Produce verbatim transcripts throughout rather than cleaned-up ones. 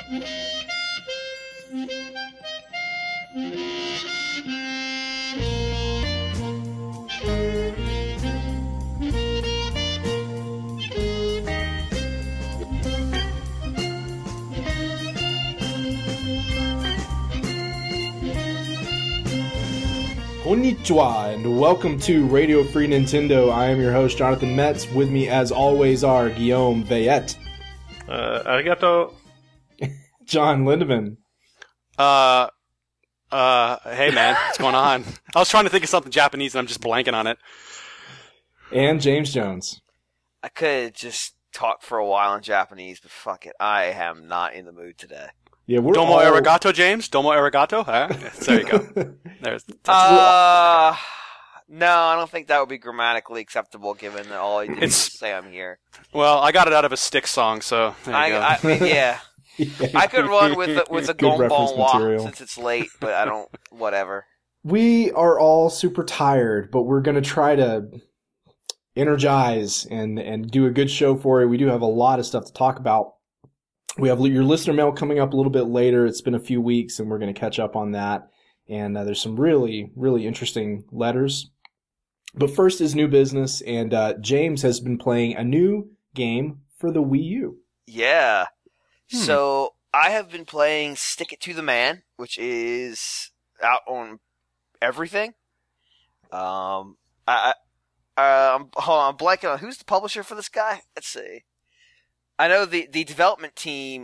Konnichiwa, and welcome to Radio Free Nintendo. I am your host, Jonathan Metz. With me, as always, are Guillaume Veillette. Uh, arigato. John Lindemann. Uh, uh, hey man, what's going on? I was trying to think of something Japanese and I'm just blanking on it. And James Jones. I could just talk for a while in Japanese, but fuck it, I am not in the mood today. Yeah, we're Domo all... arigato, James? Domo arigato? Huh? There you go. There's. Uh, no, I don't think that would be grammatically acceptable given that all I did is say I'm here. Well, I got it out of a Styx song, so there you I, go. I mean, yeah. yeah. I could run with the, with a Good reference Gonbon Wa material. since it's late, but I don't, whatever. We are all super tired, but we're going to try to energize and, and do a good show for you. We do have a lot of stuff to talk about. We have your listener mail coming up a little bit later. It's been a few weeks, and we're going to catch up on that. And uh, there's some really, really interesting letters. But first is new business, and uh, James has been playing a new game for the Wii U. Yeah. Hmm. So, I have been playing Stick It to the Man, which is out on everything. Um, I, I um, hold on, I'm blanking on who's the publisher for this guy? Let's see. I know the, the development team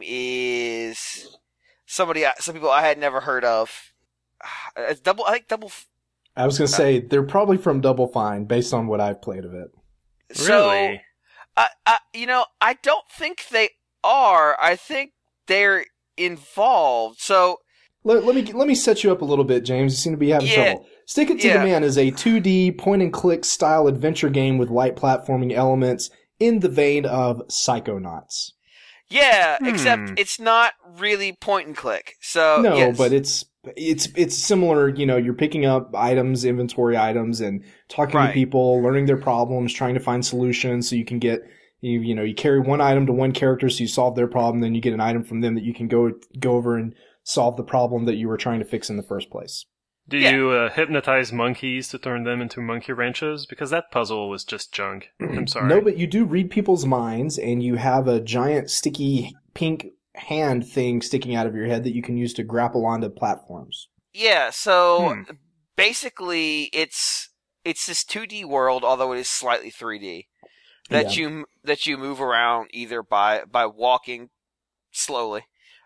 is somebody, some people I had never heard of. It's double, I think double. I was going to say, they're probably from Double Fine, based on what I've played of it. So, Really? I, I, you know, I don't think they are. I think they're involved. So, Let, let me let me set you up a little bit, James. You seem to be having Yeah. trouble. Stick It to Yeah. the Man is a two D point-and-click style adventure game with light platforming elements in the vein of Psychonauts. yeah, Hmm. except it's not really point and click. So, no, yes. but it's it's it's similar. You know, you're picking up items, inventory items, and talking Right. to people, learning their problems, trying to find solutions. So you can get you you know you carry one item to one character, so you solve their problem. Then you get an item from them that you can go go over and solve the problem that you were trying to fix in the first place. Do Yeah. you uh, hypnotize monkeys to turn them into monkey wrenches? Because that puzzle was just junk. I'm sorry. No, but you do read people's minds, and you have a giant sticky pink hand thing sticking out of your head that you can use to grapple onto platforms. Yeah, so Hmm. basically it's it's this two D world, although it is slightly three D. That Yeah. you that you move around either by by walking slowly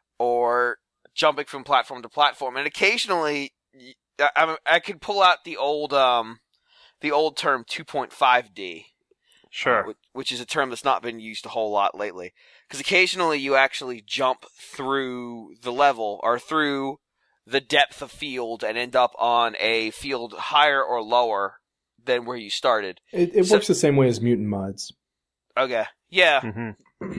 or jumping from platform to platform, and occasionally y- I, I, I could pull out the old um the old term two point five D. Sure. Which, which is a term that's not been used a whole lot lately. Because occasionally you actually jump through the level or through the depth of field and end up on a field higher or lower than where you started. It, it So- works the same way as Mutant Muds. Okay. Yeah. hmm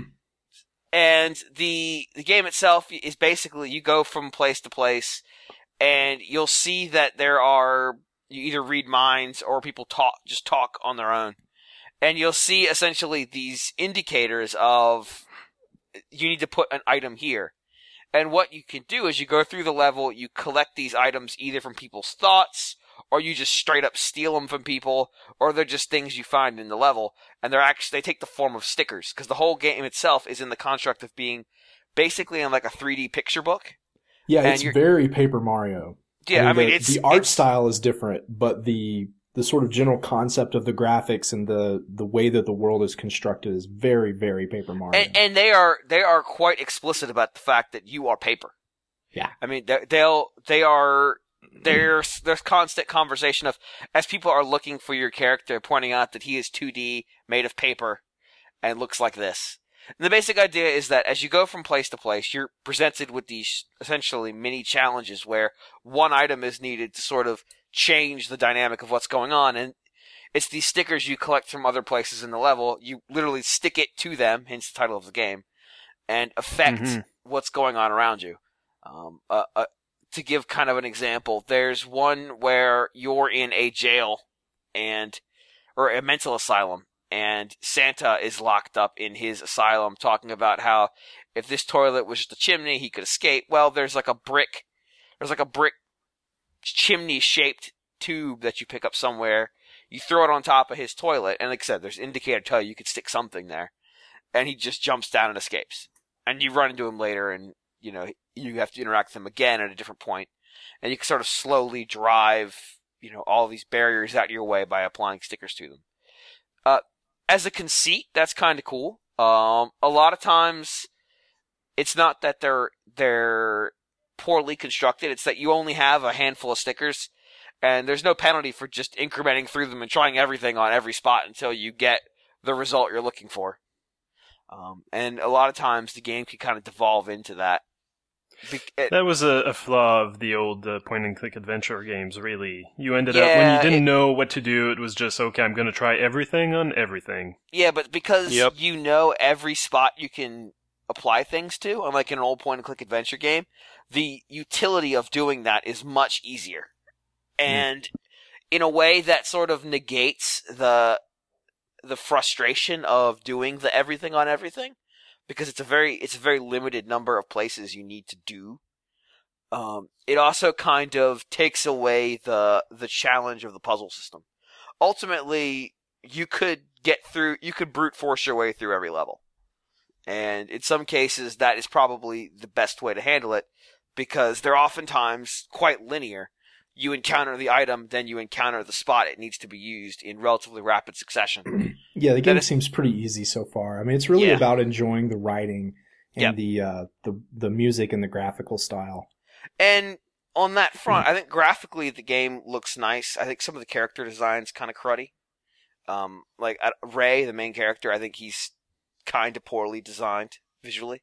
And the the game itself is basically you go from place to place and you'll see that there are you either read minds or people talk just talk on their own. And you'll see essentially these indicators of you need to put an item here. And what you can do is you go through the level, you collect these items either from people's thoughts, or you just straight up steal them from people, or they're just things you find in the level. And they're actually, they take the form of stickers, because the whole game itself is in the construct of being basically in like a three D picture book. Yeah, And it's you're- very Paper Mario. Yeah, I mean, the, it's the art it's- style is different, but the the sort of general concept of the graphics and the the way that the world is constructed is very, very Paper Mario. And, and they are they are quite explicit about the fact that you are paper. Yeah. I mean, they- they'll they are there's there's constant conversation of as people are looking for your character, pointing out that he is two D, made of paper, and looks like this. And the basic idea is that as you go from place to place, you're presented with these essentially mini challenges where one item is needed to sort of change the dynamic of what's going on, and it's these stickers you collect from other places in the level. You literally stick it to them, hence the title of the game, and affect Mhm. what's going on around you. Um, uh, uh, to give kind of an example, there's one where you're in a jail and or a mental asylum, and Santa is locked up in his asylum, talking about how if this toilet was just a chimney, he could escape. Well, there's like a brick, there's like a brick chimney-shaped tube that you pick up somewhere. You throw it on top of his toilet, and like I said, there's an indicator to tell you you could stick something there, and he just jumps down and escapes. And you run into him later, and you know you have to interact with him again at a different point, and you can sort of slowly drive, you know, all these barriers out of your way by applying stickers to them. Uh, as a conceit, that's kind of cool. Um, a lot of times, it's not that they're they're poorly constructed; it's that you only have a handful of stickers. And there's no penalty for just incrementing through them and trying everything on every spot until you get the result you're looking for. Um, and a lot of times the game can kind of devolve into that. Be- it, that was a, a flaw of the old uh, point-and-click adventure games, really. You ended yeah, up, when you didn't it, know what to do, it was just, okay, I'm going to try everything on everything. Yeah, but because yep. you know every spot you can apply things to, unlike in an old point-and-click adventure game, the utility of doing that is much easier. And in a way that sort of negates the the frustration of doing the everything on everything, because it's a very it's a very limited number of places you need to do. Um, it also kind of takes away the the challenge of the puzzle system. Ultimately, you could get through, you could brute force your way through every level, and in some cases that is probably the best way to handle it, because they're oftentimes quite linear. You encounter the item, then you encounter the spot it needs to be used in relatively rapid succession. Yeah, the game is, seems pretty easy so far. I mean, it's really yeah. about enjoying the writing and yep. the uh, the the music and the graphical style. And on that front, I think graphically the game looks nice. I think some of the character designs kind of cruddy. Um, like uh, Ray, the main character, I think he's kind of poorly designed visually.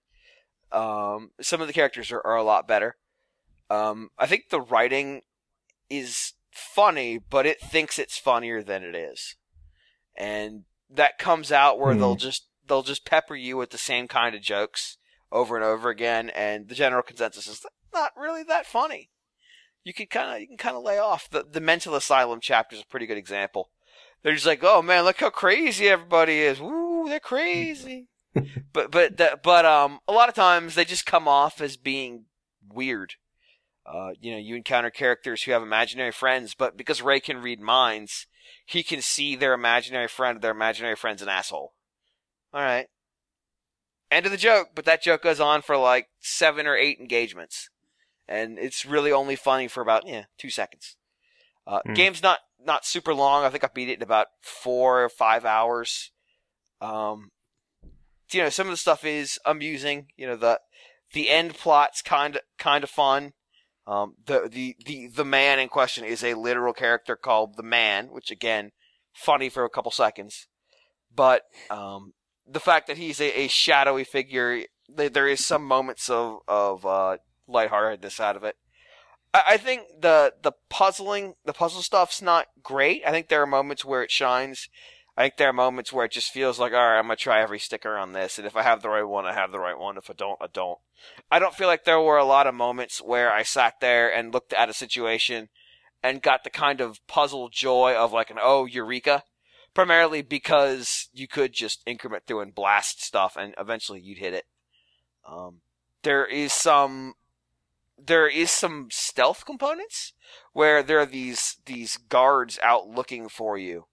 Um, some of the characters are, are a lot better. Um, I think the writing is funny, but it thinks it's funnier than it is, and that comes out where mm. they'll just they'll just pepper you with the same kind of jokes over and over again, and the general consensus is not really that funny. You can kind of you can kind of lay off. The the mental asylum chapter is a pretty good example. They're just like, oh man, look how crazy everybody is. Woo, they're crazy. but but the, but um, a lot of times they just come off as being weird. Uh, you know, you encounter characters who have imaginary friends, but because Ray can read minds, he can see their imaginary friend, their imaginary friend's an asshole. Alright. End of the joke, but that joke goes on for like seven or eight engagements. And it's really only funny for about, yeah, two seconds. Uh, mm. Game's not, not super long. I think I beat it in about four or five hours. Um, you know, some of the stuff is amusing. You know, the, the end plot's kind of, kind of fun. Um, the, the, the, the man in question is a literal character called the Man, which again, funny for a couple seconds. But, um, the fact that he's a, a shadowy figure, there is some moments of, of, uh, lightheartedness out of it. I, I think the, the puzzling, the puzzle stuff's not great. I think there are moments where it shines. I think there are moments where it just feels like, alright, I'm gonna try every sticker on this, and if I have the right one, I have the right one. If I don't, I don't. I don't feel like there were a lot of moments where I sat there and looked at a situation and got the kind of puzzle joy of like an, oh, eureka. Primarily because you could just increment through and blast stuff, and eventually you'd hit it. Um, there is some, there is some stealth components where there are these, these guards out looking for you.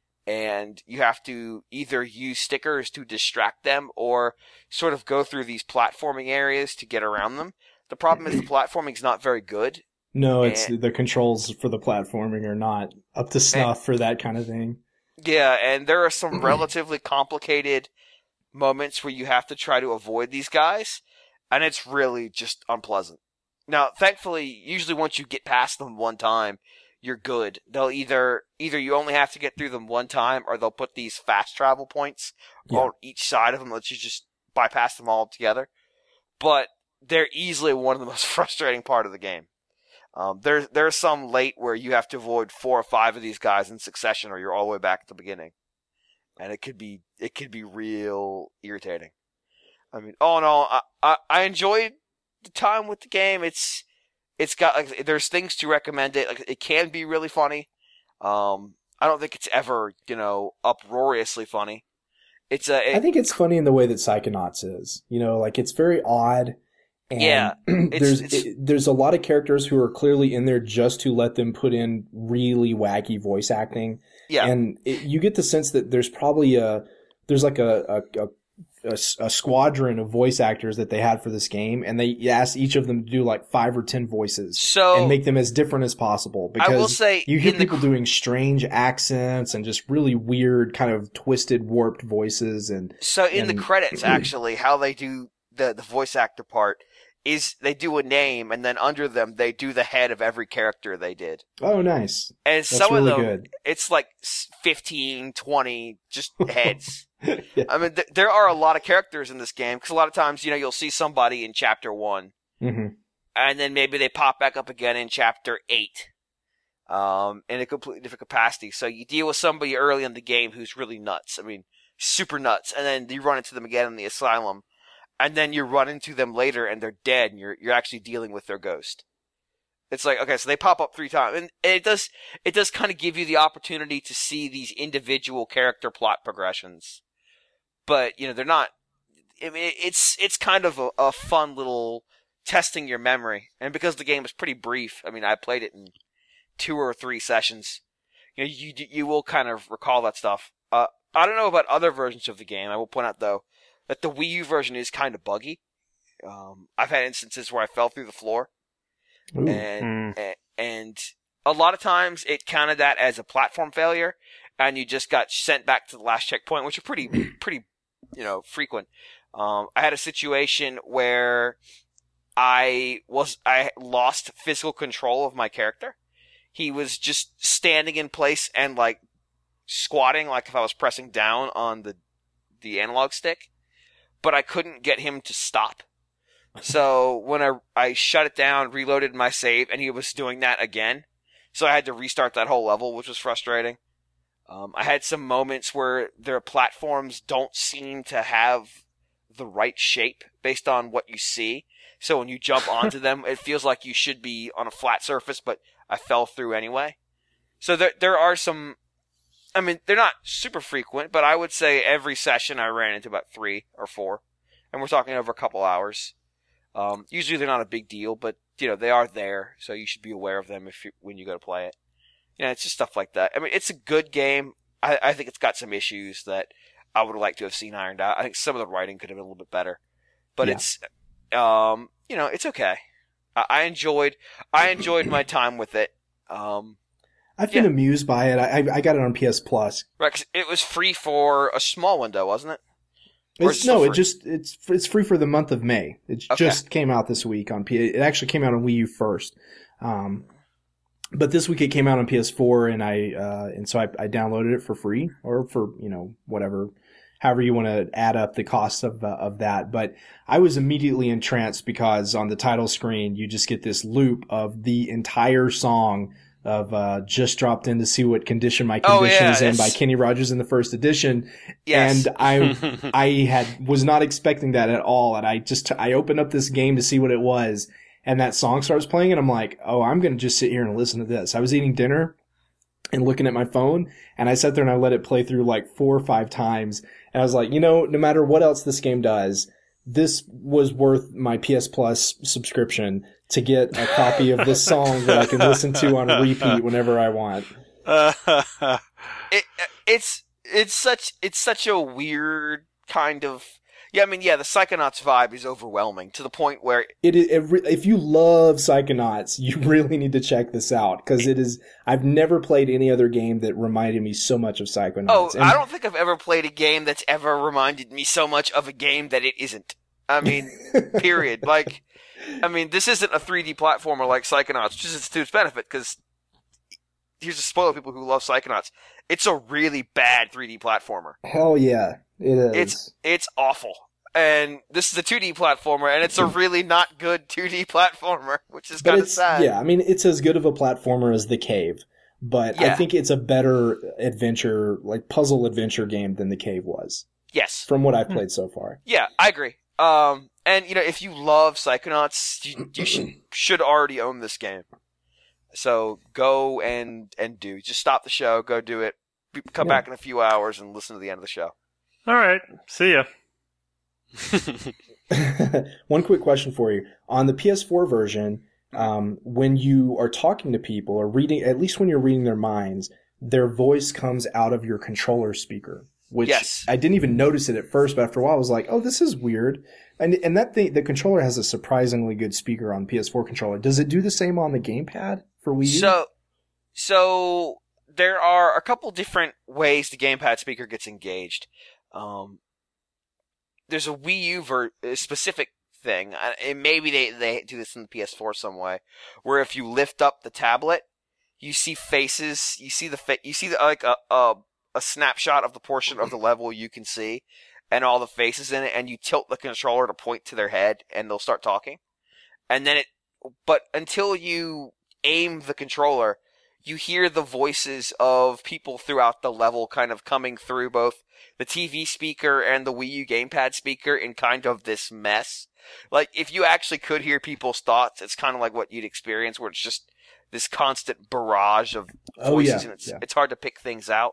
And you have to either use stickers to distract them or sort of go through these platforming areas to get around them. The problem is the platforming is not very good. No, it's and, the controls for the platforming are not up to snuff and, for that kind of thing. Yeah, and there are some relatively complicated moments where you have to try to avoid these guys, and it's really just unpleasant. Now, thankfully, usually once you get past them one time, you're good. They'll either either you only have to get through them one time, or they'll put these fast travel points yeah. on each side of them, lets you just bypass them all together. But they're easily one of the most frustrating part of the game. Um, there's there's some late where you have to avoid four or five of these guys in succession, or you're all the way back at the beginning, and it could be it could be real irritating. I mean, all in all, I I, I enjoyed the time with the game. It's It's got like there's things to recommend it. Like it can be really funny. Um, I don't think it's ever, you know, uproariously funny. It's a. It, I think it's funny in the way that Psychonauts is. You know, like it's very odd. And yeah, it's, there's it's, it, there's a lot of characters who are clearly in there just to let them put in really wacky voice acting. Yeah, and it, you get the sense that there's probably a there's like a a, a a a squadron of voice actors that they had for this game, and they asked each of them to do like five or ten voices, so and make them as different as possible. Because I will say you hear in the people cr- doing strange accents and just really weird, kind of twisted, warped voices, and so in and, the credits, actually, how they do the the voice actor part is they do a name, and then under them they do the head of every character they did. oh, nice. And That's some really of them, good. it's like fifteen, twenty, just heads. Yeah. I mean, th- there are a lot of characters in this game, because a lot of times, you know, you'll see somebody in chapter one, Mm-hmm. and then maybe they pop back up again in chapter eight, um, in a completely different capacity. So you deal with somebody early in the game who's really nuts. I mean, super nuts, and then you run into them again in the asylum, and then you run into them later, and they're dead, and you're you're actually dealing with their ghost. It's like, okay, so they pop up three times, and it does it does kind of give you the opportunity to see these individual character plot progressions. But, you know, they're not, I mean, it's, it's kind of a, a fun little testing your memory. And because the game is pretty brief, I mean, I played it in two or three sessions, you know, you, you will kind of recall that stuff. Uh, I don't know about other versions of the game. I will point out, though, that the Wii U version is kind of buggy. Um, I've had instances where I fell through the floor. Ooh. And, mm. and a lot of times it counted that as a platform failure, and you just got sent back to the last checkpoint, which are pretty, pretty, you know, frequent. Um, I had a situation where I was, I lost physical control of my character. He was just standing in place and like squatting, like if I was pressing down on the, the analog stick, but I couldn't get him to stop. So when I, I shut it down, reloaded my save, and he was doing that again. So I had to restart that whole level, which was frustrating. Um, I had some moments where their platforms don't seem to have the right shape based on what you see. So when you jump onto them, it feels like you should be on a flat surface, but I fell through anyway. So there there are some, I mean, they're not super frequent, but I would say every session I ran into about three or four. And we're talking over a couple hours. Um, usually they're not a big deal, but, you know, they are there, so you should be aware of them if you, when you go to play it. You know, it's just stuff like that. I mean, it's a good game. I, I think it's got some issues that I would like to have seen ironed out. I think some of the writing could have been a little bit better, but Yeah. it's, um, you know, it's okay. I, I enjoyed, I enjoyed my time with it. Um, I've been yeah. amused by it. I, I got it on P S Plus. right, 'cause it was free for a small window, wasn't it? Or It's, is it still no, it free? just it's it's free for the month of May. It Okay. just came out this week on P. It actually came out on Wii U first, um, but this week it came out on P S four, and I uh, and so I, I downloaded it for free, or for you know whatever, however you want to add up the cost of uh, of that. But I was immediately entranced because on the title screen you just get this loop of the entire song of uh, "Just Dropped In to See What Condition My Oh, Condition yeah, Is In" by it's- Kenny Rogers in the first edition. Yes. And I, I had, was not expecting that at all. And I just, I opened up this game to see what it was. And that song starts playing and I'm like, oh, I'm going to just sit here and listen to this. I was eating dinner and looking at my phone, and I sat there and I let it play through like four or five times. And I was like, you know, no matter what else this game does, this was worth my P S Plus subscription to get a copy of this song that I can listen to on repeat whenever I want. it, it's it's such it's such a weird kind of yeah. I mean, yeah, the Psychonauts vibe is overwhelming to the point where It, is- it re- if you love Psychonauts, you really need to check this out because it is. I've never played any other game that reminded me so much of Psychonauts. oh, And I don't think I've ever played a game that's ever reminded me so much of a game that it isn't. I mean, period. Like, I mean, this isn't a three D platformer like Psychonauts, which is to its benefit because here's a spoiler: people who love Psychonauts, it's a really bad three D platformer. Hell yeah, it is. It's it's awful. And this is a two D platformer, and it's a really not good two D platformer, which is but kind of it's sad. yeah. I mean, it's as good of a platformer as The Cave, but I Yeah. think it's a better adventure, like puzzle adventure game than The Cave was, Yes. from what I've played so far. Yeah, I agree. Um, and you know, if you love Psychonauts, you, you should, should already own this game. So go and and do. Just stop the show, go do it. Come Yeah. back in a few hours and listen to the end of the show. All right. See ya. One quick question for you. On the P S four version, um, when you are talking to people or reading, at least when you're reading their minds, their voice comes out of your controller speaker, which Yes. I didn't even notice it at first, but after a while I was like, oh, this is weird. And and that thing, the controller has a surprisingly good speaker on the P S four controller. Does it do the same on the gamepad for Wii U? So, so there are a couple different ways the gamepad speaker gets engaged. Um, there's a Wii U ver- a specific thing, uh, and maybe they, they do this in the P S four some way, where if you lift up the tablet, you see faces, you see the fa- you see the, like a, a a snapshot of the portion of the level you can see, and all the faces in it, and you tilt the controller to point to their head, and they'll start talking. And then it, but until you aim the controller, you hear the voices of people throughout the level kind of coming through both the T V speaker and the Wii U gamepad speaker in kind of this mess. Like, if you actually could hear people's thoughts, it's kind of like what you'd experience, where it's just this constant barrage of Oh, voices, yeah, and it's, yeah. it's hard to pick things out.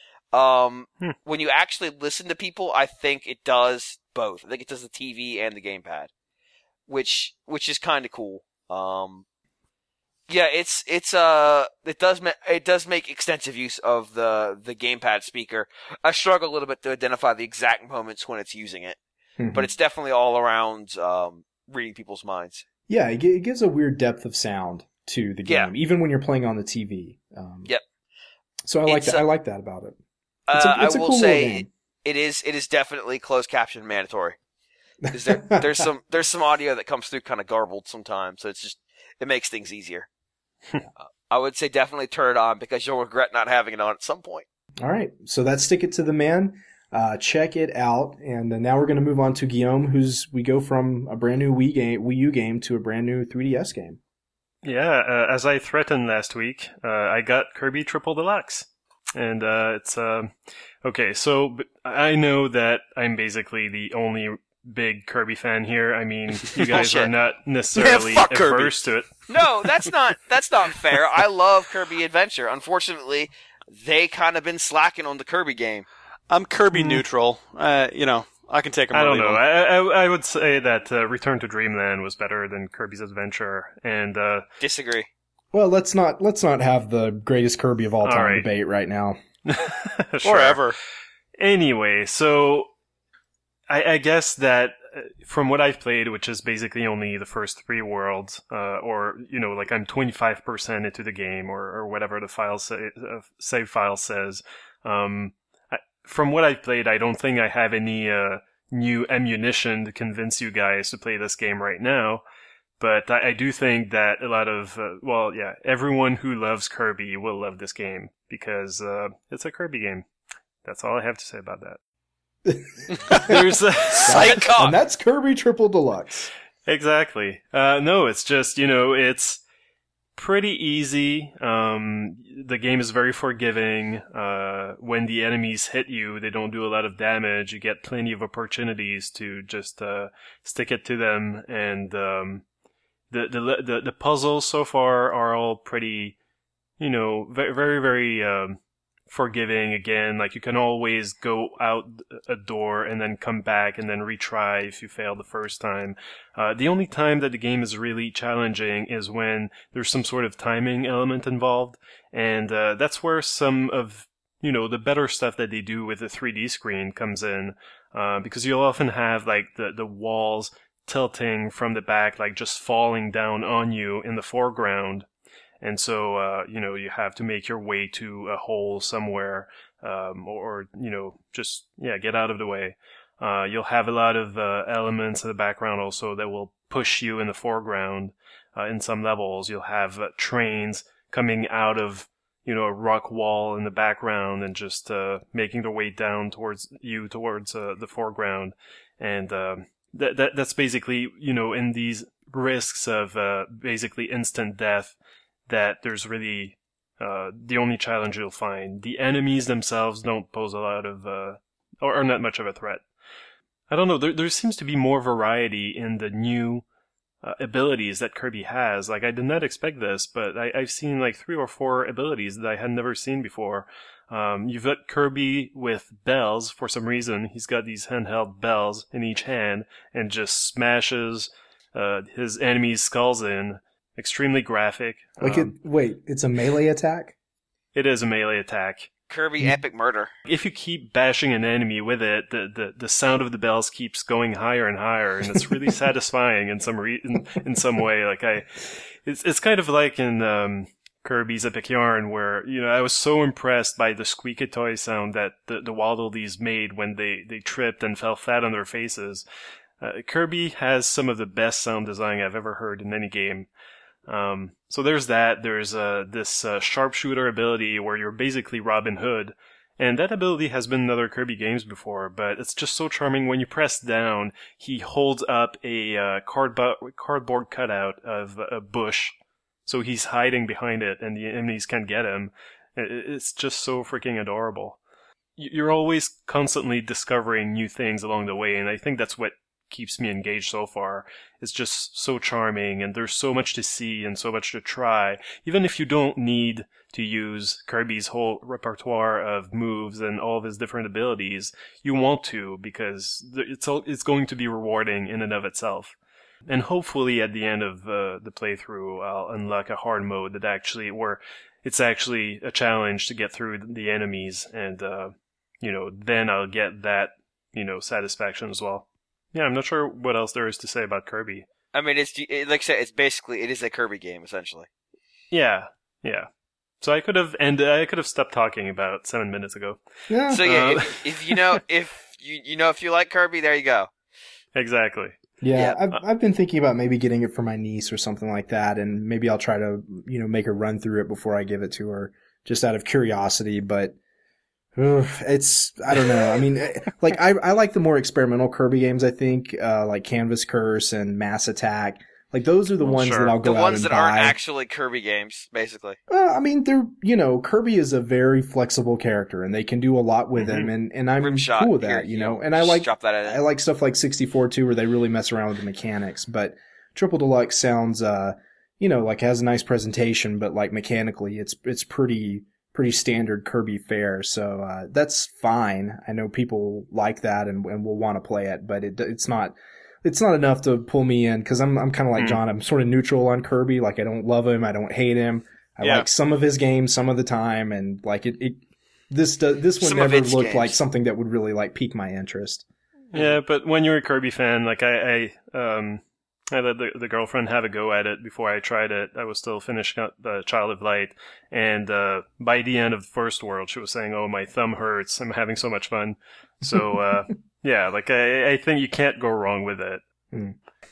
Um, Hmm. When you actually listen to people, I think it does both. I think it does the T V and the gamepad, which which is kind of cool. Um, yeah, it's it's uh it does ma- it does make extensive use of the the gamepad speaker. I struggle a little bit to identify the exact moments when it's using it, Mhm. but it's definitely all around um, reading people's minds. Yeah, it, gi- it gives a weird depth of sound to the Yeah. game, even when you're playing on the T V. Um, Yep. So I like It's that. a- I like that about it. It's Uh, a, it's I a will cool say little game. it is it is definitely closed caption mandatory. Because there, there's some there's some audio that comes through kind of garbled sometimes, so it's just it makes things easier. uh, I would say definitely turn it on because you'll regret not having it on at some point. All right, so that's Stick It to the Man. Uh, check it out, and uh, now we're going to move on to Guillaume, who's we go from a brand new Wii game, Wii U game, to a brand new three D S game. Yeah, uh, as I threatened last week, uh, I got Kirby Triple Deluxe. And uh, it's, uh, okay, so b- I know that I'm basically the only big Kirby fan here. I mean, you guys are Bullshit. not necessarily fuck Kirby. averse to it. No, that's not that's not fair. I love Kirby Adventure. Unfortunately, they kind of been slacking on the Kirby game. I'm Kirby Hmm. neutral. Uh, you know, I can take him. I or don't leave know. him. I, I, I would say that uh, Return to Dreamland was better than Kirby's Adventure. And, uh, Disagree. Well, let's not let's not have the greatest Kirby of all All time right. debate right now. sure. Forever. Anyway, so I, I guess that uh, from what I've played, which is basically only the first three worlds, uh, or you know, like I'm twenty-five percent into the game, or, or whatever the file say, uh, save file says. Um, I, from what I've played, I don't think I have any uh, new ammunition to convince you guys to play this game right now. But I, I do think that a lot of, uh, well, yeah, everyone who loves Kirby will love this game because uh, it's a Kirby game. That's all I have to say about that. There's a, Psych cock. And that's Kirby Triple Deluxe. exactly. Uh, no, it's just, you know, it's pretty easy. Um, the game is very forgiving. Uh, when the enemies hit you, they don't do a lot of damage. You get plenty of opportunities to just uh, stick it to them, and um, the, the the the puzzles so far are all pretty, you know, very very very um, forgiving. Again, like you can always go out a door and then come back and then retry if you fail the first time. Uh, the only time that the game is really challenging is when there's some sort of timing element involved, and uh, that's where some of, you know, the better stuff that they do with the three D screen comes in, uh, because you'll often have like the the walls tilting from the back, like just falling down on you in the foreground. And so, uh, you know, you have to make your way to a hole somewhere, um, or, or, you know, just, yeah, get out of the way. Uh, you'll have a lot of uh, elements in the background also that will push you in the foreground. Uh, in some levels, you'll have uh, trains coming out of, you know, a rock wall in the background and just uh, making their way down towards you, towards uh, the foreground. And uh, that, that that's basically, you know, in these risks of uh, basically instant death, that there's really uh, the only challenge you'll find. The enemies themselves don't pose a lot of, uh, or, or not much of a threat. I don't know, there, there seems to be more variety in the new uh, abilities that Kirby has. Like, I did not expect this, but I, I've seen like three or four abilities that I had never seen before. Um, you've got Kirby with bells. For some reason, he's got these handheld bells in each hand and just smashes uh, his enemies' skulls in. Extremely graphic. Like Um, it, wait, it's a melee attack? it is a melee attack. Kirby Epic Murder. If you keep bashing an enemy with it, the, the, the sound of the bells keeps going higher and higher, and it's really satisfying in some re- in, in some way. Like I, it's it's kind of like in um, Kirby's Epic Yarn, where you know I was so impressed by the squeaky toy sound that the the Waddle Dees made when they they tripped and fell flat on their faces. Uh, Kirby has some of the best sound design I've ever heard in any game. Um, so there's that. There's uh, this uh, sharpshooter ability where you're basically Robin Hood, and that ability has been in other Kirby games before, but it's just so charming. When you press down, he holds up a uh, cardboard cardboard cutout of a bush, so he's hiding behind it, and the enemies can't get him. It's just so freaking adorable. You're always constantly discovering new things along the way, and I think that's what keeps me engaged so far. It's just so charming, and there's so much to see and so much to try. Even if you don't need to use Kirby's whole repertoire of moves and all of his different abilities, you want to, because it's it's going to be rewarding in and of itself. And hopefully at the end of uh, the playthrough, I'll unlock a hard mode that actually, where it's actually a challenge to get through the enemies, and uh, you know, then I'll get that, you know, satisfaction as well. Yeah, I'm not sure what else there is to say about Kirby. I mean, it's it, like I said, it's basically it is a Kirby game essentially. Yeah, yeah. So I could have ended. I could have stopped talking about seven minutes ago. Yeah. So yeah, Uh, if, if you know if you you know if you like Kirby, there you go. Exactly. Yeah, Yeah. I've I've been thinking about maybe getting it for my niece or something like that, and maybe I'll try to, you know, make her run through it before I give it to her, just out of curiosity. But ugh, it's I don't know. I mean, like I I like the more experimental Kirby games. I think uh, like Canvas Curse and Mass Attack. Like those are the Well, ones sure. that I'll The go out ones and that buy. aren't actually Kirby games, basically. Well, I mean, they're, you know, Kirby is a very flexible character, and they can do a lot with him, and, and I'm Rimshot, cool with here, that, you know. here, And I just like drop that in. I like stuff like sixty-four too, where they really mess around with the mechanics. But Triple Deluxe sounds, uh, you know, like has a nice presentation, but like mechanically, it's it's pretty pretty standard Kirby fare. So uh, that's fine. I know people like that and and will want to play it, but it it's not. It's not enough to pull me in, because I'm I'm kind of like Mm. John. I'm sort of neutral on Kirby. Like, I don't love him. I don't hate him. I Yeah. like some of his games some of the time, and like it. it this does, this one Some of never its looked games. like something that would really like pique my interest. Yeah, but when you're a Kirby fan, like I, I, um, I let the, the girlfriend have a go at it before I tried it. I was still finishing up the Child of Light, and uh, by the end of the first world, she was saying, "Oh, my thumb hurts. I'm having so much fun." So uh, yeah, like I, I think you can't go wrong with it. Mm.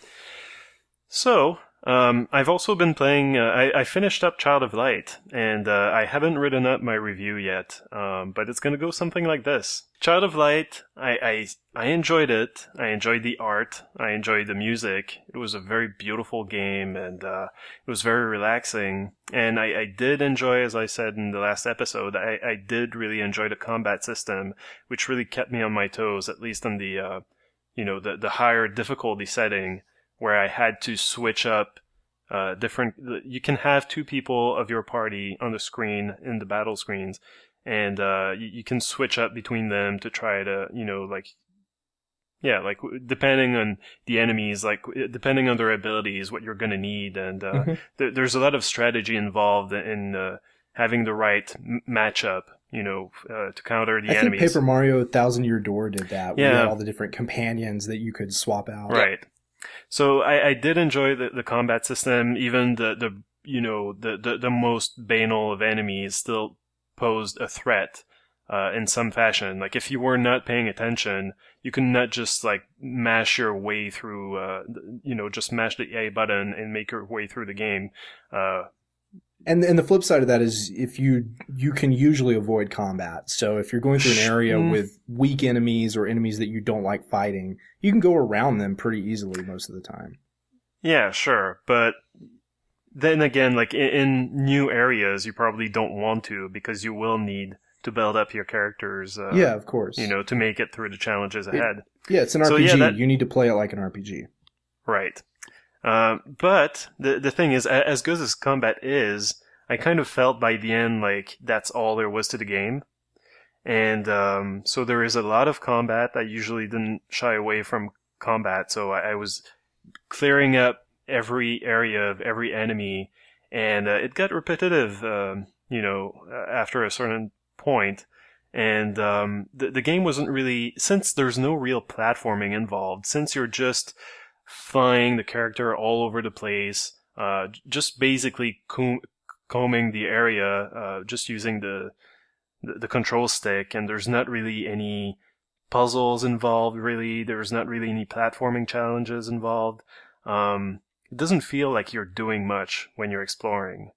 So, um, I've also been playing, uh, I, I finished up Child of Light, and uh, I haven't written up my review yet, um, but it's gonna go something like this. Child of Light, I, I, I enjoyed it. I enjoyed the art. I enjoyed the music. It was a very beautiful game, and uh, it was very relaxing. And I, I did enjoy, as I said in the last episode, I, I did really enjoy the combat system, which really kept me on my toes, at least on the, uh, you know, the, the higher difficulty setting, where I had to switch up uh, different. You can have two people of your party on the screen in the battle screens, and uh, you, you can switch up between them to try to, you know, like, yeah, like depending on the enemies, like depending on their abilities, what you're gonna need, and uh, Mm-hmm. th- there's a lot of strategy involved in uh, having the right m- matchup, you know, uh, to counter the I think enemies. Paper Mario Thousand Year Door did that. Where you Yeah. had all the different companions that you could swap out. Right. So I, I did enjoy the, the combat system. Even the, the you know the, the, the most banal of enemies still posed a threat uh, in some fashion. Like if you were not paying attention, you could not just like mash your way through. Uh, you know, just mash the A button and make your way through the game. Uh, And and the flip side of that is if you you can usually avoid combat. So if you're going through an area Mm. with weak enemies or enemies that you don't like fighting, you can go around them pretty easily most of the time. Yeah, sure, but then again, like in, in new areas, you probably don't want to, because you will need to build up your characters. Uh, Yeah, of course. you know, to make it through the challenges ahead. Yeah, it's an So, R P G. yeah, that- You need to play it like an R P G. Right. Uh, but the the thing is, as good as combat is, I kind of felt by the end like that's all there was to the game. And um, so there is a lot of combat. I usually didn't shy away from combat, so I, I was clearing up every area of every enemy, and uh, it got repetitive, uh, you know, after a certain point. And um, the, the game wasn't really, since there's no real platforming involved, since you're just flying the character all over the place, uh, just basically com- combing the area, uh, just using the, the the control stick, and there's not really any puzzles involved, really. There's not really any platforming challenges involved. Um, it doesn't feel like you're doing much when you're exploring.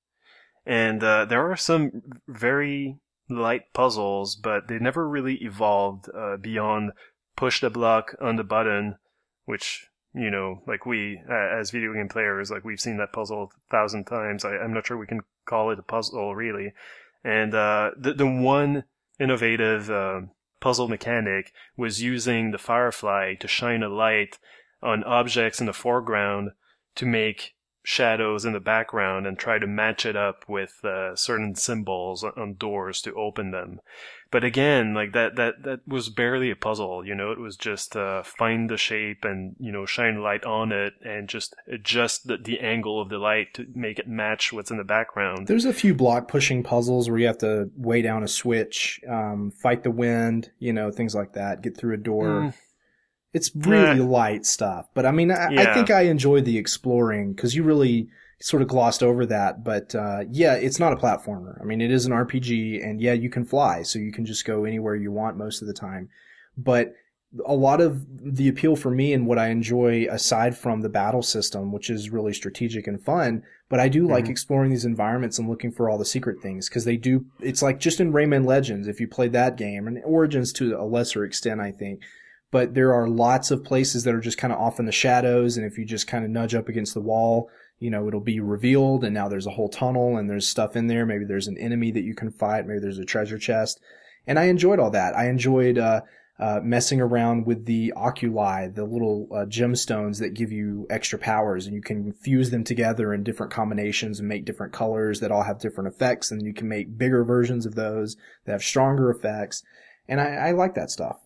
And uh, there are some very light puzzles, but they never really evolved uh, beyond push the block on the button, which, you know, like we, uh, as video game players, like we've seen that puzzle a thousand times. I, I'm not sure we can call it a puzzle, really. And uh, the, the one innovative uh, puzzle mechanic was using the Firefly to shine a light on objects in the foreground to make shadows in the background and try to match it up with uh, certain symbols on doors to open them. But again, like that, that, that was barely a puzzle, you know, it was just uh, find the shape and, you know, shine light on it and just adjust the, the angle of the light to make it match what's in the background. There's a few block pushing puzzles where you have to weigh down a switch, um, fight the wind, you know, things like that, get through a door. Mm. It's really yeah. light stuff. But I mean, I, yeah. I think I enjoyed the exploring because you really sort of glossed over that. But uh, yeah, it's not a platformer. I mean, it is an R P G, and yeah, you can fly, so you can just go anywhere you want most of the time. But a lot of the appeal for me and what I enjoy, aside from the battle system, which is really strategic and fun, but I do mm-hmm. like exploring these environments and looking for all the secret things, because they do, it's like just in Rayman Legends, if you played that game, and Origins to a lesser extent, I think, but there are lots of places that are just kind of off in the shadows, and if you just kind of nudge up against the wall, you know, it'll be revealed, and now there's a whole tunnel, and there's stuff in there. Maybe there's an enemy that you can fight. Maybe there's a treasure chest. And I enjoyed all that. I enjoyed uh, uh messing around with the oculi, the little uh, gemstones that give you extra powers, and you can fuse them together in different combinations and make different colors that all have different effects, and you can make bigger versions of those that have stronger effects. And I, I like that stuff.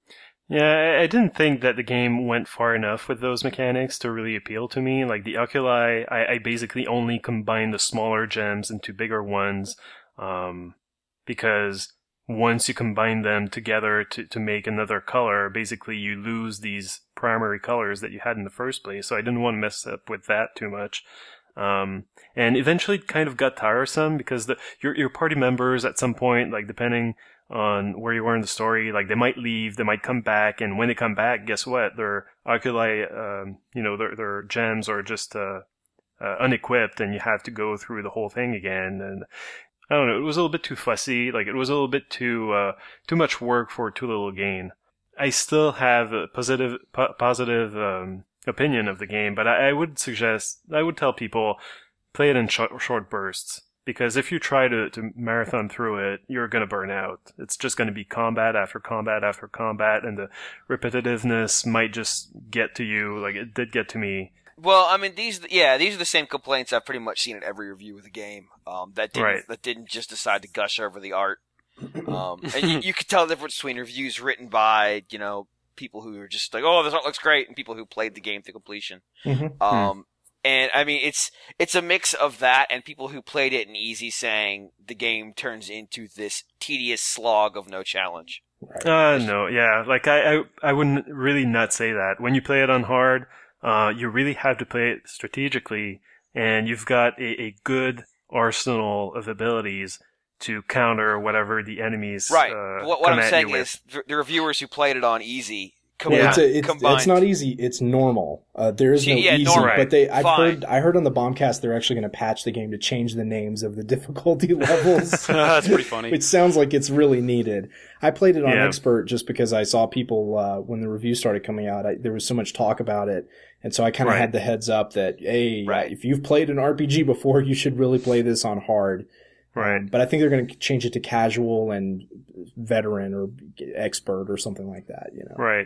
Yeah, I didn't think that the game went far enough with those mechanics to really appeal to me. Like the oculi, I, I basically only combined the smaller gems into bigger ones, um, because once you combine them together to, to make another color, basically you lose these primary colors that you had in the first place. So I didn't want to mess up with that too much. Um, and eventually it kind of got tiresome because the, your, your party members at some point, like depending on where you are in the story, like they might leave, they might come back, and when they come back, guess what? Their oculi, um, you know, their, their gems are just, uh, uh, unequipped, and you have to go through the whole thing again. And I don't know, it was a little bit too fussy, like it was a little bit too, uh, too much work for too little gain. I still have a positive, po- positive, um, opinion of the game, but I, I would suggest, I would tell people, play it in sh- short bursts. Because if you try to, to marathon through it, you're going to burn out. It's just going to be combat after combat after combat, and the repetitiveness might just get to you, like it did get to me. Well, I mean, these, yeah, these are the same complaints I've pretty much seen in every review of the game. Um, that didn't, right. that didn't just decide to gush over the art. Um, and you, you could tell the difference between reviews written by, you know, people who are just like, oh, this art looks great, and people who played the game to completion. Mm-hmm. Um, And I mean, it's it's a mix of that and people who played it in easy saying the game turns into this tedious slog of no challenge. Uh, no, yeah, like I, I, I wouldn't really not say that. When you play it on hard, uh, you really have to play it strategically, and you've got a, a good arsenal of abilities to counter whatever the enemies. Right. Uh, what what come I'm at saying you is the, the reviewers who played it on easy. Com- well, yeah. it's, a, it's, combined. it's not easy. It's normal. Uh, there is no yeah, easy, normal. but they. I've Fine. heard. I heard on the Bombcast they're actually going to patch the game to change the names of the difficulty levels. That's pretty funny. Which sounds like it's really needed. I played it on Yeah. Expert just because I saw people uh, when the review started coming out. I, there was so much talk about it, and so I kind of Right. had the heads up that hey, Right. if you've played an R P G before, you should really play this on hard. Right. Um, but I think they're going to change it to casual and veteran or expert or something like that. You know. Right.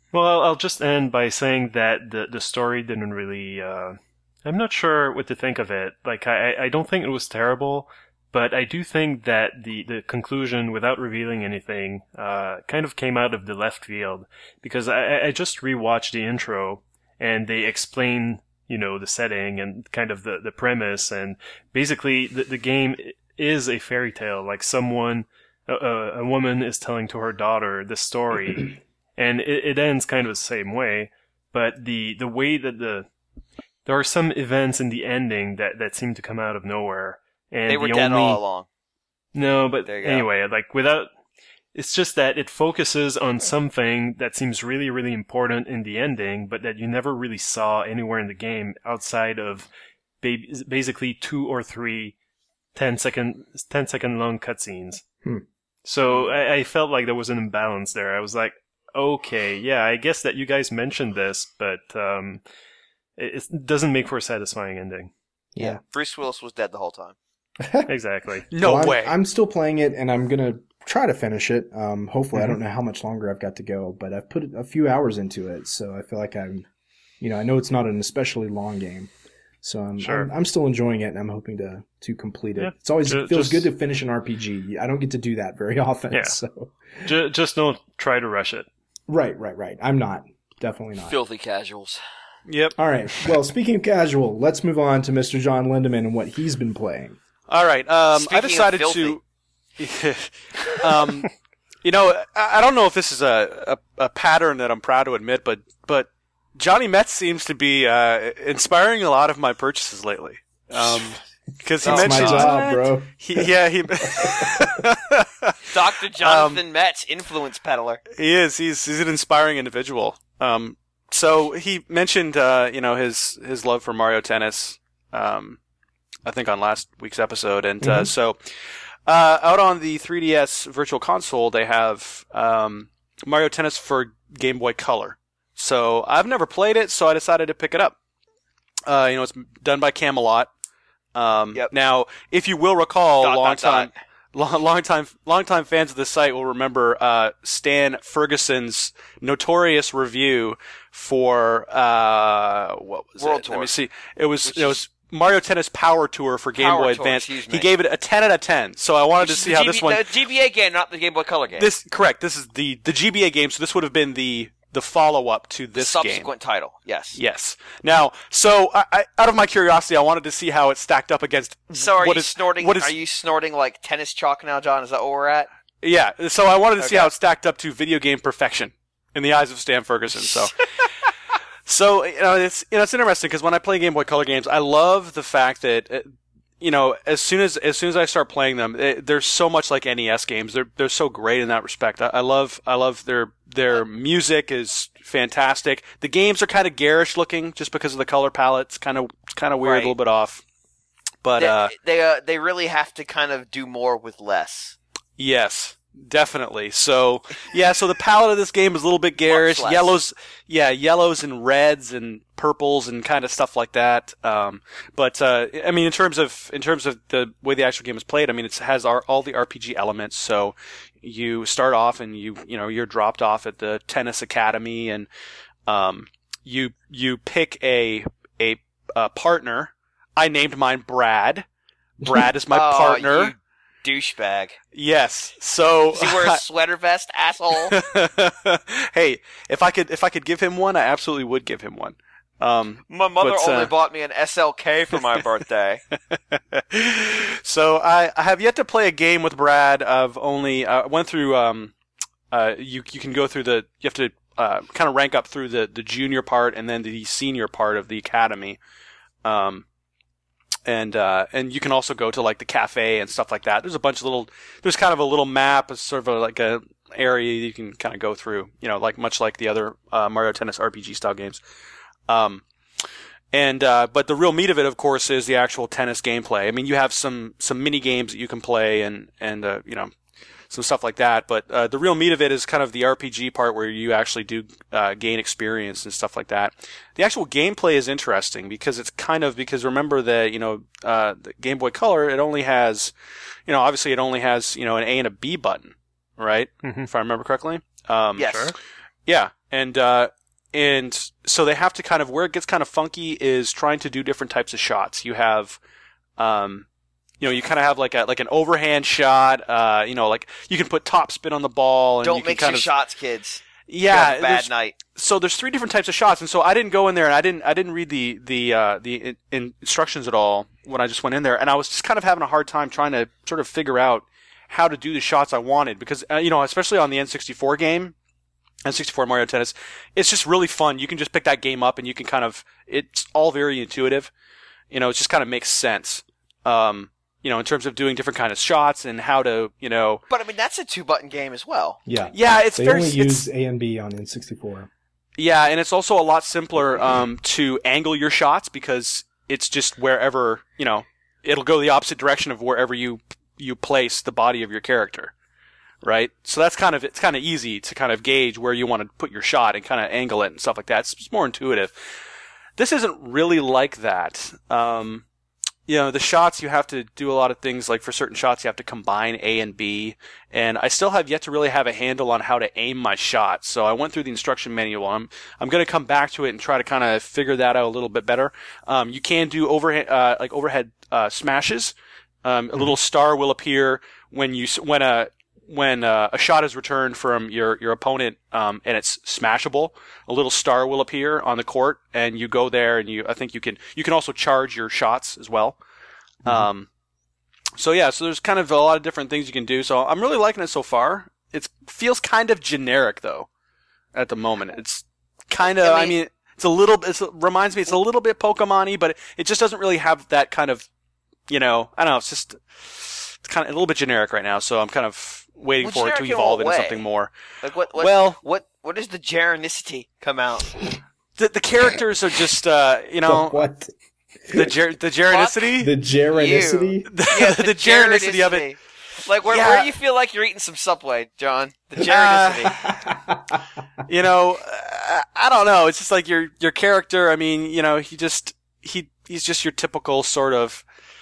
Well, I'll just end by saying that the the story didn't really. Uh, I'm not sure what to think of it. Like, I I don't think it was terrible, but I do think that the the conclusion, without revealing anything, uh, kind of came out of the left field, because I I just rewatched the intro and they explain, you know, the setting and kind of the the premise, and basically the the game is a fairy tale. Like, someone, a, a woman is telling to her daughter the story. And it, it ends kind of the same way, but the, the way that the, there are some events in the ending that, that seem to come out of nowhere. And They were the dead only, all along. No, but There you go. anyway, like without, it's just that it focuses on something that seems really, really important in the ending, but that you never really saw anywhere in the game outside of ba- basically two or three ten second, ten second long cutscenes. Hmm. So I, I felt like there was an imbalance there. I was like, okay, yeah, I guess that you guys mentioned this, but um, it, it doesn't make for a satisfying ending. Yeah. Bruce Willis was dead the whole time. Exactly. No Well, I'm- way. I'm, still playing it, and I'm gonna try to finish it. Um, hopefully, I Mhm. don't know how much longer I've got to go, but I've put a few hours into it, so I feel like I'm, you know, I know it's not an especially long game, so I'm Sure. I'm, I'm still enjoying it, and I'm hoping to to complete it. Yeah. It's always Ju- feels just- good to finish an R P G. I don't get to do that very often. Yeah. So J- just don't try to rush it. right, right, right. I'm not definitely not. Filthy casuals. Yep. All right. Well, speaking of casual, let's move on to Mister John Lindemann and what he's been playing. All right. Um, Speaking I of decided filthy. to. um, you know, I, I don't know if this is a, a a pattern that I'm proud to admit, but but Johnny Metz seems to be uh, inspiring a lot of my purchases lately. Um, because he That's That's my mentioned, job, bro. he, yeah, he Doctor Jonathan Metz, influence peddler. he is he's he's an inspiring individual. Um, so he mentioned uh, you know his his love for Mario Tennis. Um, I think on last week's episode, and uh, Mhm. so uh, out on the three D S Virtual Console, they have um, Mario Tennis for Game Boy Color. So I've never played it, so I decided to pick it up. Uh, you know, it's done by Camelot. Um, Yep. Now, if you will recall, Dot, long dot, dot. time, long, long time, long time fans of the site will remember uh, Stan Ferguson's notorious review for uh, what was World it? Tour. Let me see. It was Which it was Mario Tennis Power Tour for Game Power Boy Tour, Advance. excuse He me. gave it a ten out of ten. So I wanted Which to is see the how G B, this one. the G B A game, not the Game Boy Color game. This correct. This is the the G B A game. So this would have been the the follow up to the this game. subsequent title. Yes. Yes. Now, so I, I, out of my curiosity, I wanted to see how it stacked up against. So are what you is- snorting? what is- Are you snorting like tennis chalk now, John? Is that what we're at? Yeah. So I wanted to see Okay. how it stacked up to video game perfection in the eyes of Stan Ferguson. So. So, you know, it's, you know, it's interesting because when I play Game Boy Color games, I love the fact that, uh, you know, as soon as, as soon as I start playing them, it, they're so much like N E S games. They're, they're so great in that respect. I, I love, I love their, their music is fantastic. The games are kind of garish looking just because of the color palette. It's kind of, it's kind of weird, Right. a little bit off. But, they uh, they, uh, they really have to kind of do more with less. yes, definitely. So, yeah, so the palette of this game is a little bit garish. less. Yellows, yeah, yellows and reds and purples and kind of stuff like that. Um, but, uh, I mean, in terms of, in terms of the way the actual game is played, I mean, it has our, all the R P G elements. So you start off and you, you know, you're dropped off at the tennis academy and, um, you, you pick a, a, a partner. I named mine Brad. Brad is my Oh, partner. you douchebag. Yes. So Does he wear a sweater vest, asshole? hey, if I could if I could give him one, I absolutely would give him one. Um, My mother But, uh, only bought me an S L K for my birthday. so I, I have yet to play a game with Brad. I've only uh, went through. Um, uh, you you can go through the. You have to uh, kind of rank up through the the junior part and then the senior part of the academy. Um, and uh, and you can also go to like the cafe and stuff like that. There's a bunch of little. There's kind of a little map. It's sort of a, like a area you can kind of go through. You know, like much like the other uh, Mario Tennis R P G style games. Um, and uh, but the real meat of it, of course, is the actual tennis gameplay. I mean, you have some some mini games that you can play and and uh, you know some stuff like that. But uh, the real meat of it is kind of the R P G part where you actually do uh, gain experience and stuff like that. The actual gameplay is interesting because it's kind of because remember that you know uh, the Game Boy Color it only has you know obviously it only has you know an A and a B button, right? Mhm. If I remember correctly. Um, Yes. Sure. Yeah. and uh, and so they have to kind of, where it gets kind of funky is trying to do different types of shots. You have, um, you know, you kind of have like a like an overhand shot. Uh, you know, like you can put top spin on the ball. And Don't you can mix kind your of, shots, kids. Yeah, Have a bad there's- night. so there's three different types of shots, and so I didn't go in there and I didn't I didn't read the the uh, the in- in instructions at all when I just went in there, and I was just kind of having a hard time trying to sort of figure out how to do the shots I wanted, because uh, you know, especially on the N sixty-four game, N sixty-four Mario Tennis, it's just really fun. You can just pick that game up and you can kind of, it's all very intuitive. You know, it just kind of makes sense. Um, you know, in terms of doing different kind of shots and how to, you know, But I mean, that's a two-button game as well. Yeah. yeah, it's They very only it's, use A and B on N sixty-four. Yeah, and it's also a lot simpler um, to angle your shots, because it's just wherever, you know, it'll go the opposite direction of wherever you you place the body of your character, right? So that's kind of, it's kind of easy to kind of gauge where you want to put your shot and kind of angle it and stuff like that. It's just more intuitive. This isn't really like that. Um, you know, the shots, you have to do a lot of things, like for certain shots you have to combine A and B, and I still have yet to really have a handle on how to aim my shots. So I went through the instruction manual. I'm I'm going to come back to it and try to kind of figure that out a little bit better. Um, you can do overhead uh, like overhead uh, smashes. Um, a little star will appear when you when a when uh, a shot is returned from your your opponent, um, and it's smashable. A little star will appear on the court, and you go there, and you I think you can you can also charge your shots as well. Mm-hmm. Um, so yeah, so there's kind of a lot of different things you can do. So I'm really liking it so far. It feels kind of generic though, at the moment. It's kind of, I mean, I mean, it's a little, it's, it reminds me, it's a little bit Pokemon-y, but it, it just doesn't really have that kind of, you know, I don't know, it's just, it's kind of a little bit generic right now. So I'm kind of waiting Well, for it to generic in evolve what into way? something more. Like what? what Well- what? What does the Geronicity come out? The, the characters are just, uh, you know, What? the ger- the Geronicity, The Geronicity? the, Yeah, the Geronicity of it. Geronicity. Like where, Yeah. where do you feel like you're eating some Subway, John? The Uh, Geronicity. You know, uh, I don't know. It's just like your your character. I mean, you know, he just he he's just your typical sort of.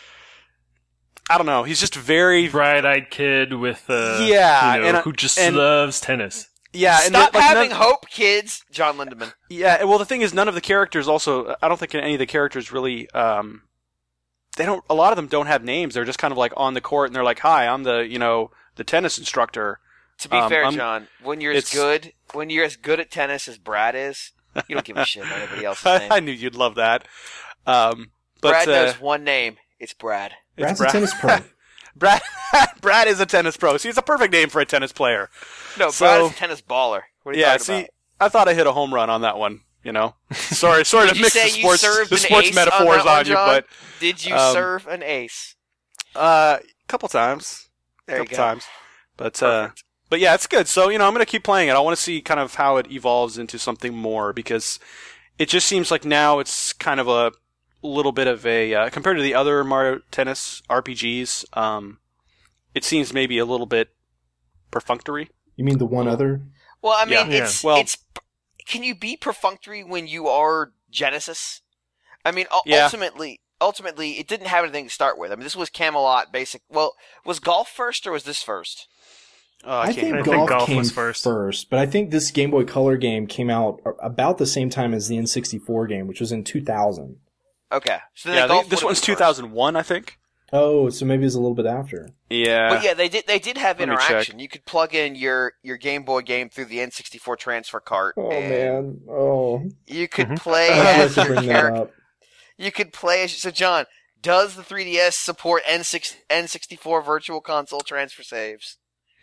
I don't know. He's just very Bright-eyed kid with, uh, Yeah, you know, and, uh, who just and- loves tennis. yeah. And Stop the- like, having none- hope, kids. John Lindemann. Yeah. Well, the thing is, none of the characters also. I don't think any of the characters really. Um, they don't. A lot of them don't have names. They're just kind of like on the court, and they're like, "Hi, I'm the you know the tennis instructor." To be Um, fair, I'm- John, when you're as it's- good, when you're as good at tennis as Brad is, you don't give a shit about anybody else's name. I knew you'd love that. Um, but Brad uh, knows one name. It's Brad. it's Brad's Brad- a tennis pro. Brad Brad is a tennis pro. See, it's a perfect name for a tennis player. No, So- Brad is a tennis baller. What are you Yeah, talking see, about? I thought I hit a home run on that one. You know, sorry, sorry Did to you mix say the you sports, served the an sports ace on metaphors that one, on you, John? but Did you um, serve an ace? uh, a couple times, There a you couple go. times. But uh, Perfect. but yeah, it's good. So you know, I'm gonna keep playing it. I want to see kind of how it evolves into something more, because it just seems like now it's kind of a little bit of a uh, compared to the other Mario Tennis R P Gs. Um, it seems maybe a little bit perfunctory. You mean the one other? Well, I mean, Yeah. Yeah. it's Well- it's. Can you be perfunctory when you are Genesis? I mean, u- Yeah. ultimately, ultimately, it didn't have anything to start with. I mean, this was Camelot basic. Well, was golf first or was this first? Uh, I, I can't think I remember. think golf, golf came was first. first, but I think this Game Boy Color game came out about the same time as the N sixty-four game, which was in two thousand. Okay, so then Yeah, the they- golf this would've one's been two first. thousand one, I think. Oh, so maybe it was a little bit after. Yeah. But yeah, they did. They did have Let me interaction. You could plug in your, your Game Boy game through the N sixty-four transfer cart. Oh and man, oh. You could Mhm. play I have as to your bring that character. up. You could play as so John. Does the three D S support N six N sixty-four Virtual Console transfer saves?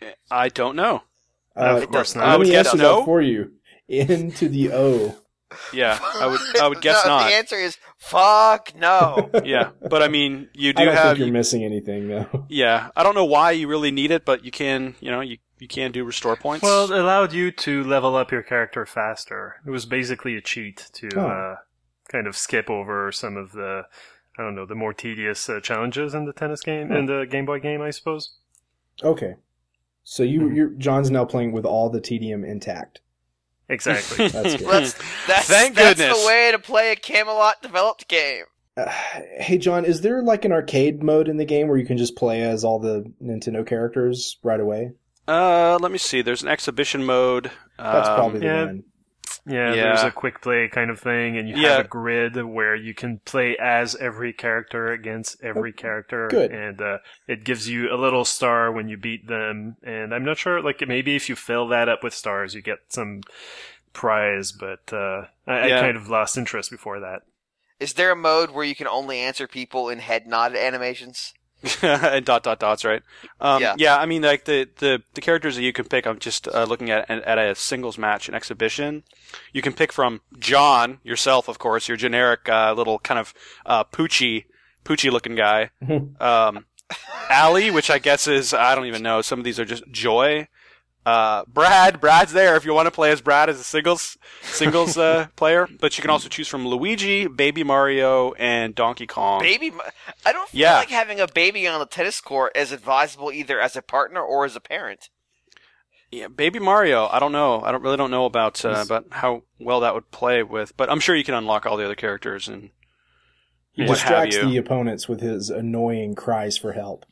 I don't know. Uh, of course not. Let I would me guess answer no. that for you. Into the O. Yeah, I would. I would guess No, not. The answer is fuck no. Yeah, but I mean, you I do don't have. think you're missing anything though. Yeah, I don't know why you really need it, but you can. You know, you you can do restore points. Well, it allowed you to level up your character faster. It was basically a cheat to Oh. uh, kind of skip over some of the, I don't know, the more tedious uh, challenges in the tennis game, in the Game Boy game, I suppose. Okay. So you, Mhm. you're John's now playing with all the T D M intact. Exactly. That's good. That's that's, Thank that's goodness. the way to play a Camelot developed game. Uh, hey John, is there like an arcade mode in the game where you can just play as all the Nintendo characters right away? uh, let me see. There's an exhibition mode. That's Um, probably the yeah. one. Yeah, Yeah. there's a quick play kind of thing, and you Yeah. have a grid where you can play as every character against every character. good. And uh, it gives you a little star when you beat them. And I'm not sure, like, maybe if you fill that up with stars, you get some prize, but uh, I, Yeah. I kind of lost interest before that. Is there a mode where you can only answer people in head nod animations? and dot dot dots, right? Um, Yeah. yeah, I mean, like the, the, the characters that you can pick. I'm just uh, looking at at a singles match, an exhibition. You can pick from John yourself, of course, your generic uh, little kind of uh, poochy, poochy looking guy. um, Allie, which I guess is I don't even know. Some of these are just Joy. Uh, Brad, Brad's there if you want to play as Brad as a singles singles uh, player. But you can also choose from Luigi, Baby Mario, and Donkey Kong. Baby, I don't feel Yeah. like having a baby on the tennis court is advisable either as a partner or as a parent. Yeah, Baby Mario. I don't know. I don't really don't know about uh, about how well that would play with, but I'm sure you can unlock all the other characters and He what have distracts you. the opponents with his annoying cries for help.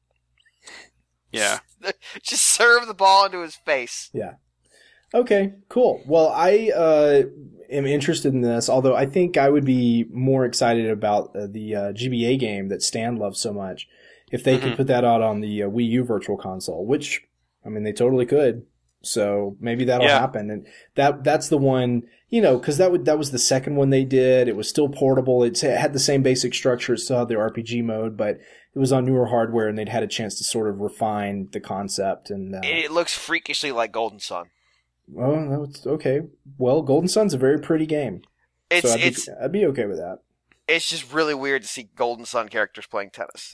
Yeah. Just serve the ball into his face. Yeah. Okay, cool. Well, I uh, am interested in this, although I think I would be more excited about uh, the uh, G B A game that Stan loves so much if they could Mhm. put that out on the uh, Wii U Virtual Console, which, I mean, they totally could. So maybe that'll Yeah. happen. And that that's the one, you know, because that would that was the second one they did. It was still portable. It's, it had the same basic structure. It still had the R P G mode, but it was on newer hardware, and they'd had a chance to sort of refine the concept. And uh, It looks freakishly like Golden Sun. oh, that's okay. Well, Golden Sun's a very pretty game, It's so I'd be, it's I'd be okay with that. it's just really weird to see Golden Sun characters playing tennis.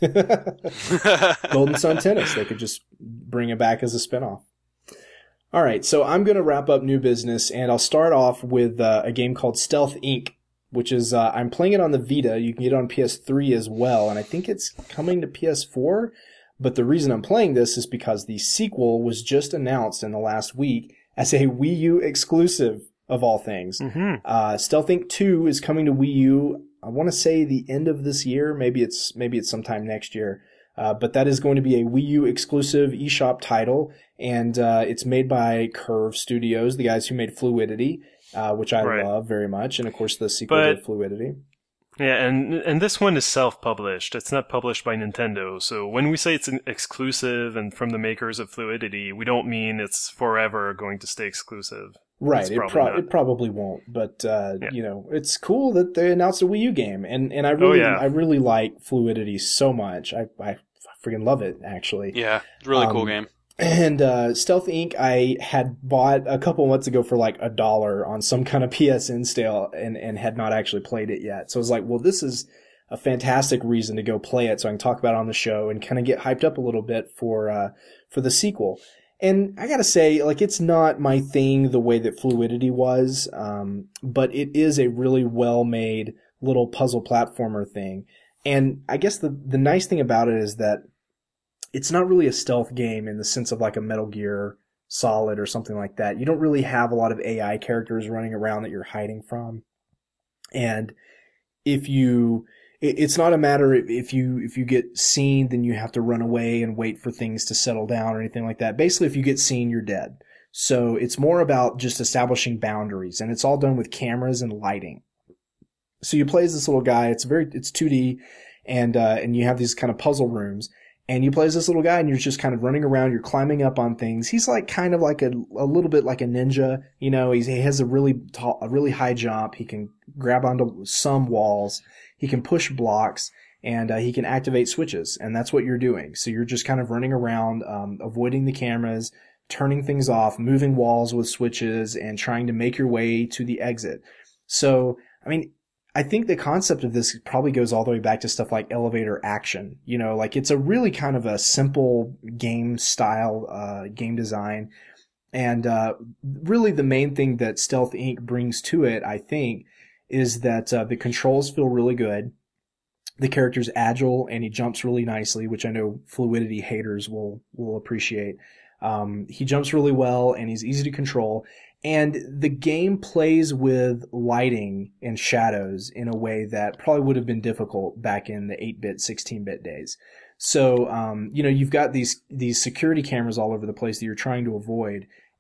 Golden Sun Tennis. They could just bring it back as a spinoff. All right, so I'm going to wrap up new business, and I'll start off with uh, a game called Stealth Incorporated, which is uh, I'm playing it on the Vita. You can get it on P S three as well, and I think it's coming to P S four. But the reason I'm playing this is because the sequel was just announced in the last week as a Wii U exclusive, of all things. Mm-hmm. Uh, Stealth Incorporated two is coming to Wii U. I want to say the end of this year. Maybe it's maybe it's sometime next year. Uh, but that is going to be a Wii U exclusive eShop title, and uh, it's made by Curve Studios, the guys who made Fluidity, uh, which I Right. love very much, and of course the sequel But- to Fluidity. Yeah, and and this one is self-published. It's not published by Nintendo. So when we say it's an exclusive and from the makers of Fluidity, we don't mean it's forever going to stay exclusive. Right, It's it, probably pro- not. it probably won't, but uh, Yeah. you know, it's cool that they announced a Wii U game, and, and I really yeah. I really like Fluidity so much. I I freaking love it, actually. Yeah, really cool Um, game. And uh, Stealth Incorporated, I had bought a couple months ago for like a dollar on some kind of P S N sale, and and had not actually played it yet. So I was like, well, this is a fantastic reason to go play it, so I can talk about it on the show and kind of get hyped up a little bit for uh, for the sequel. And I gotta say, like, it's not my thing the way that Fluidity was, um, but it is a really well-made little puzzle platformer thing. And I guess the the nice thing about it is that it's not really a stealth game in the sense of like a Metal Gear Solid or something like that. You don't really have a lot of A I characters running around that you're hiding from. And if you, it, it's not a matter of if you, if you get seen, then you have to run away and wait for things to settle down or anything like that. Basically, if you get seen, you're dead. So it's more about just establishing boundaries, and it's all done with cameras and lighting. So you play as this little guy. It's very, it's two D, and, uh, and you have these kind of puzzle rooms. And you play as this little guy, and you're just kind of running around. You're climbing up on things. He's like kind of like a a little bit like a ninja. You know, he's, he has a really tall, a really high jump. He can grab onto some walls. He can push blocks, and uh, he can activate switches. And that's what you're doing. So you're just kind of running around, um, avoiding the cameras, turning things off, moving walls with switches, and trying to make your way to the exit. So, I mean, I think the concept of this probably goes all the way back to stuff like Elevator Action. You know, like it's a really kind of a simple game style, uh, game design. And, uh, really the main thing that Stealth Incorporated brings to it, I think, is that, uh, the controls feel really good. The character's agile and he jumps really nicely, which I know Fluidity haters will, will appreciate. Um, he jumps really well and he's easy to control. And the game plays with lighting and shadows in a way that probably would have been difficult back in the eight-bit, sixteen-bit days. So, um, you know, you've got these, these security cameras all over the place that you're trying to avoid.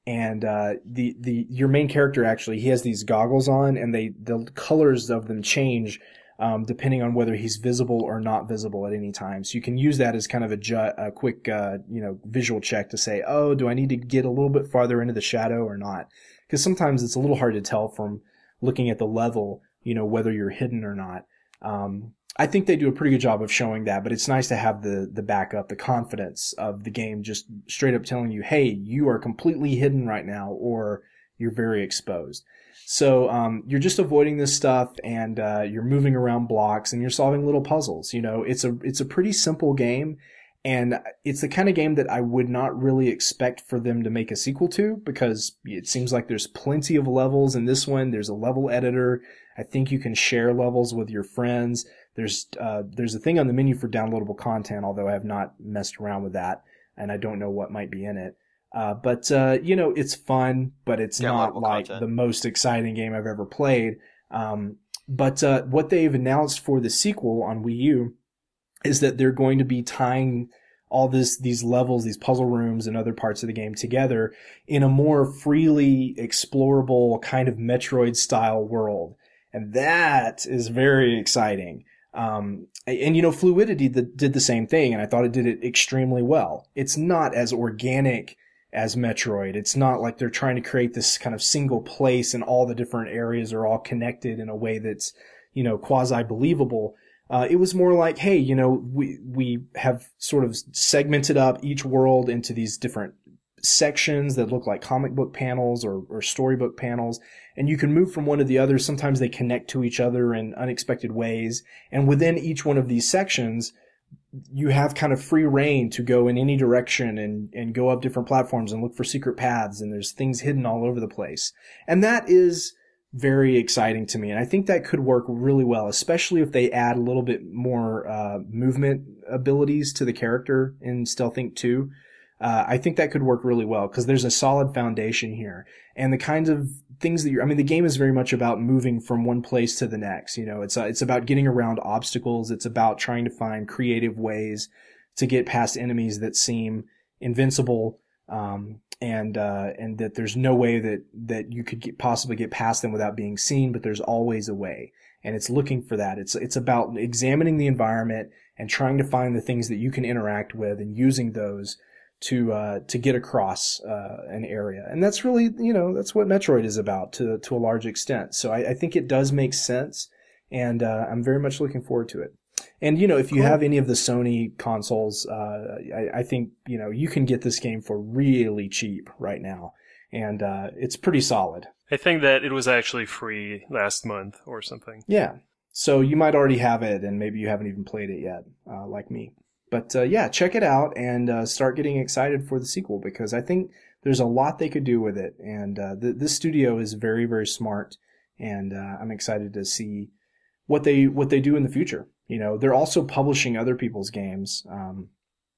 And uh, the the your main character actually, he has these goggles on, and they the colors of them change um, depending on whether he's visible or not visible at any time. So you can use that as kind of a, ju- a quick uh, you know visual check to say, oh, do I need to get a little bit farther into the shadow or not? Because sometimes it's a little hard to tell from looking at the level, you know, whether you're hidden or not. Um, I think they do a pretty good job of showing that, but it's nice to have the the backup, the confidence of the game just straight up telling you, hey, you are completely hidden right now, or you're very exposed. So um, you're just avoiding this stuff, and uh, you're moving around blocks, and you're solving little puzzles. You know, it's a it's a pretty simple game, and it's the kind of game that I would not really expect for them to make a sequel to, because it seems like there's plenty of levels in this one. There's a level editor. I think you can share levels with your friends. There's uh, there's a thing on the menu for downloadable content, although I have not messed around with that, and I don't know what might be in it. Uh, but, uh, you know, it's fun, but it's not like content. the most exciting game I've ever played. Um, but uh, what they've announced for the sequel on Wii U is that they're going to be tying all this these levels, these puzzle rooms, and other parts of the game together in a more freely explorable kind of Metroid-style world. And that is very exciting. Um, and, you know, Fluidity did the same thing, and I thought it did it extremely well. It's not as organic as Metroid. It's not like they're trying to create this kind of single place and all the different areas are all connected in a way that's, you know, quasi-believable. Uh, it was more like, hey, you know, we, we have sort of segmented up each world into these different sections that look like comic book panels or, or storybook panels, and you can move from one to the other. Sometimes they connect to each other in unexpected ways, and within each one of these sections, you have kind of free reign to go in any direction and, and go up different platforms and look for secret paths, and there's things hidden all over the place. And that is very exciting to me, and I think that could work really well, especially if they add a little bit more uh, movement abilities to the character in Stealth Inc two. Uh, I think that could work really well because there's a solid foundation here, and the kinds of things that you're, I mean, the game is very much about moving from one place to the next. You know, it's, uh, it's about getting around obstacles. It's about trying to find creative ways to get past enemies that seem invincible, um, and, uh, and that there's no way that, that you could get, possibly get past them without being seen, but there's always a way. And it's looking for that. It's, it's about examining the environment and trying to find the things that you can interact with and using those to uh to get across uh an area. And that's really, you know, that's what Metroid is about to to a large extent. So I, I think it does make sense, and uh I'm very much looking forward to it. And, you know, if you Cool. have any of the Sony consoles, uh I, I think, you know, you can get this game for really cheap right now, and uh it's pretty solid. I think that it was actually free last month or something. Yeah. So you might already have it, and maybe you haven't even played it yet, uh like me. But, uh, yeah, check it out and uh, start getting excited for the sequel, because I think there's a lot they could do with it. And uh, th- this studio is very, very smart, and uh, I'm excited to see what they what they do in the future. You know, they're also publishing other people's games. Um,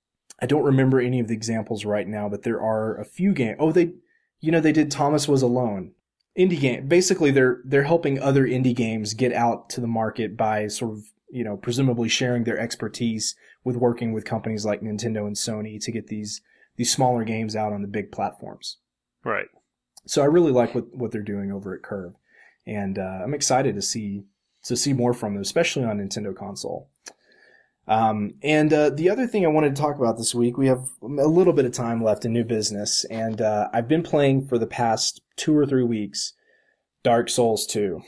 I don't remember any of the examples right now, but there are a few games. Oh, they, you know, they did Thomas Was Alone. Indie game. Basically, they're they're helping other indie games get out to the market by sort of, you know, presumably sharing their expertise with working with companies like Nintendo and Sony to get these these smaller games out on the big platforms. Right. So I really like what, what they're doing over at Curve, and uh, I'm excited to see to see more from them, especially on Nintendo console. Um, and uh, the other thing I wanted to talk about this week, we have a little bit of time left in new business, and uh, I've been playing for the past two or three weeks Dark Souls two.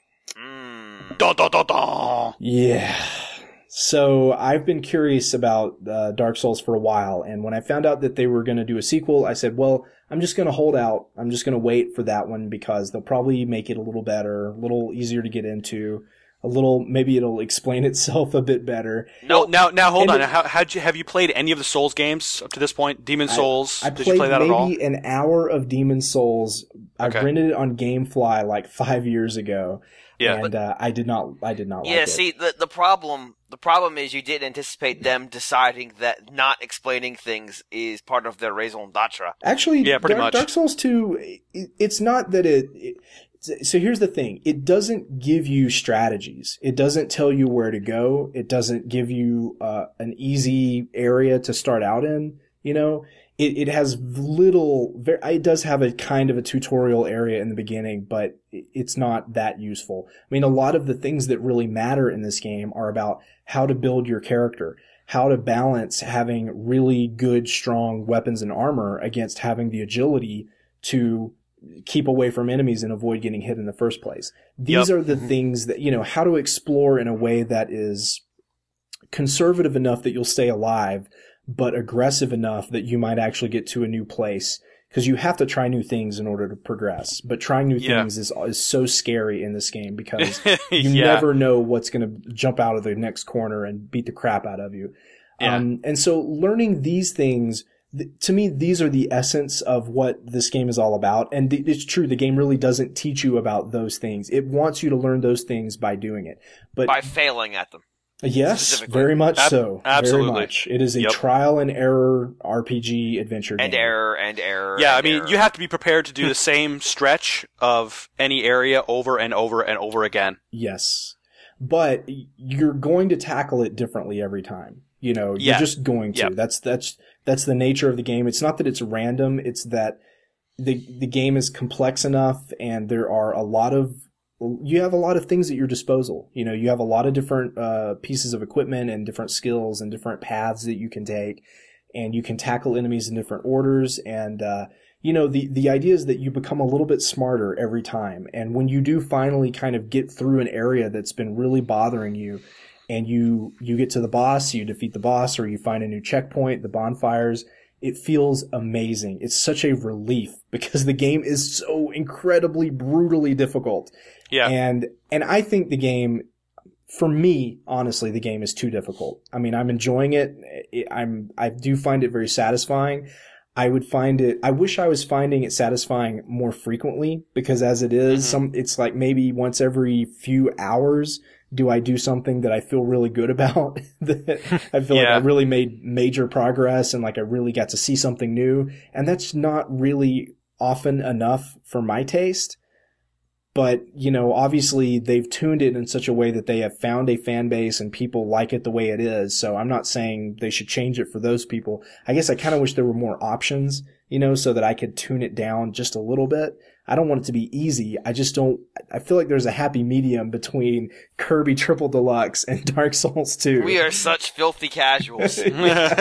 Mm. Da, da, da, da. Yeah. So I've been curious about uh, Dark Souls for a while, and when I found out that they were going to do a sequel, I said, well, I'm just going to hold out. I'm just going to wait for that one because they'll probably make it a little better, a little easier to get into, a little, maybe it'll explain itself a bit better. No, well, now, now hold And on. it- How, how'd you, have you played any of the Souls games up to this point? Demon Souls? I Did played you play that at all? maybe an hour of Demon Souls. I Okay. rented it on GameFly like five years ago. Yeah. And uh, I did not, I did not like Yeah, it. see, the the problem the problem is you didn't anticipate them deciding that not explaining things is part of their raison d'etre. Actually, Yeah, pretty Dark, much. Dark Souls two, it, it's not that it, it. So here's the thing: it doesn't give you strategies. It doesn't tell you where to go. It doesn't give you uh, an easy area to start out in. You know, it, it has little, very, it does have a kind of a tutorial area in the beginning, but it's not that useful. I mean, a lot of the things that really matter in this game are about how to build your character, how to balance having really good, strong weapons and armor against having the agility to keep away from enemies and avoid getting hit in the first place. These Yep. are the things that, you know, how to explore in a way that is conservative enough that you'll stay alive, but aggressive enough that you might actually get to a new place. Because you have to try new things in order to progress. But trying new Yeah. things is is so scary in this game because you Yeah. never know what's going to jump out of the next corner and beat the crap out of you. Yeah. Um, and so learning these things, th- to me, these are the essence of what this game is all about. And th- it's true, the game really doesn't teach you about those things. It wants you to learn those things by doing it. But by failing at them. yes, specifically. very much Ab- so. absolutely. Very much. It is a Yep. trial and error R P G adventure And game. error, and error. Yeah, I and mean, error. you have to be prepared to do the same stretch of any area over and over and over again. Yes. But you're going to tackle it differently every time. You know, you're Yeah. just going to. Yeah. That's that's that's the nature of the game. It's not that it's random, it's that the the game is complex enough and there are a lot of you have a lot of things at your disposal. You know, you have a lot of different uh pieces of equipment and different skills and different paths that you can take, and you can tackle enemies in different orders. And uh you know, the the idea is that you become a little bit smarter every time. And when you do finally kind of get through an area that's been really bothering you, and you you get to the boss, you defeat the boss, or you find a new checkpoint, the bonfires, it feels amazing. It's such a relief because the game is so incredibly brutally difficult. Yeah. And and I think the game, for me, honestly, the game is too difficult. I mean, I'm enjoying it. It- I'm I do find it very satisfying. I would find it, I wish I was finding it satisfying more frequently, because as it is, Mhm. some, it's like maybe once every few hours do I do something that I feel really good about. That I feel like Yeah. I really made major progress and like I really got to see something new. And that's not really often enough for my taste. But, you know, obviously they've tuned it in such a way that they have found a fan base and people like it the way it is. So I'm not saying they should change it for those people. I guess I kind of wish there were more options, you know, so that I could tune it down just a little bit. I don't want it to be easy. I just don't, I feel like there's a happy medium between Kirby Triple Deluxe and Dark Souls two. We are such filthy casuals. I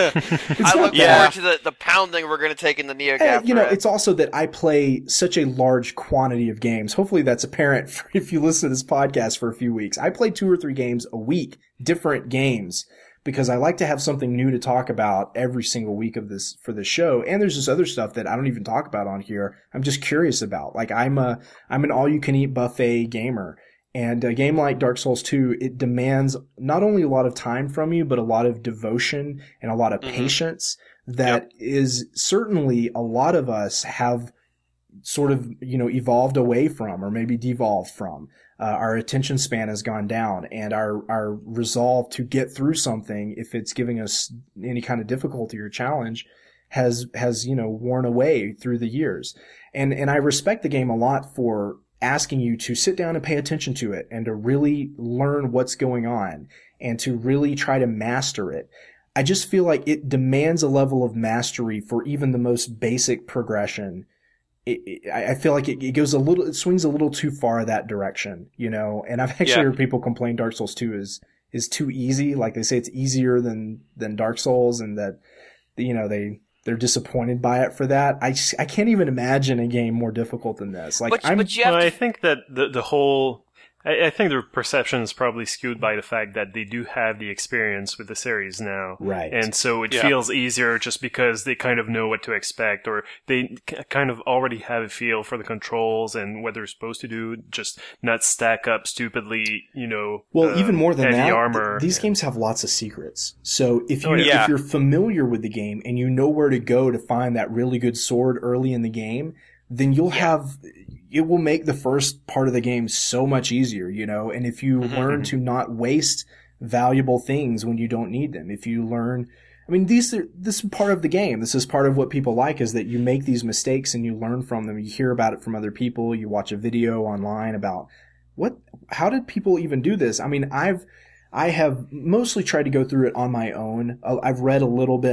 It's look not Yeah. forward to the, the pounding we're going to take in the NeoGAF. And, you know, thread. it's also that I play such a large quantity of games. Hopefully that's apparent for, if you listen to this podcast for a few weeks. I play two or three games a week, different games, because I like to have something new to talk about every single week of this for the show. And there's this other stuff that I don't even talk about on here. I'm just curious about. Like I'm a, I'm an all you can eat buffet gamer. And a game like Dark Souls two, it demands not only a lot of time from you, but a lot of devotion and a lot of Mhm. patience that is certainly a lot of us have sort of, you know, evolved away from, or maybe devolved from. Uh, our attention span has gone down, and our, our resolve to get through something, if it's giving us any kind of difficulty or challenge, has, has, you know, worn away through the years. And, and I respect the game a lot for asking you to sit down and pay attention to it and to really learn what's going on and to really try to master it. I just feel like it demands a level of mastery for even the most basic progression. It, it, I feel like it, it goes a little, it swings a little too far that direction, you know, and I've actually Yeah. heard people complain Dark Souls two is, is too easy. Like they say it's easier than, than Dark Souls, and that, you know, they, they're disappointed by it for that. I, just, I can't even imagine a game more difficult than this. Like but, I'm, but you have Well, to I think that the the whole, I, I think their perception is probably skewed by the fact that they do have the experience with the series now, right. and so it Yeah. feels easier just because they kind of know what to expect, or they k- kind of already have a feel for the controls and what they're supposed to do, just not stack up stupidly, you know. Well, uh, even more than heavy that, armor. th- these games have lots of secrets. So if you Oh, yeah. if you're familiar with the game and you know where to go to find that really good sword early in the game, then you'll have it will make the first part of the game so much easier, you know. And if you Mhm. learn to not waste valuable things when you don't need them, if you learn, I mean, these are this is part of the game. This is part of what people like, is that you make these mistakes and you learn from them. You hear about it from other people. You watch a video online about what, how did people even do this? I mean, I've, I have mostly tried to go through it on my own. I've read a little bit.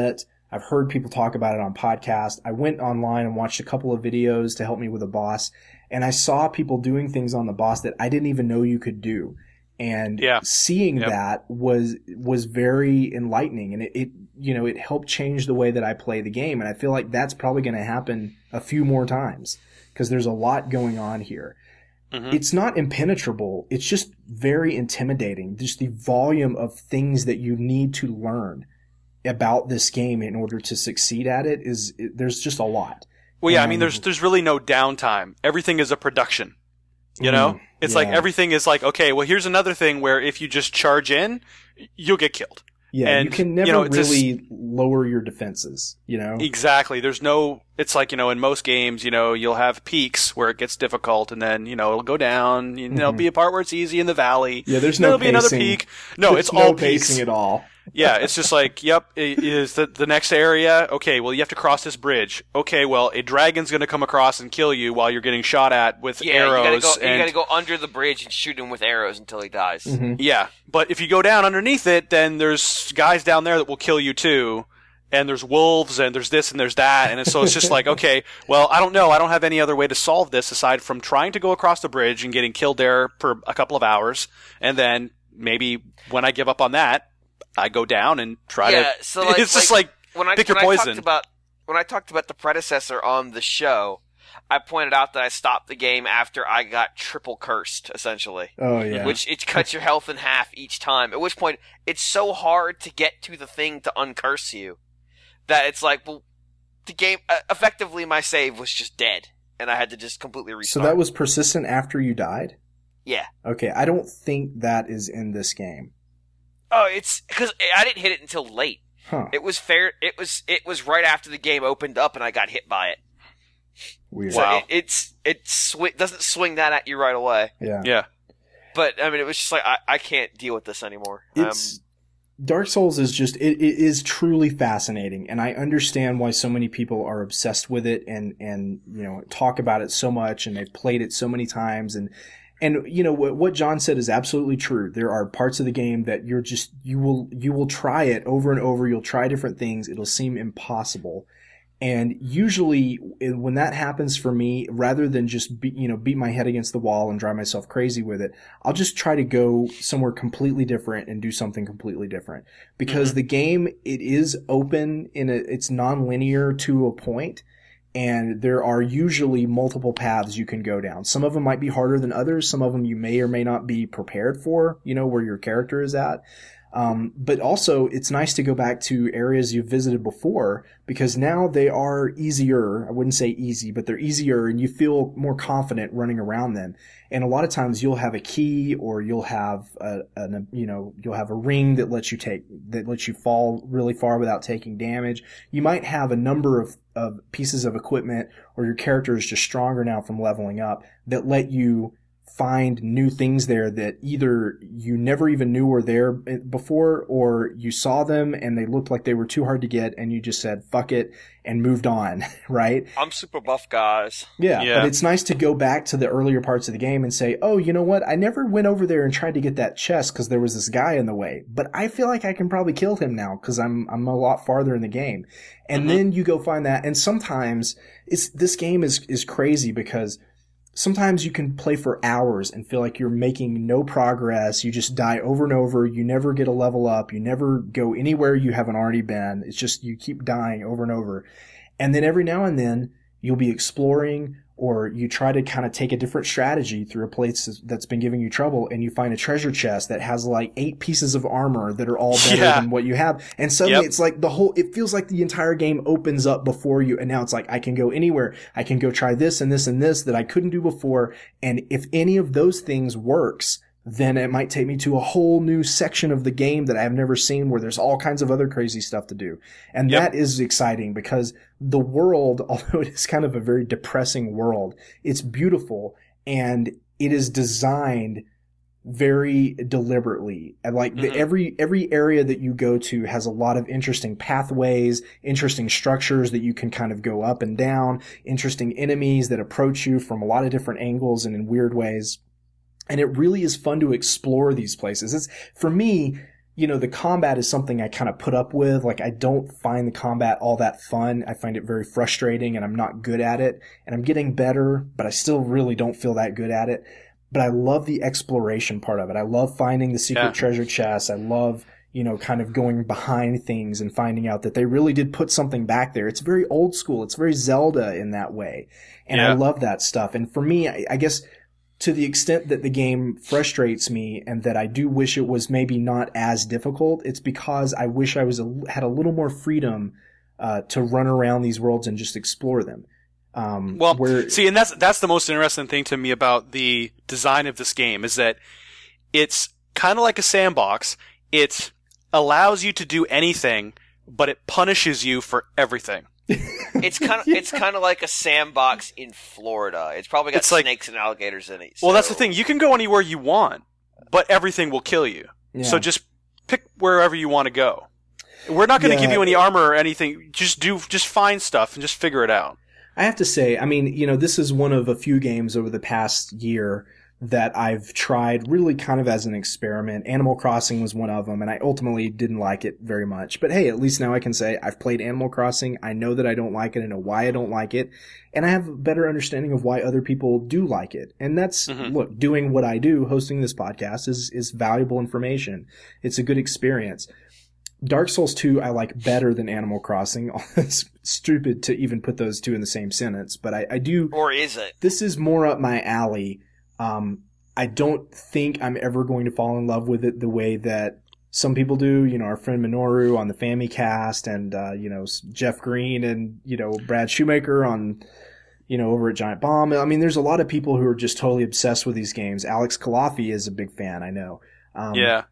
I've heard people talk about it on podcasts. I went online and watched a couple of videos to help me with a boss, and I saw people doing things on the boss that I didn't even know you could do. And yeah. seeing yep. that was was very enlightening, and it, it you know it helped change the way that I play the game. And I feel like that's probably going to happen a few more times because there's a lot going on here. Mm-hmm. It's not impenetrable. It's just very intimidating. Just the volume of things that you need to learn about this game in order to succeed at it is it, there's just a lot. Well, yeah, and, I mean, there's there's really no downtime. Everything is a production. You know, mm, it's yeah. like everything is like, okay, well, here's another thing where if you just charge in, you'll get killed. Yeah, and, you can never you know, really just, lower your defenses, you know? Exactly. There's no, it's like, you know, in most games, you know, you'll have peaks where it gets difficult and then, you know, it'll go down. You know, mm-hmm. There'll be a part where it's easy in the valley. Yeah, there's no There'll pacing. be another peak. No, there's it's no all pacing peaks. at all. Yeah, it's just like, yep, it is the, the next area. Okay, well, you have to cross this bridge. Okay, well, a dragon's going to come across and kill you while you're getting shot at with yeah, arrows. You gotta, go, and, you gotta go under the bridge and shoot him with arrows until he dies. Mm-hmm. Yeah, but if you go down underneath it, then there's guys down there that will kill you too. And there's wolves, and there's this, and there's that, and so it's just like, okay, well, I don't know, I don't have any other way to solve this aside from trying to go across the bridge and getting killed there for a couple of hours, and then maybe when I give up on that, I go down and try yeah, to. So like, it's just like, like when I, pick when your poison. I talked about, when I talked about the predecessor on the show, I pointed out that I stopped the game after I got triple cursed, essentially. Oh yeah. Which it cuts your health in half each time. At which point, it's so hard to get to the thing to uncurse you that it's like, well, the game uh, effectively my save was just dead, and I had to just completely restart. So that was persistent after you died? Yeah. Okay, I don't think that is in this game. Oh, it's because I didn't hit it until late. Huh. It was fair. It was it was right after the game opened up, and I got hit by it. Weird. So wow. it, it's it sw- doesn't swing that at you right away. Yeah. Yeah. But I mean, it was just like I, I can't deal with this anymore. It's um, Dark Souls is just it, it is truly fascinating, and I understand why so many people are obsessed with it and and you know talk about it so much, and they've played it so many times, and and you know what what John said is absolutely true. There are parts of the game that you're just you will you will try it over and over. You'll try different things. It'll seem impossible. And usually when that happens for me, rather than just be, you know, beat my head against the wall and drive myself crazy with it, I'll just try to go somewhere completely different and do something completely different. Because mm-hmm. the game, it is open in a, it's non-linear to a point, and there are usually multiple paths you can go down. Some of them might be harder than others. Some of them you may or may not be prepared for, you know, where your character is at. Um, but also it's nice to go back to areas you've visited before, because now they are easier. I wouldn't say easy, but they're easier, and you feel more confident running around them. And a lot of times you'll have a key, or you'll have a, a you know, you'll have a ring that lets you take, that lets you fall really far without taking damage. You might have a number of, of pieces of equipment, or your character is just stronger now from leveling up, that let you find new things there that either you never even knew were there before, or you saw them and they looked like they were too hard to get and you just said fuck it and moved on, right? I'm super buff, guys. Yeah, yeah, but it's nice to go back to the earlier parts of the game and say, oh, you know what? I never went over there and tried to get that chest because there was this guy in the way, but I feel like I can probably kill him now because I'm I'm a lot farther in the game. And mm-hmm. then you go find that, and sometimes it's this game is is crazy because sometimes you can play for hours and feel like you're making no progress. You just die over and over. You never get a level up. You never go anywhere you haven't already been. It's just you keep dying over and over. And then every now and then you'll be exploring, or you try to kind of take a different strategy through a place that's been giving you trouble, and you find a treasure chest that has like eight pieces of armor that are all better yeah. than what you have. And suddenly yep. it's like the whole, it feels like the entire game opens up before you, and now it's like, I can go anywhere. I can go try this and this and this that I couldn't do before. And if any of those things works, then it might take me to a whole new section of the game that I've never seen, where there's all kinds of other crazy stuff to do. And yep. that is exciting, because the world, although it is kind of a very depressing world, it's beautiful, and it is designed very deliberately. And like mm-hmm. the, every, every area that you go to has a lot of interesting pathways, interesting structures that you can kind of go up and down, interesting enemies that approach you from a lot of different angles and in weird ways. And it really is fun to explore these places. It's, for me, you know, the combat is something I kind of put up with. Like, I don't find the combat all that fun. I find it very frustrating, and I'm not good at it. And I'm getting better, but I still really don't feel that good at it. But I love the exploration part of it. I love finding the secret Yeah. treasure chests. I love, you know, kind of going behind things and finding out that they really did put something back there. It's very old school. It's very Zelda in that way. And I Yeah. love that stuff. And for me, I, I guess to the extent that the game frustrates me and that I do wish it was maybe not as difficult, it's because I wish I was a, had a little more freedom uh, to run around these worlds and just explore them. Um, Well, where, see, and that's that's the most interesting thing to me about the design of this game is that it's kind of like a sandbox. It allows you to do anything, but it punishes you for everything. It's kind of it's kind of like a sandbox in Florida. It's probably got It's like- snakes and alligators in it. Well, that's so- the thing. You can go anywhere you want, but everything will kill you. yeah. So just pick wherever you want to go. We're not going to Yeah. give you any armor or anything. Just do, just find stuff and just figure it out. I have to say, I mean, you know, this is one of a few games over the past year that I've tried really kind of as an experiment. Animal Crossing was one of them, and I ultimately didn't like it very much. But hey, at least now I can say I've played Animal Crossing. I know that I don't like it. I know why I don't like it. And I have a better understanding of why other people do like it. And that's, Mhm. look, doing what I do, hosting this podcast is, is valuable information. It's a good experience. Dark Souls two I like better than Animal Crossing. It's stupid to even put those two in the same sentence, but I, I do. Or is it? This is more up my alley. Um, I don't think I'm ever going to fall in love with it the way that some people do. You know, our friend Minoru on the Famicast, and uh, you know, Jeff Green, and you know, Brad Shoemaker on, you know, over at Giant Bomb. I mean, there's a lot of people who are just totally obsessed with these games. Alex Kalafi is a big fan, I know. Um, Yeah.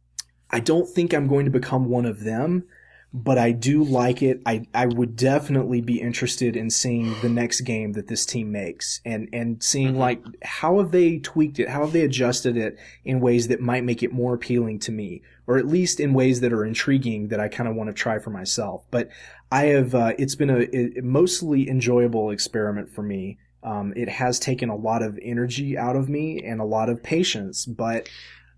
I don't think I'm going to become one of them, but I do like it. I, I would definitely be interested in seeing the next game that this team makes, and, and seeing Mhm. like, how have they tweaked it? How have they adjusted it in ways that might make it more appealing to me, or at least in ways that are intriguing that I kind of want to try for myself. But I have, uh, it's been a, a mostly enjoyable experiment for me. Um, it has taken a lot of energy out of me and a lot of patience, but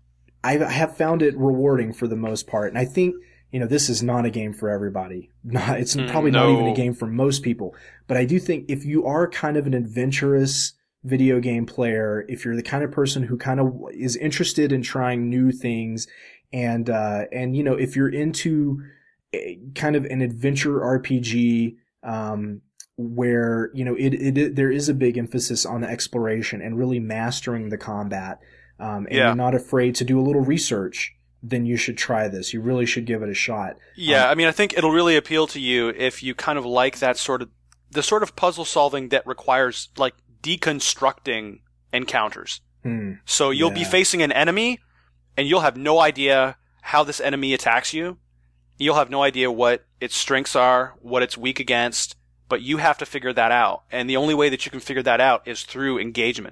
I have found it rewarding for the most part. And I think, you know, this is not a game for everybody. Not, it's Mm, probably not even no. a game for most people. But I do think if you are kind of an adventurous video game player, if you're the kind of person who kind of is interested in trying new things, and, uh, and, you know, if you're into a, kind of an adventure R P G, um, where, you know, it, it, it, there is a big emphasis on the exploration and really mastering the combat. Um, and Yeah. you're not afraid to do a little research, then you should try this. You really should give it a shot. Yeah, Um, I mean, I think it'll really appeal to you if you kind of like that sort of, the sort of puzzle solving that requires, like, deconstructing encounters. Hmm. So you'll be Yeah. facing an enemy, and you'll have no idea how this enemy attacks you. You'll have no idea what its strengths are, what it's weak against, but you have to figure that out. And the only way that you can figure that out is through engagement.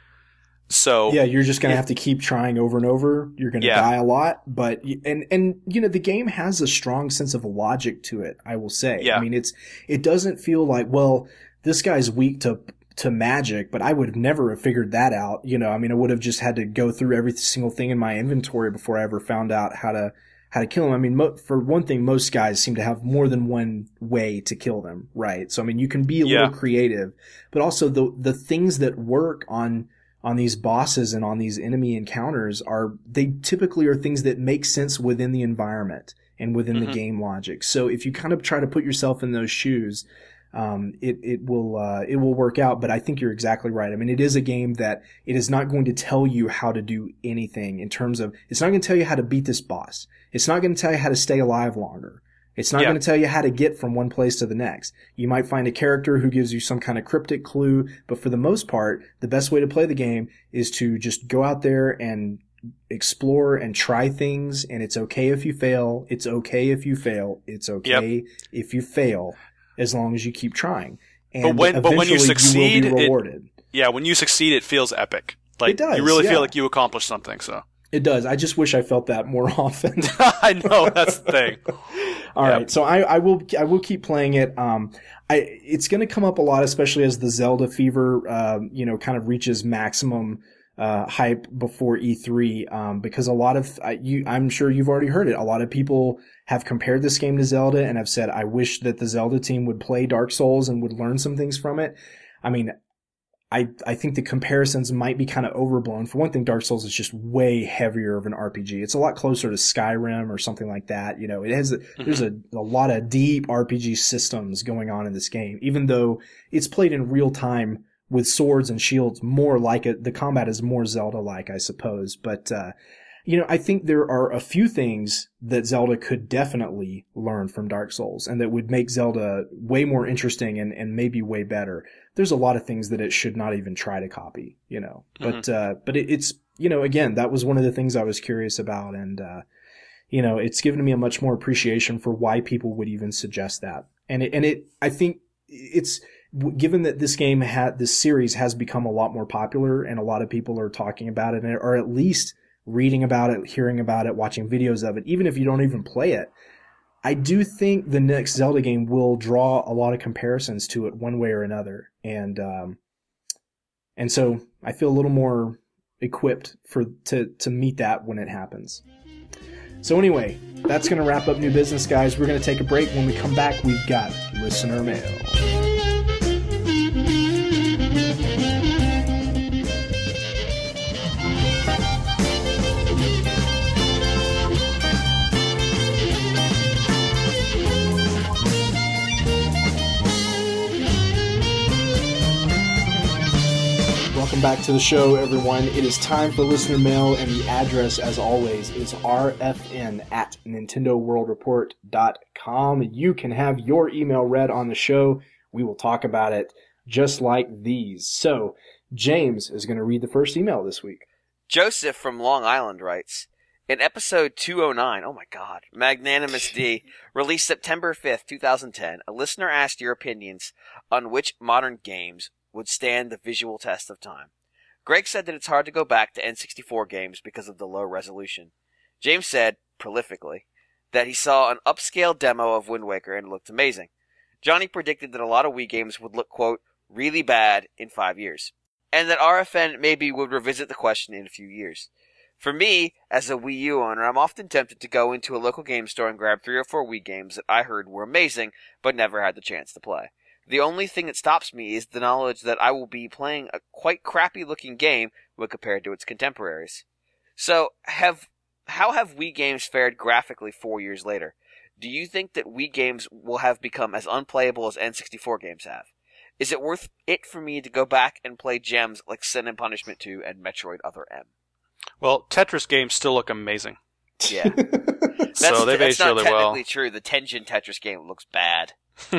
So, Yeah, you're just going to Yeah. have to keep trying over and over. You're going to Yeah. die a lot, but y- and and you know the game has a strong sense of logic to it, I will say. Yeah. I mean, it's it doesn't feel like, well, this guy's weak to to magic, but I would have never have figured that out. You know, I mean, I would have just had to go through every single thing in my inventory before I ever found out how to how to kill him. I mean, mo- for one thing, most guys seem to have more than one way to kill them, right? So I mean, you can be a Yeah. little creative, but also the the things that work on on these bosses and on these enemy encounters are, they typically are things that make sense within the environment and within Mhm. the game logic. So if you kind of try to put yourself in those shoes, um, it, it will, uh, it will work out. But I think you're exactly right. I mean, it is a game that it is not going to tell you how to do anything in terms of, it's not going to tell you how to beat this boss. It's not going to tell you how to stay alive longer. It's not Yeah. going to tell you how to get from one place to the next. You might find a character who gives you some kind of cryptic clue, but for the most part, the best way to play the game is to just go out there and explore and try things, and it's okay if you fail. It's okay if you fail. It's okay if you fail, as long as you keep trying. And But when- but when you eventually succeed, you it- will be rewarded. yeah, when you succeed, it feels epic. Like, It does, you really yeah. feel like you accomplished something, so. It does. I just wish I felt that more often. I know, that's the thing. All Yep. right, so I, I will I will keep playing it. Um, I it's going to come up a lot, especially as the Zelda fever, um, you know, kind of reaches maximum uh, hype before E three, um, because a lot of, uh, you, I'm sure you've already heard it. A lot of people have compared this game to Zelda and have said, I wish that the Zelda team would play Dark Souls and would learn some things from it. I mean, I, I think the comparisons might be kind of overblown. For one thing, Dark Souls is just way heavier of an R P G. It's a lot closer to Skyrim or something like that. You know, it has, a, mm-hmm. there's a, a lot of deep R P G systems going on in this game, even though it's played in real time with swords and shields, more like it. The combat is more Zelda-like, I suppose. But, uh, you know, I think there are a few things that Zelda could definitely learn from Dark Souls and that would make Zelda way more interesting and, and maybe way better. There's a lot of things that it should not even try to copy, you know, mm-hmm. but, uh, but it, it's, you know, again, that was one of the things I was curious about. And, uh, you know, it's given me a much more appreciation for why people would even suggest that. And it, and it, I think it's, given that this game had, this series has become a lot more popular and a lot of people are talking about it or at least reading about it, hearing about it, watching videos of it, even if you don't even play it, I do think the next Zelda game will draw a lot of comparisons to it one way or another. And, um, and so I feel a little more equipped for, to, to meet that when it happens. So anyway, that's going to wrap up New Business, guys. We're going to take a break. When we come back, we've got listener mail. Welcome back to the show, everyone. It is time for listener mail, and the address, as always, is r f n at nintendo world report dot com. You can have your email read on the show. We will talk about it just like these. So, James is going to read the first email this week. Joseph from Long Island writes, in episode two oh nine, oh my god, Magnanimous D, released September fifth, twenty ten, a listener asked your opinions on which modern games would stand the visual test of time. Greg said that it's hard to go back to N sixty-four games because of the low resolution. James said, prolifically, that he saw an upscale demo of Wind Waker and it looked amazing. Johnny predicted that a lot of Wii games would look, quote, really bad in five years, and that R F N maybe would revisit the question in a few years. For me, as a Wii U owner, I'm often tempted to go into a local game store and grab three or four Wii games that I heard were amazing, but never had the chance to play. The only thing that stops me is the knowledge that I will be playing a quite crappy-looking game when compared to its contemporaries. So, have how have Wii games fared graphically four years later? Do you think that Wii games will have become as unplayable as N sixty-four games have? Is it worth it for me to go back and play gems like Sin and Punishment two and Metroid Other M? Well, Tetris games still look amazing. Yeah. That's, so they've that's aged really well. That's not technically true. The Tengen Tetris game looks bad.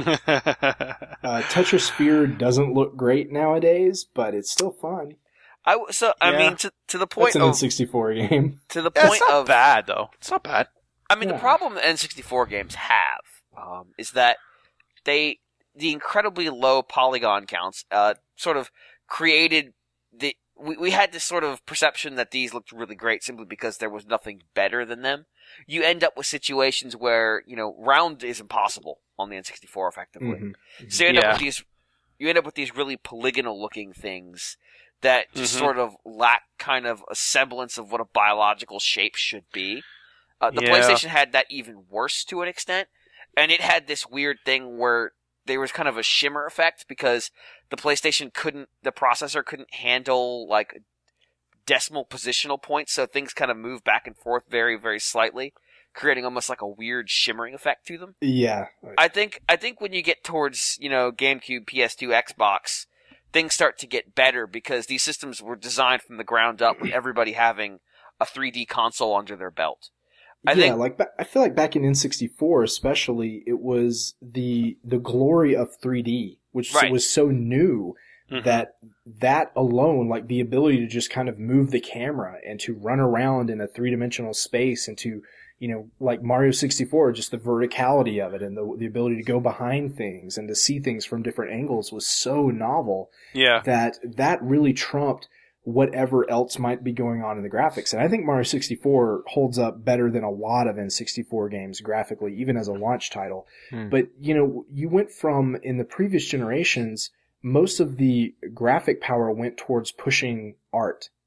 uh, Tetrisphere doesn't look great nowadays, but it's still fun. I so I yeah. mean to to the point That's an of N sixty-four game. To the yeah, point it's not of bad though. It's not bad. I mean, yeah. the problem that N sixty-four games have um, is that they the incredibly low polygon counts uh, sort of created the we we had this sort of perception that these looked really great simply because there was nothing better than them. You end up with situations where, you know, round is impossible on the N sixty-four effectively. Mm-hmm. Mm-hmm. So you end yeah. up with these you end up with these really polygonal looking things that just mm-hmm. sort of lack kind of a semblance of what a biological shape should be. Uh, the yeah. PlayStation had that even worse to an extent, and it had this weird thing where there was kind of a shimmer effect because the PlayStation couldn't, the processor couldn't handle like decimal positional points, so things kind of move back and forth very, very slightly, creating almost like a weird shimmering effect to them. Yeah. I think I think when you get towards, you know, GameCube, P S two, Xbox, things start to get better because these systems were designed from the ground up with everybody having a three D console under their belt. I yeah, think, like I feel like back in N sixty-four especially, it was the the glory of three D, which right. was so new. Mm-hmm. That that alone, like the ability to just kind of move the camera and to run around in a three-dimensional space and to, you know, like Mario sixty-four, just the verticality of it and the the ability to go behind things and to see things from different angles was so novel. Yeah. That that really trumped whatever else might be going on in the graphics. And I think Mario sixty-four holds up better than a lot of N sixty-four games graphically, even as a launch title. Hmm. But, you know, you went from, in the previous generations, most of the graphic power went towards pushing art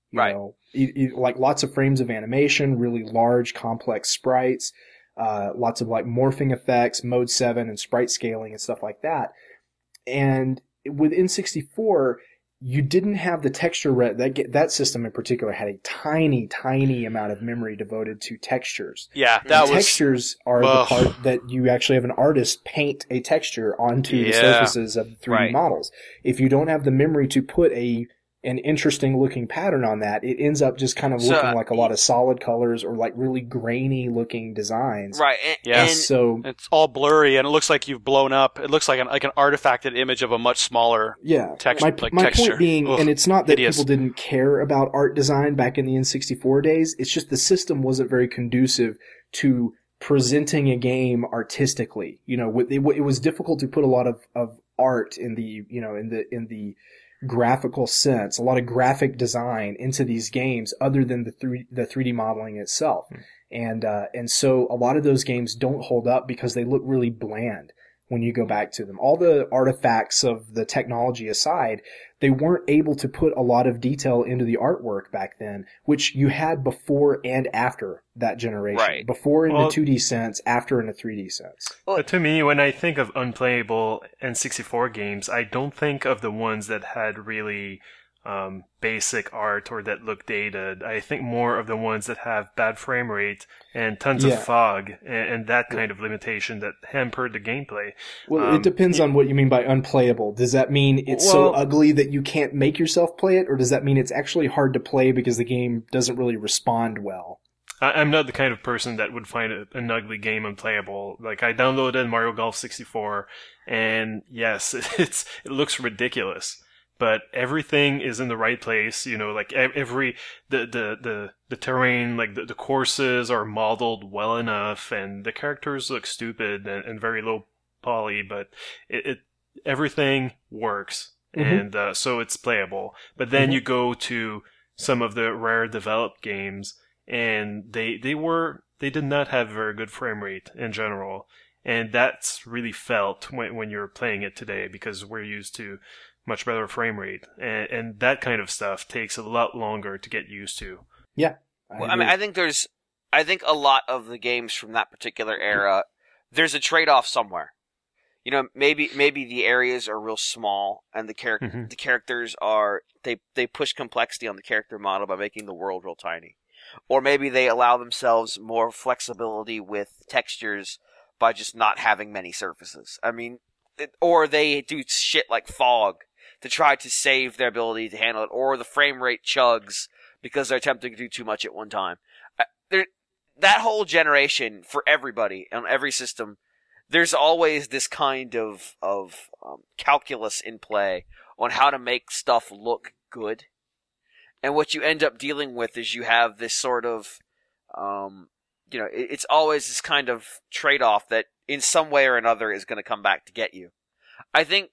You Right. know, it, it, like lots of frames of animation, really large, complex sprites, uh, lots of like morphing effects, mode seven and sprite scaling and stuff like that. And with N sixty-four, you didn't have the texture re- that that system in particular had a tiny, tiny amount of memory devoted to textures. Yeah, that And was textures are Ugh. the part that you actually have an artist paint a texture onto the Yeah. surfaces of the three D Right. models. If you don't have the memory to put a an interesting looking pattern on that, it ends up just kind of So, looking uh, like a lot of solid colors or like really grainy looking designs. Right. And, Yeah. and So it's all blurry and it looks like you've blown up. It looks like an like an artifacted image of a much smaller. yeah, Text- my, like my texture. point being, Ugh, and it's not that hideous. people didn't care about art design back in the N sixty-four days. It's just the system wasn't very conducive to presenting a game artistically. You know, it, it was difficult to put a lot of, of art in the, you know, in the, in the graphical sense, a lot of graphic design into these games other than the three, the three D modeling itself. Hmm. And, uh, and so a lot of those games don't hold up because they look really bland when you go back to them. All the artifacts of the technology aside, they weren't able to put a lot of detail into the artwork back then, which you had before and after that generation. Right. Before in Well- the two D sense, after in the three D sense. But to me, when I think of unplayable N sixty-four games, I don't think of the ones that had really um, basic art or that look dated. I think more of the ones that have bad frame rate and tons Yeah. of fog and, and that kind of limitation that hampered the gameplay. Well, Um, it depends on what you mean by unplayable. Does that mean it's so Well- ugly that you can't make yourself play it, or does that mean it's actually hard to play because the game doesn't really respond well? I, I'm not the kind of person that would find a, an ugly game unplayable. Like, I downloaded Mario Golf sixty-four, and yes, it's it looks ridiculous. But everything is in the right place, you know, like ev- every, the, the, the, the terrain, like the, the courses are modeled well enough and the characters look stupid and, and very low poly, but it, it everything works. Mhm. And, uh, so it's playable. But then Mhm. you go to some of the rare developed games and they, they were, they did not have very good frame rate in general. And that's really felt when, when you're playing it today because we're used to much better frame rate, and, and that kind of stuff takes a lot longer to get used to. Yeah. Well, I agree. mean, I think there's, I think a lot of the games from that particular era, there's a trade-off somewhere. You know, maybe maybe the areas are real small, and the char- Mhm. the characters are they they push complexity on the character model by making the world real tiny, or maybe they allow themselves more flexibility with textures by just not having many surfaces. I mean, it, or they do shit like fog to try to save their ability to handle it, or the frame rate chugs because they're attempting to do too much at one time. Uh, there, that whole generation, for everybody, on every system, there's always this kind of, of um, calculus in play on how to make stuff look good. And what you end up dealing with is you have this sort of, um, you know, it, it's always this kind of trade-off that in some way or another is going to come back to get you. I think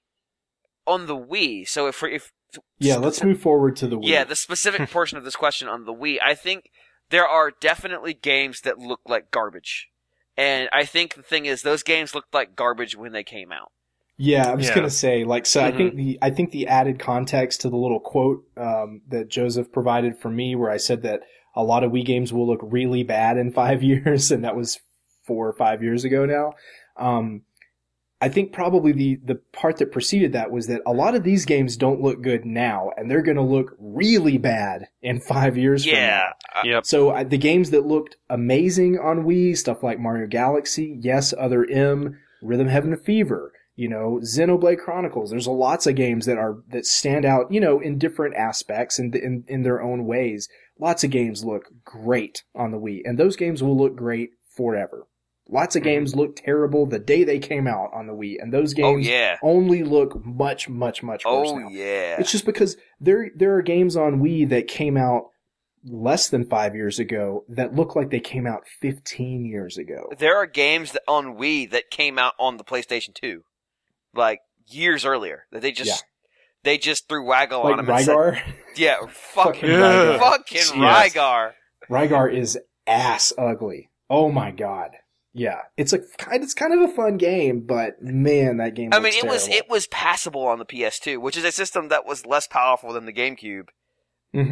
on the Wii, so if if yeah, let's move forward to the Wii. yeah, the specific portion of this question on the Wii, I think there are definitely games that look like garbage. And I think the thing is, those games looked like garbage when they came out. Yeah, I was Yeah. gonna say, like, so I Mhm. think the I think the added context to the little quote um, that Joseph provided for me, where I said that a lot of Wii games will look really bad in five years, and that was four or five years ago now. Um, I think probably the the part that preceded that was that a lot of these games don't look good now, and they're gonna look really bad in five years from now. Yeah. uh, Yep. So uh, the games that looked amazing on Wii, stuff like Mario Galaxy, Yes, Other M, Rhythm Heaven Fever, you know, Xenoblade Chronicles. There's lots of games that are that stand out, you know, in different aspects and in, in their own ways. Lots of games look great on the Wii, and those games will look great forever. Lots of games look terrible the day they came out on the Wii, and those Oh games yeah. only look much, much, much worse Oh now. yeah. It's just because there there are games on Wii that came out less than five years ago that look like they came out fifteen years ago. There are games that on Wii that came out on the PlayStation two, like years earlier. That they just Yeah. they just threw Waggle Like on them. And said, Rygar. yeah, fucking Fucking Yeah. Rygar. fucking Yes. Rygar. Rygar is ass ugly. Oh my god. Yeah, it's a kind. It's kind of a fun game, but man, that game. I mean, looks it was terrible. it was passable on the P S two, which is a system that was less powerful than the GameCube. Mm-hmm.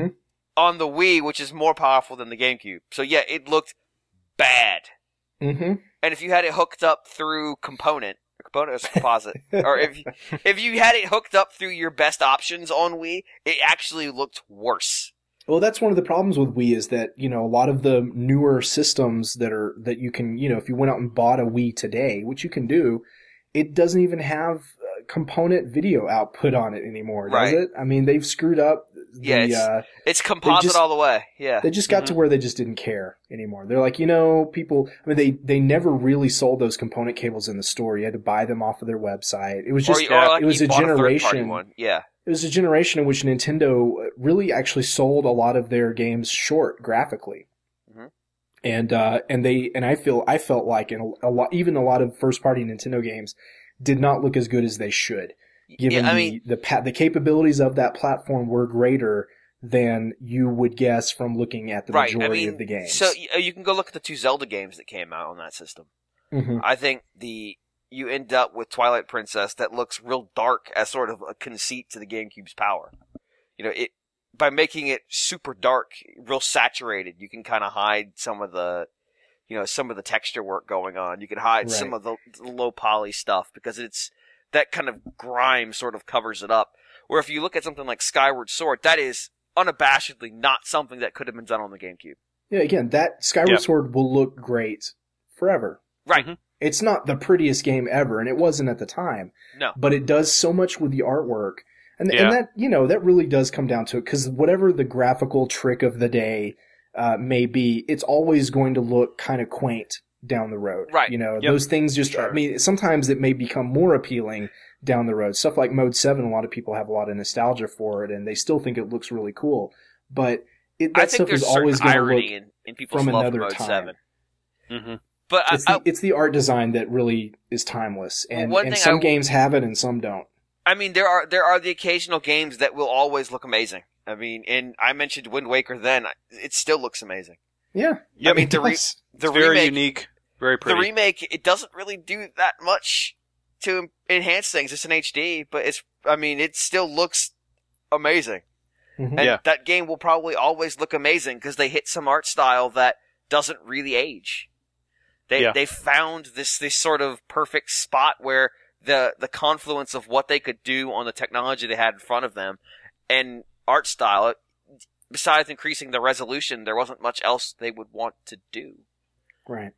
on the Wii, which is more powerful than the GameCube. So yeah, it looked bad. Mm-hmm. And if you had it hooked up through component, component is a composite, or if you, if you had it hooked up through your best options on Wii, it actually looked worse. Well, that's one of the problems with Wii is that, you know, a lot of the newer systems that are, that you can, you know, if you went out and bought a Wii today, which you can do, it doesn't even have uh, component video output on it anymore, does Right. it? I mean, they've screwed up the, Yeah, it's, uh, it's composite just- all the way. Yeah. they just got Mhm. to where they just didn't care anymore. They're like, you know, people, I mean, they, they never really sold those component cables in the store. You had to buy them off of their website. It was just, or, you- or like it was you a bought third-party generation. one. Yeah. It was a generation in which Nintendo really actually sold a lot of their games short graphically. Mhm. And, uh, and they, and I feel, I felt like in a, a lot, even a lot of first party Nintendo games did not look as good as they should. Given yeah, I the, mean, the, pa- the capabilities of that platform were greater than you would guess from looking at the right. majority I mean, of the games. so you, you can go look at the two Zelda games that came out on that system. Mhm. I think the you end up with Twilight Princess that looks real dark as sort of a conceit to the GameCube's power. You know, it by making it super dark, real saturated, you can kind of hide some of the, you know, some of the texture work going on. You can hide Right. some of the, the low poly stuff because it's that kind of grime sort of covers it up. Where if you look at something like Skyward Sword, that is unabashedly not something that could have been done on the GameCube. Yeah, again, that Skyward Yep. Sword will look great forever. Right. Mhm. It's not the prettiest game ever, and it wasn't at the time. No. But it does so much with the artwork. And, Yeah. and that, you know, that really does come down to it, because whatever the graphical trick of the day uh, may be, it's always going to look kind of quaint down the road. Right. You know, Yep. those things just, I Sure. mean, sometimes it may become more appealing down the road. Stuff like Mode seven, a lot of people have a lot of nostalgia for it, and they still think it looks really cool. But it, that I think stuff there's is always certain going to look irony in, in people's from love for another Mode time. seven. Mm-hmm. But I, It's the, I, it's the art design that really is timeless, Well, and, one and thing some I- games have it and some don't. I mean, there are there are the occasional games that will always look amazing. I mean, and I mentioned Wind Waker then. It still looks amazing. Yeah, Yep. I mean, it the re- does. the It's very remake, unique, very the pretty. remake, it doesn't really do that much to enhance things. It's in H D, but it's, I mean, it still looks amazing. Mhm. And Yeah. that game will probably always look amazing because they hit some art style that doesn't really age. They Yeah. they found this this sort of perfect spot where the the confluence of what they could do on the technology they had in front of them and art style, besides increasing the resolution, there wasn't much else they would want to do. Right.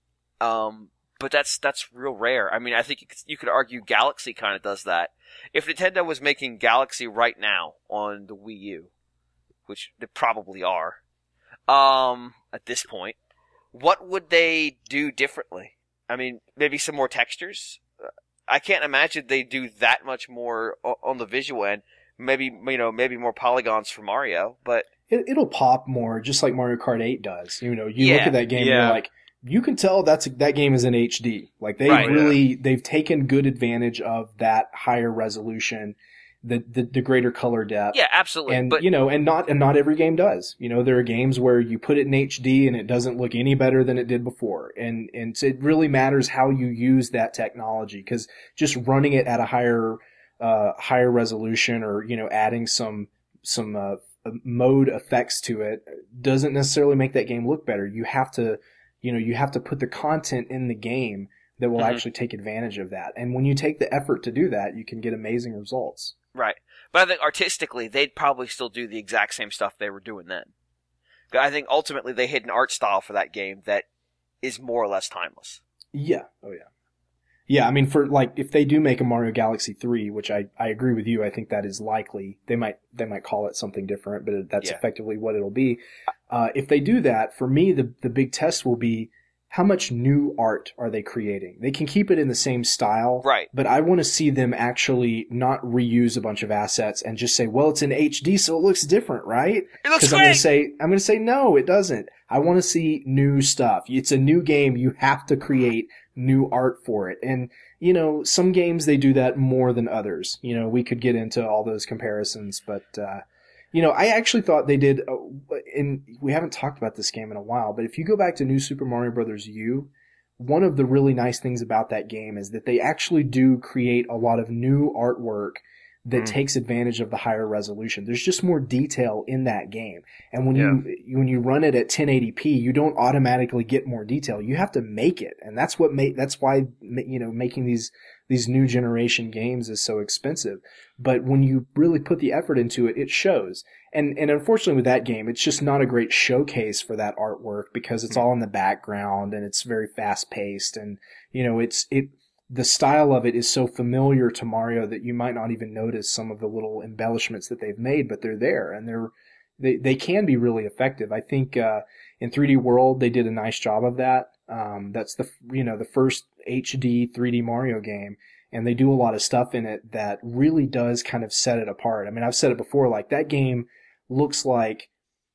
Um, but that's that's real rare. I mean, I think you could, you could argue Galaxy kind of does that. If Nintendo was making Galaxy right now on the Wii U, which they probably are, um, at this point, what would they do differently? I mean, maybe some more textures. Uh, I can't imagine they do that much more o- on the visual end. Maybe you know, maybe more polygons for Mario, but It, it'll pop more, just like Mario Kart eight does. You know, you Yeah. look at that game, and Yeah. you're like, you can tell that's that game is in H D. Like they Right. really, they've taken good advantage of that higher resolution, the the, the greater color depth. yeah, absolutely. And but you know, and not and not every game does. You know, there are games where you put it in H D and it doesn't look any better than it did before. And and so it really matters how you use that technology, because just running it at a higher uh, higher resolution, or you know, adding some some uh, mode effects to it doesn't necessarily make that game look better. You have to, you know, you have to put the content in the game that will Mhm. actually take advantage of that. And when you take the effort to do that, you can get amazing results. Right. But I think artistically, they'd probably still do the exact same stuff they were doing then. I think ultimately they hit an art style for that game that is more or less timeless. Yeah. Oh yeah. Yeah, I mean, for like, if they do make a Mario Galaxy three, which I, I agree with you, I think that is likely. They might they might call it something different, but that's Yeah. effectively what it'll be. Uh, if they do that, for me, the the big test will be how much new art are they creating? They can keep it in the same style, Right. but I want to see them actually not reuse a bunch of assets and just say, well, it's in H D, so it looks different, right? It looks Because I'm going great! to say, I'm going to say, no, it doesn't. I want to see new stuff. It's a new game. You have to create new art for it. And, you know, some games, they do that more than others. You know, we could get into all those comparisons, but, uh, you know, I actually thought they did, uh, and we haven't talked about this game in a while, but if you go back to New Super Mario Bros. U, one of the really nice things about that game is that they actually do create a lot of new artwork that Mm. takes advantage of the higher resolution. There's just more detail in that game. And when Yeah. you when you run it at ten eighty p, you don't automatically get more detail. You have to make it. And that's what make that's why you know making these these new generation games is so expensive. But when you really put the effort into it, it shows. And and unfortunately with that game, it's just not a great showcase for that artwork because it's all in the background and it's very fast paced, and you know it's it the style of it is so familiar to Mario that you might not even notice some of the little embellishments that they've made, but they're there and they're they they can be really effective. I think uh, in three D World they did a nice job of that. Um, that's the you know the first H D three D Mario game. And they do a lot of stuff in it that really does kind of set it apart. I mean, I've said it before, like that game looks like,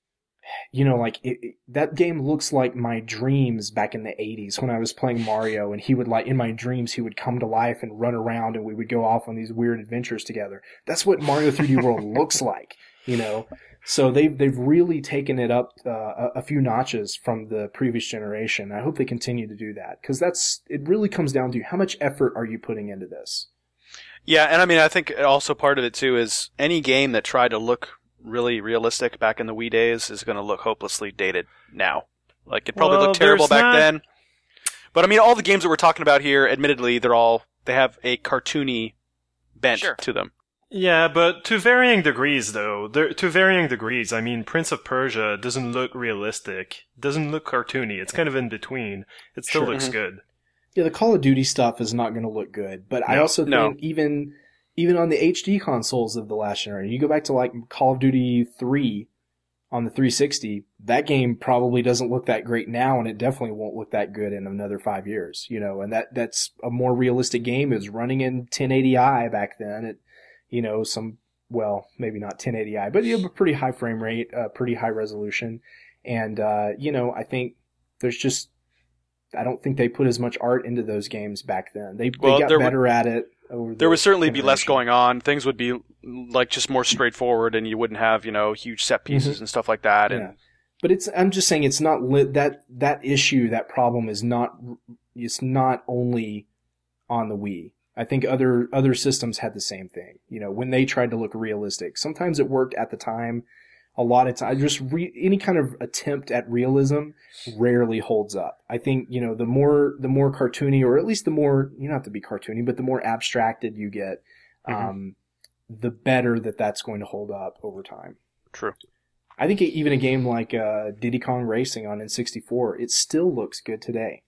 you know, like it, it, that game looks like my dreams back in the eighties when I was playing Mario, and he would like, in my dreams, he would come to life and run around and we would go off on these weird adventures together. That's what Mario three D World looks like, you know? So they've, they've really taken it up uh, a, a few notches from the previous generation. I hope they continue to do that because that's, it really comes down to how much effort are you putting into this? Yeah, and I mean, I think also part of it too is any game that tried to look really realistic back in the Wii days is going to look hopelessly dated now. Like it probably Well, looked terrible there's back not- then. But I mean, all the games that we're talking about here, admittedly, they're all, they have a cartoony bent Sure. to them. Yeah, but to varying degrees, though. There, to varying degrees. I mean, Prince of Persia doesn't look realistic, doesn't look cartoony. It's kind of in between. It still Sure. looks Mhm. good. Yeah, the Call of Duty stuff is not going to look good, but I No, also think no. even even on the H D consoles of the last generation, you go back to like Call of Duty three on the three sixty, that game probably doesn't look that great now, and it definitely won't look that good in another five years, you know, and that that's a more realistic game. It was running in ten eighty i back then. It, you know, some, well, maybe not ten eighty i, but you have a pretty high frame rate, uh, pretty high resolution. And, uh, you know, I think there's just, I don't think they put as much art into those games back then. They, Well, they got there better at it. Over There the would certainly be less generation. going on. Things would be like just more straightforward, and you wouldn't have, you know, huge set pieces and stuff like that. And Yeah. But it's, I'm just saying it's not lit, that, that issue, that problem is not, it's not only on the Wii. I think other, other systems had the same thing. You know, when they tried to look realistic, sometimes it worked at the time. A lot of times, just re, any kind of attempt at realism rarely holds up. I think, you know, the more, the more cartoony, or at least the more, you don't have to be cartoony, but the more abstracted you get, Mhm. um, the better that that's going to hold up over time. True. I think even a game like uh, Diddy Kong Racing on N sixty-four, it still looks good today.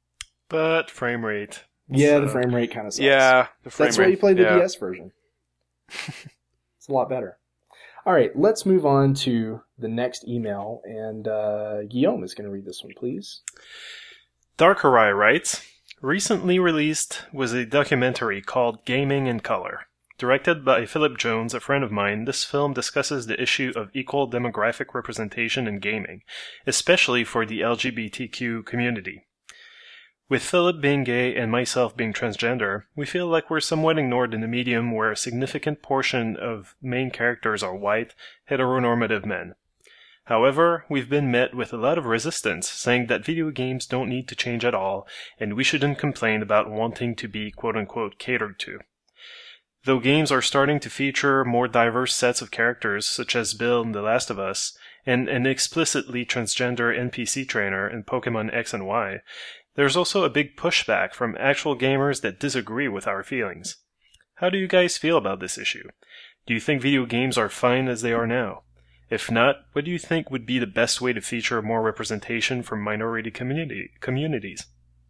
But frame rate. Yeah, the So- frame rate kind of sucks. Yeah, the frame That's why rate, you play the yeah. D S version. It's a lot better. All right, let's move on to the next email, and uh, Guillaume is going to read this one, please. Darkerai writes, recently released was a documentary called Gaming in Color. Directed by Philip Jones, a friend of mine, this film discusses the issue of equal demographic representation in gaming, especially for the L G B T Q community. With Philip being gay and myself being transgender, we feel like we're somewhat ignored in the medium where a significant portion of main characters are white, heteronormative men. However, we've been met with a lot of resistance, saying that video games don't need to change at all, and we shouldn't complain about wanting to be quote-unquote catered to. Though games are starting to feature more diverse sets of characters, such as Bill in The Last of Us, and an explicitly transgender N P C trainer in Pokemon X and Y, there's also a big pushback from actual gamers that disagree with our feelings. How do you guys feel about this issue? Do you think video games are fine as they are now? If not, what do you think would be the best way to feature more representation from minority community communities?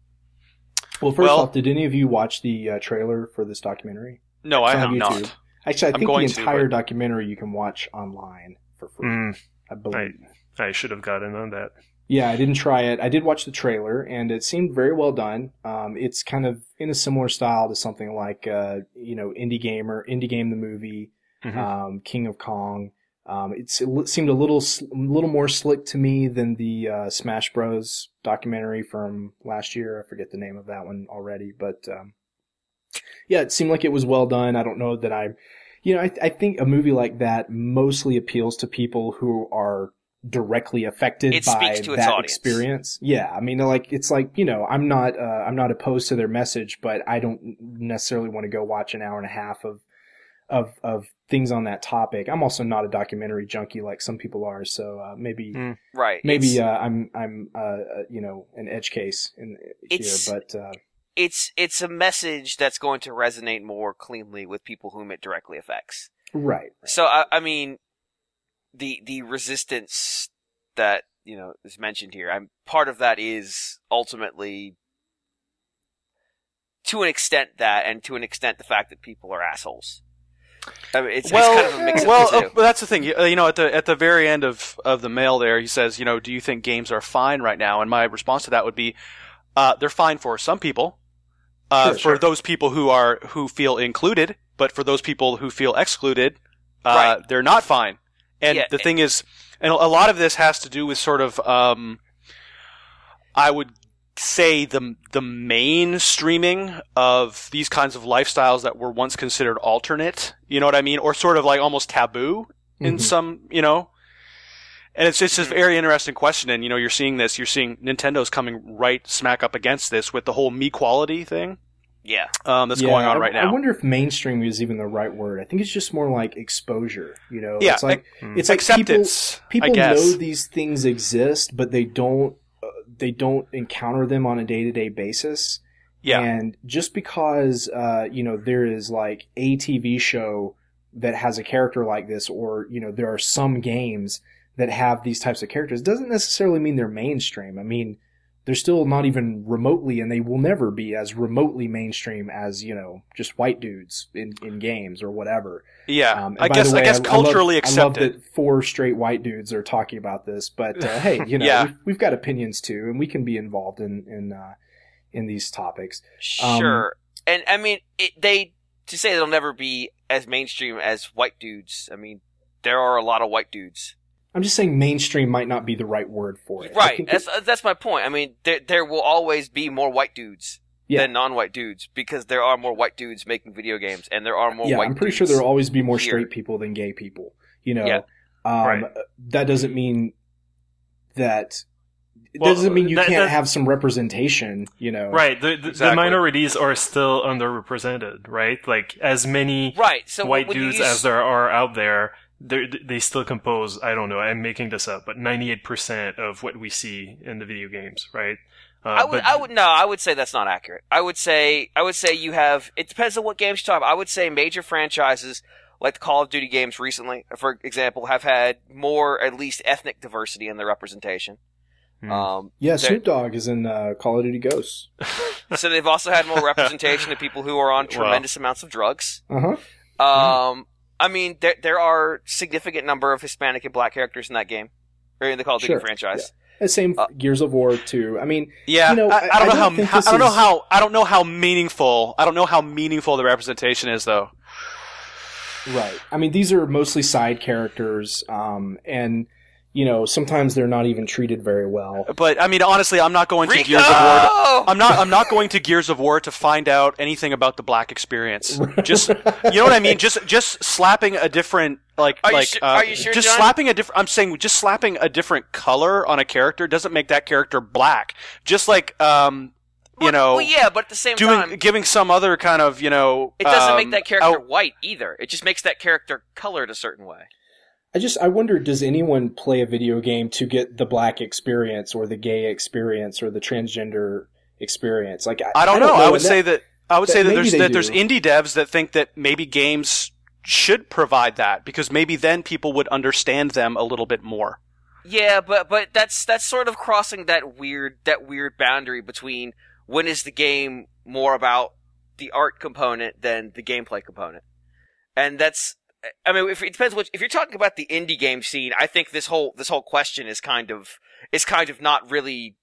Well, first Well- off, did any of you watch the uh, trailer for this documentary? No, I It's have on YouTube. not. Actually, I I'm think the going to, entire but- documentary you can watch online for free. Mm, I believe. I should have gotten on that. Yeah, I didn't try it. I did watch the trailer, and it seemed very well done. Um, it's kind of in a similar style to something like, uh, you know, Indie Gamer, Indie Game the movie, Mhm. um, King of Kong. Um, it's, it li- seemed a little, sl- little more slick to me than the uh, Smash Bros. Documentary from last year. I forget the name of that one already, but um, yeah, it seemed like it was well done. I don't know that I, you know, I, I think a movie like that mostly appeals to people who are directly affected It by speaks to its that audience. experience. Yeah, I mean, like it's like, you know, I'm not uh, I'm not opposed to their message, but I don't necessarily want to go watch an hour and a half of of of things on that topic. I'm also not a documentary junkie like some people are, so uh, maybe Mm. Right. maybe It's, uh, I'm I'm uh, uh, you know an edge case in here, It's- but uh, it's it's a message that's going to resonate more cleanly with people whom it directly affects. right. So I, I mean, the the resistance that you know is mentioned here. I'm part of that is ultimately, to an extent, that, and to an extent, the fact that people are assholes. I mean, it's, well, it's kind of a mix of well, the two. uh, but that's the thing. You, uh, you know, at the at the very end of, of the mail, there he says, you know, do you think games are fine right now? And my response to that would be, uh, they're fine for some people, uh, Sure, for sure. those people who are who feel included, but for those people who feel excluded, uh, Right. they're not fine. And Yeah, the thing is, and a lot of this has to do with sort of, um, I would say the the mainstreaming of these kinds of lifestyles that were once considered alternate, you know what I mean, or sort of like almost taboo in Mhm. some, you know. And it's it's just a very interesting question, and you know, you're seeing this, you're seeing Nintendo's coming right smack up against this with the whole me quality thing Yeah. um, that's Yeah, going on I- right I now. wonder if mainstream is even the right word. I think it's just more like exposure. You know, Yeah, it's like like- it's like people Acceptance, people I guess. know these things exist, but they don't uh, they don't encounter them on a day to day basis. Yeah, And just because uh, you know there is like a T V show that has a character like this, or you know there are some games that have these types of characters, doesn't necessarily mean they're mainstream. I mean, they're still not even remotely, and they will never be as remotely mainstream as you know just white dudes in, in games or whatever. yeah. Um, and I by guess the way, I guess culturally I love, I love accepted. that four straight white dudes are talking about this, but uh, hey, you know Yeah. we've, we've got opinions too, and we can be involved in in uh, in these topics. Um, Sure. And I mean, it, they to say they'll never be as mainstream as white dudes. I mean, there are a lot of white dudes. I'm just saying mainstream might not be the right word for it. I Right. think That's it- that's my point. I mean, there there will always be more white dudes Yeah. than non-white dudes because there are more white dudes making video games, and there are more yeah, white. I'm pretty dudes. sure there will always be more here. straight people than gay people. You know, Yeah. um, Right. that doesn't mean that. It Well, doesn't mean you that- can't that- have some representation. You know, Right, the, the, Exactly. the minorities are still underrepresented, right? Like, as many Right. So white when you dudes use- as there are out there, they're- they still compose, I don't know, I'm making this up, but ninety-eight percent of what we see in the video games, right? Uh, I would, but- I would, no, I would say that's not accurate. I would say, I would say you have, it depends on what games you talk about. I would say major franchises, like the Call of Duty games recently, for example, have had more, at least, ethnic diversity in their representation. Hmm. Um, Yeah, there- Snoop Dogg is in uh, Call of Duty Ghosts. so they've also had more representation of people who are on tremendous amounts of drugs. Uh huh. Um, I mean, there, there are significant number of Hispanic and black characters in that game, or in the Call of Duty Sure, franchise. The same Uh, Gears of War too. I mean, Yeah, You know, I, I- I don't I know don't how, think how this I don't know is- how I don't know how meaningful I don't know how meaningful the representation is though. right. I mean, these are mostly side characters, um, and you know sometimes they're not even treated very well. But I mean, honestly, I'm not going to Rico! Gears of War. To, I'm not. I'm not going to Gears of War to find out anything about the black experience. Just you know what I mean. Just just slapping a different like Are you like su- uh, are you sure, just John? slapping a different. I'm saying just slapping a different color on a character doesn't make that character black. Just like um you Well- know well, yeah, but at the same doing time, giving some other kind of you know it doesn't um, make that character out- white either. It just makes that character colored a certain way. I just I wonder, does anyone play a video game to get the black experience or the gay experience or the transgender experience? Like I, I don't, know. I would and that- say that I would that say that maybe there's they that there's do. indie devs that think that maybe games should provide that because maybe then people would understand them a little bit more. Yeah, but but that's that's sort of crossing that weird that weird boundary between when is the game more about the art component than the gameplay component, and that's. I mean, if, it depends. What, if you're talking about the indie game scene, I think this whole this whole question is kind of is kind of not really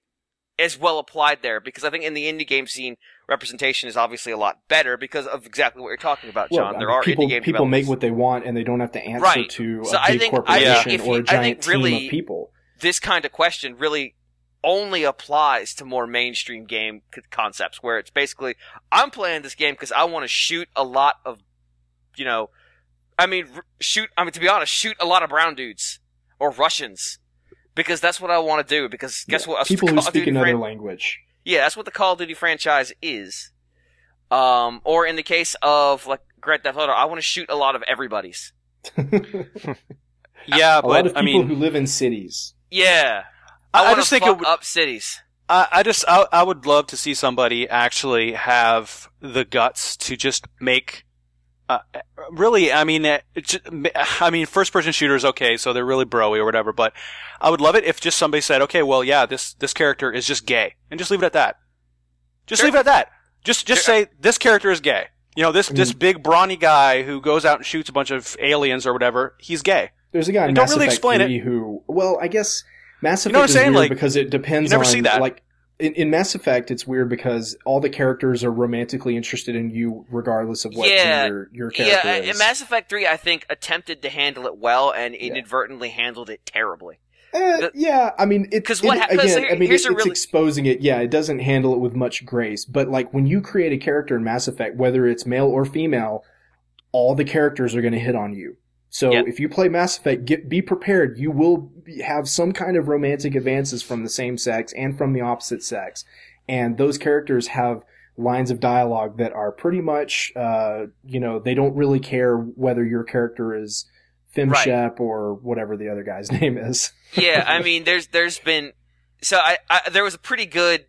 as well applied there because I think in the indie game scene, representation is obviously a lot better because of exactly what you're talking about, John. Well, I there mean, are people indie game people make developers. what they want and they don't have to answer Right. to So a I big think- I think corporation if or you- a I think giant really- team of people. This kind of question really only applies to more mainstream game c- concepts where it's basically, I'm playing this game because I want to shoot a lot of, you know, I mean, r- shoot, I mean, to be honest, shoot a lot of brown dudes or Russians because that's what I want to do because guess Yeah, what? people The who Call of speak Duty another fran- language. Yeah, that's what the Call of Duty franchise is. Um, or in the case of like Grand Theft Auto, I want to shoot a lot of everybody's. Yeah, a but lot of people I mean, who live in cities. Yeah. I, I, I want just to think fuck it would, up cities. I, I just I, I would love to see somebody actually have the guts to just make. Uh, really, I mean, it just, I mean, first-person shooters, okay, so they're really broy or whatever. But I would love it if just somebody said, "Okay, well, yeah, this this character is just gay," and just leave it at that. Just Sure. leave it at that. Just just Sure. say this character is gay. You know, this I mean- this big brawny guy who goes out and shoots a bunch of aliens or whatever. He's gay. There's a guy in Don't Mass really Effect explain three who, well, I guess Mass You know what Effect I'm saying? is weird Like, because it depends you never on, see that. like, in, in Mass Effect, it's weird because all the characters are romantically interested in you regardless of what Yeah. gender your character Yeah, is. in Mass Effect three, I think attempted to handle it well and inadvertently handled it terribly. Eh, the- yeah, I mean, it's 'Cause what it, hap- 'cause again. here- I mean, here's it, a it's really- exposing it. Yeah, it doesn't handle it with much grace. But like when you create a character in Mass Effect, whether it's male or female, all the characters are going to hit on you. So Yeah. if you play Mass Effect, get be prepared. You will be, have some kind of romantic advances from the same sex and from the opposite sex, and those characters have lines of dialogue that are pretty much, uh, you know, they don't really care whether your character is femshep or whatever the other guy's name is. Yeah, I mean, there's there's been so I, I there was a pretty good.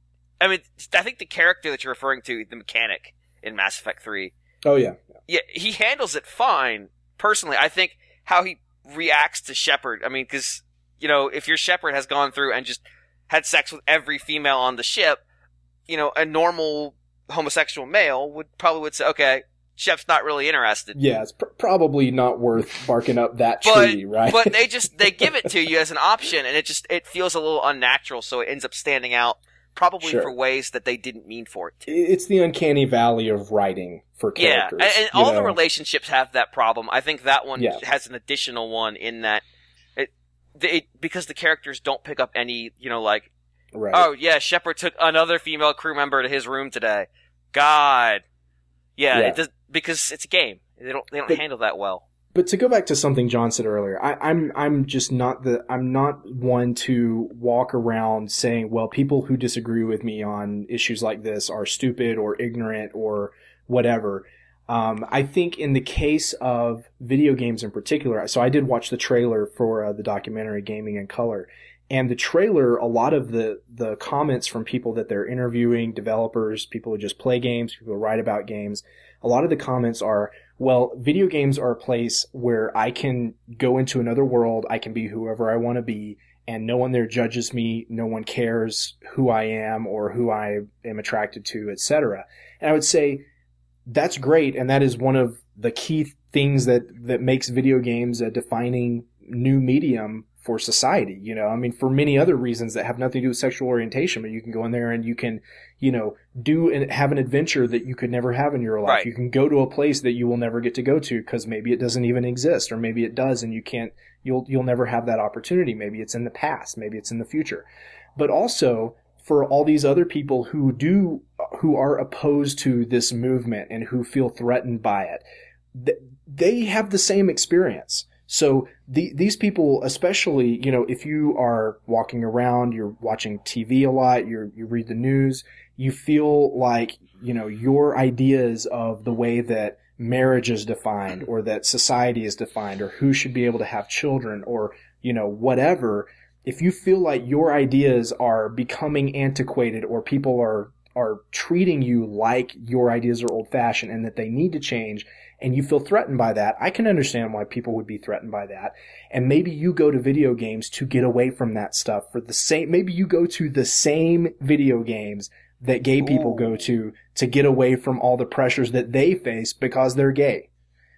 I mean, I think the character that you're referring to, the mechanic in Mass Effect three, Oh yeah. yeah, he handles it fine. Personally, I think how he reacts to Shepard. I mean, because you know, if your Shepard has gone through and just had sex with every female on the ship, you know, a normal homosexual male would probably would say, okay, Shep's not really interested. Yeah, it's pr- probably not worth barking up that But tree, right? but they just they give it to you as an option, and it just it feels a little unnatural, so it ends up standing out. Probably Sure. for ways that they didn't mean for it to. It's the uncanny valley of writing for Yeah, characters. and, and you all know? the relationships have that problem. I think that one Yeah. has an additional one in that it, it because the characters don't pick up any, you know, like, Right. oh yeah, Shepard took another female crew member to his room today. God, yeah, Yeah. It does because it's a game. They don't they don't But- handle that well. But to go back to something John said earlier, I, I'm I'm just not the I'm not one to walk around saying, well, people who disagree with me on issues like this are stupid or ignorant or whatever. Um, I think in the case of video games in particular, so I did watch the trailer for uh, the documentary Gaming in Color, and the trailer, a lot of the the comments from people that they're interviewing, developers, people who just play games, people who write about games, a lot of the comments are, well, video games are a place where I can go into another world, I can be whoever I want to be, and no one there judges me, no one cares who I am or who I am attracted to, et cetera. And I would say that's great, and that is one of the key things that, that makes video games a defining new medium for society. You know, I mean, for many other reasons that have nothing to do with sexual orientation, but you can go in there and you can, you know, do and have an adventure that you could never have in your life. Right. You can go to a place that you will never get to go to because maybe it doesn't even exist, or maybe it does and you can't, you'll, you'll never have that opportunity. Maybe it's in the past, maybe it's in the future. But also for all these other people who do, who are opposed to this movement and who feel threatened by it, th- they have the same experience. So the, these people, especially, you know, if you are walking around, you're watching T V a lot, you you read the news, you feel like, you know, your ideas of the way that marriage is defined or that society is defined or who should be able to have children or, you know, whatever, if you feel like your ideas are becoming antiquated or people are, are treating you like your ideas are old fashioned and that they need to change, and you feel threatened by that, I can understand why people would be threatened by that. And maybe you go to video games to get away from that stuff for the same, maybe you go to the same video games that gay people Ooh. go to to get away from all the pressures that they face because they're gay.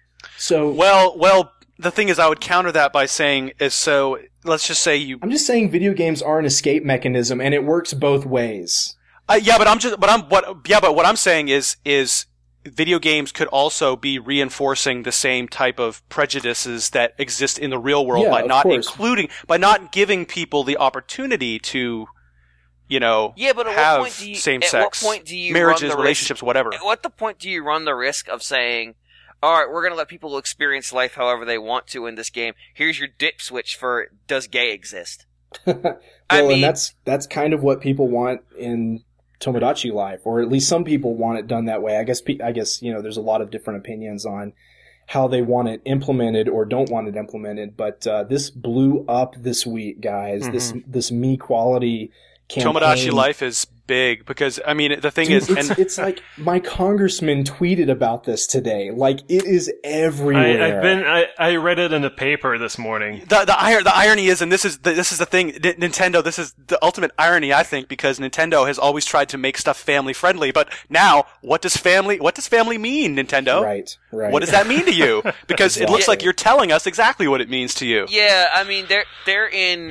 So, Well, well, the thing is, I would counter that by saying, is so, let's just say you, I'm just saying video games are an escape mechanism and it works both ways. uh, yeah, but I'm just, but I'm, what, yeah, but what I'm saying is, is, video games could also be reinforcing the same type of prejudices that exist in the real world Yeah, by of not course. including, by not giving people the opportunity to, you know, Yeah, but at have what point do you, same at sex what point do you marriages, run the relationships, whatever. Risk, at what the point do you run the risk of saying, all right, we're going to let people experience life however they want to in this game. Here's your dip switch for does gay exist? well, I mean- and that's that's kind of what people want in Tomodachi Life, or at least some people want it done that way. I guess I guess you know there's a lot of different opinions on how they want it implemented or don't want it implemented. But uh, this blew up this week, guys. Mm-hmm. This this me quality campaign. Tomodachi Life is big because I mean the thing Dude, is, it's, and it's like my congressman tweeted about this today. Like it is everywhere. I, I've been. I, I read it in the paper this morning. The the, ir- the irony is, and this is the, this is the thing, N- Nintendo. This is the ultimate irony, I think, because Nintendo has always tried to make stuff family friendly. But now, what does family? What does family mean, Nintendo? Right, right. What does that mean to you? Because Exactly. it looks like you're telling us exactly what it means to you. Yeah, I mean they're they're in.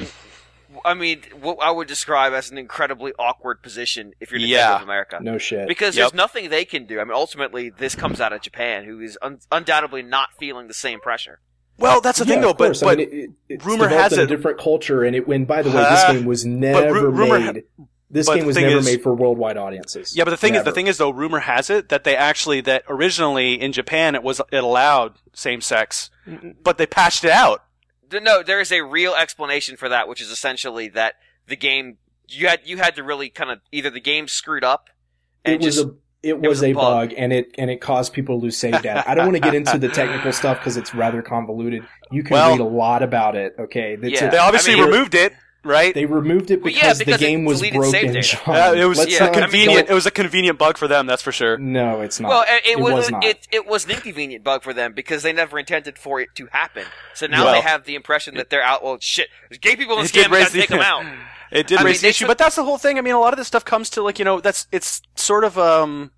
I mean, what I would describe as an incredibly awkward position if you're Nintendo Yeah. of America. No shit. Because Yep. there's nothing they can do. I mean, ultimately, this comes out of Japan, who is un- undoubtedly not feeling the same pressure. Well, that's the Yeah, thing, though. of course. But I but mean, it, it's rumor developed has in a it- different culture, and it. When by the way, this Uh, game was never ru- rumor ha- made. This but game the was thing never is- made for worldwide audiences. yeah, but the thing is, the Never. thing is, though, rumor has it that they actually that originally in Japan it was it allowed same sex, but they patched it out. Th- No, there is a real explanation for that, which is essentially that the game you had you had to really kind of either the game screwed up and it was just a it was, was a a bug. bug, and it and it caused people to lose save data. I don't want to get into the technical stuff because it's rather convoluted. You can Well- read a lot about it. Okay, It's Yeah. a- They obviously I mean- removed it, right? they removed it Well, because, yeah, the because it game was deleted save broken. data. John. Uh, it was Let's Yeah, a not- I mean, convenient. don't- It was a convenient bug for them, that's for sure. No, it's not. well, it, it, it was, was not. It, it was an inconvenient bug for them because they never intended for it to happen. So now Well- they have the impression that they're out. Well, shit, there's gay people in this It did game. We raise gotta the- take them out. It did I raise mean, the they issue, took- but that's the whole thing. I mean, a lot of this stuff comes to like you know, that's it's sort of um,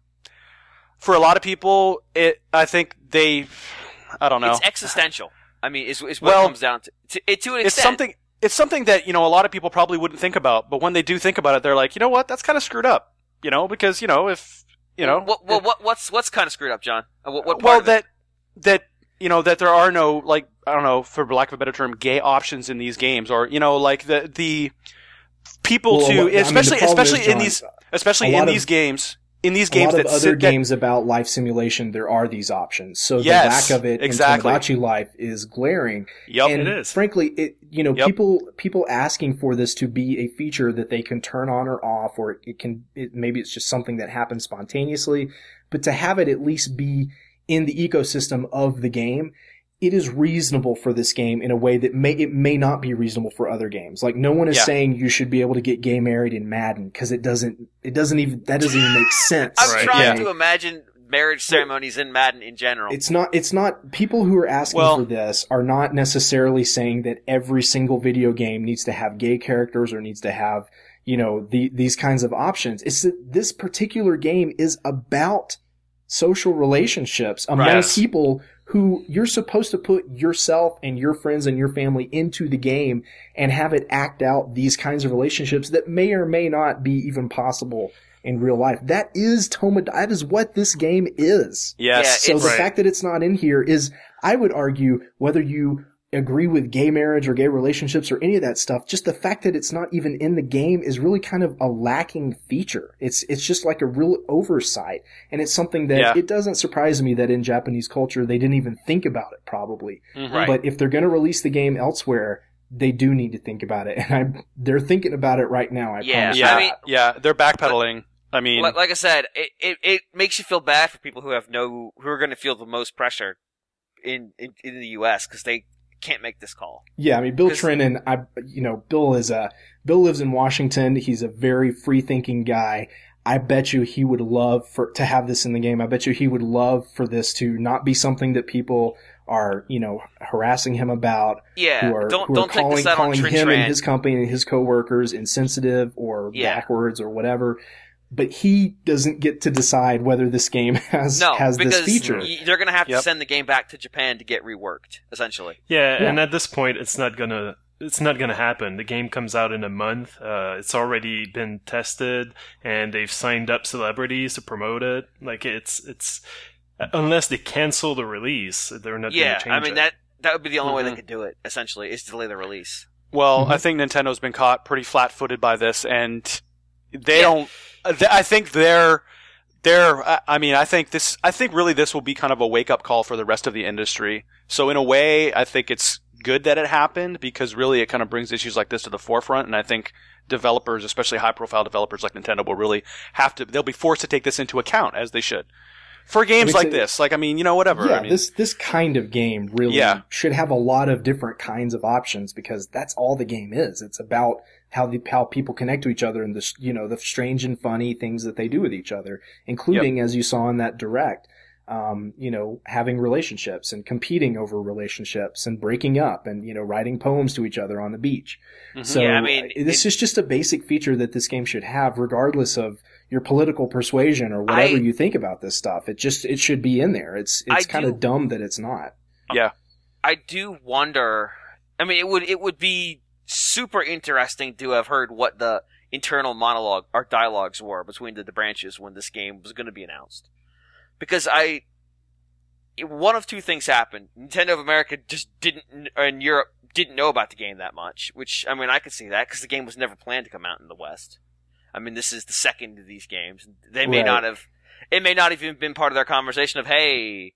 for a lot of people, it I think they, I don't know, It's existential. I mean, is, is what Well, it comes down to. To, it, to an it's extent. something. It's something that you know a lot of people probably wouldn't think about, but when they do think about it, they're like, you know what, that's kind of screwed up, you know, because you know if you know, What, what, what, what's what's kind of screwed up, John? Uh, What, what part well of it? that that you know that there are no like I don't know for lack of a better term gay options in these games, or you know like the the people Well, to I mean, the especially problem is, especially in John, these especially a in lot of- these games in these a games lot of that other sit, that- games about life simulation, there are these options. So Yes, the lack of it exactly. in Tomodachi Life is glaring. Yep. and It is. frankly, it you know Yep. people people asking for this to be a feature that they can turn on or off, or it can it, maybe it's just something that happens spontaneously, but to have it at least be in the ecosystem of the game. It is reasonable for this game in a way that may it may not be reasonable for other games. Like no one is Yeah. saying you should be able to get gay married in Madden because it doesn't it doesn't even that doesn't even make sense. I'm Right. trying okay? to imagine marriage ceremonies in Madden in general. It's not, it's not, people who are asking Well- for this are not necessarily saying that every single video game needs to have gay characters or needs to have, you know, the, these kinds of options. It's that this particular game is about social relationships among Yes. people who you're supposed to put yourself and your friends and your family into the game and have it act out these kinds of relationships that may or may not be even possible in real life. That is Toma, that is what this game is. Yes. So It's- the Right. fact that it's not in here is, I would argue, whether you agree with gay marriage or gay relationships or any of that stuff, just the fact that it's not even in the game is really kind of a lacking feature. It's it's just like a real oversight. And it's something that Yeah. it doesn't surprise me that in Japanese culture they didn't even think about it probably. Mhm. Right. But if they're going to release the game elsewhere, they do need to think about it. And I they're thinking about it right now. I Yeah, promise you Yeah, I mean- yeah, they're backpedaling. I mean, like, like I said, it, it it makes you feel bad for people who have no who are going to feel the most pressure in in, in the U S because they can't make this call. Yeah, I mean, Bill 'Cause- Trennan, I, you know, Bill is a, Bill lives in Washington. He's a very free thinking guy. I bet you he would love for, to have this in the game. I bet you he would love for this to not be something that people are, you know, harassing him about, Yeah, who are, don't who are don't calling, take this out on calling Trin him and Tran. his company and his coworkers insensitive or Yeah. backwards or whatever. But he doesn't get to decide whether this game has, No, has because this feature. y- they're going to have to Yep. send the game back to Japan to get reworked, essentially. Yeah, Yeah. and at this point, it's not gonna it's not gonna happen. The game comes out in a month. Uh, it's already been tested, and they've signed up celebrities to promote it. Like it's it's unless they cancel the release, they're not Yeah, gonna change I mean it. that that would be the only way Mhm. they could do it. Essentially, is to delay the release. well, Mhm. I think Nintendo's been caught pretty flat-footed by this, and they Yeah. don't. th- I think they're, they're. I- I mean, I think this. I think really this will be kind of a wake-up call for the rest of the industry. So in a way, I think it's good that it happened because really it kind of brings issues like this to the forefront. And I think developers, especially high-profile developers like Nintendo, will really have to. They'll be forced to take this into account as they should for games like this. Like I mean, you know, whatever. Yeah, I mean, this this kind of game really Yeah. should have a lot of different kinds of options because that's all the game is. It's about how the how people connect to each other and the you know the strange and funny things that they do with each other, including as you saw in that direct. Um, you know, having relationships and competing over relationships and breaking up and, you know, writing poems to each other on the beach. Mhm. So Yeah, I mean, this it- is just a basic feature that this game should have regardless of your political persuasion or whatever I- you think about this stuff. It just, it should be in there. It's, it's I kind do- of dumb that it's not. yeah. I do wonder. I mean, it would it would be super interesting to have heard what the internal monologue or dialogues were between the, the branches when this game was going to be announced. Because I, one of two things happened. Nintendo of America just didn't, or in Europe, didn't know about the game that much. Which, I mean, I could see that because the game was never planned to come out in the West. I mean, this is the second of these games. They may Right. not have, it may not have even been part of their conversation of, hey,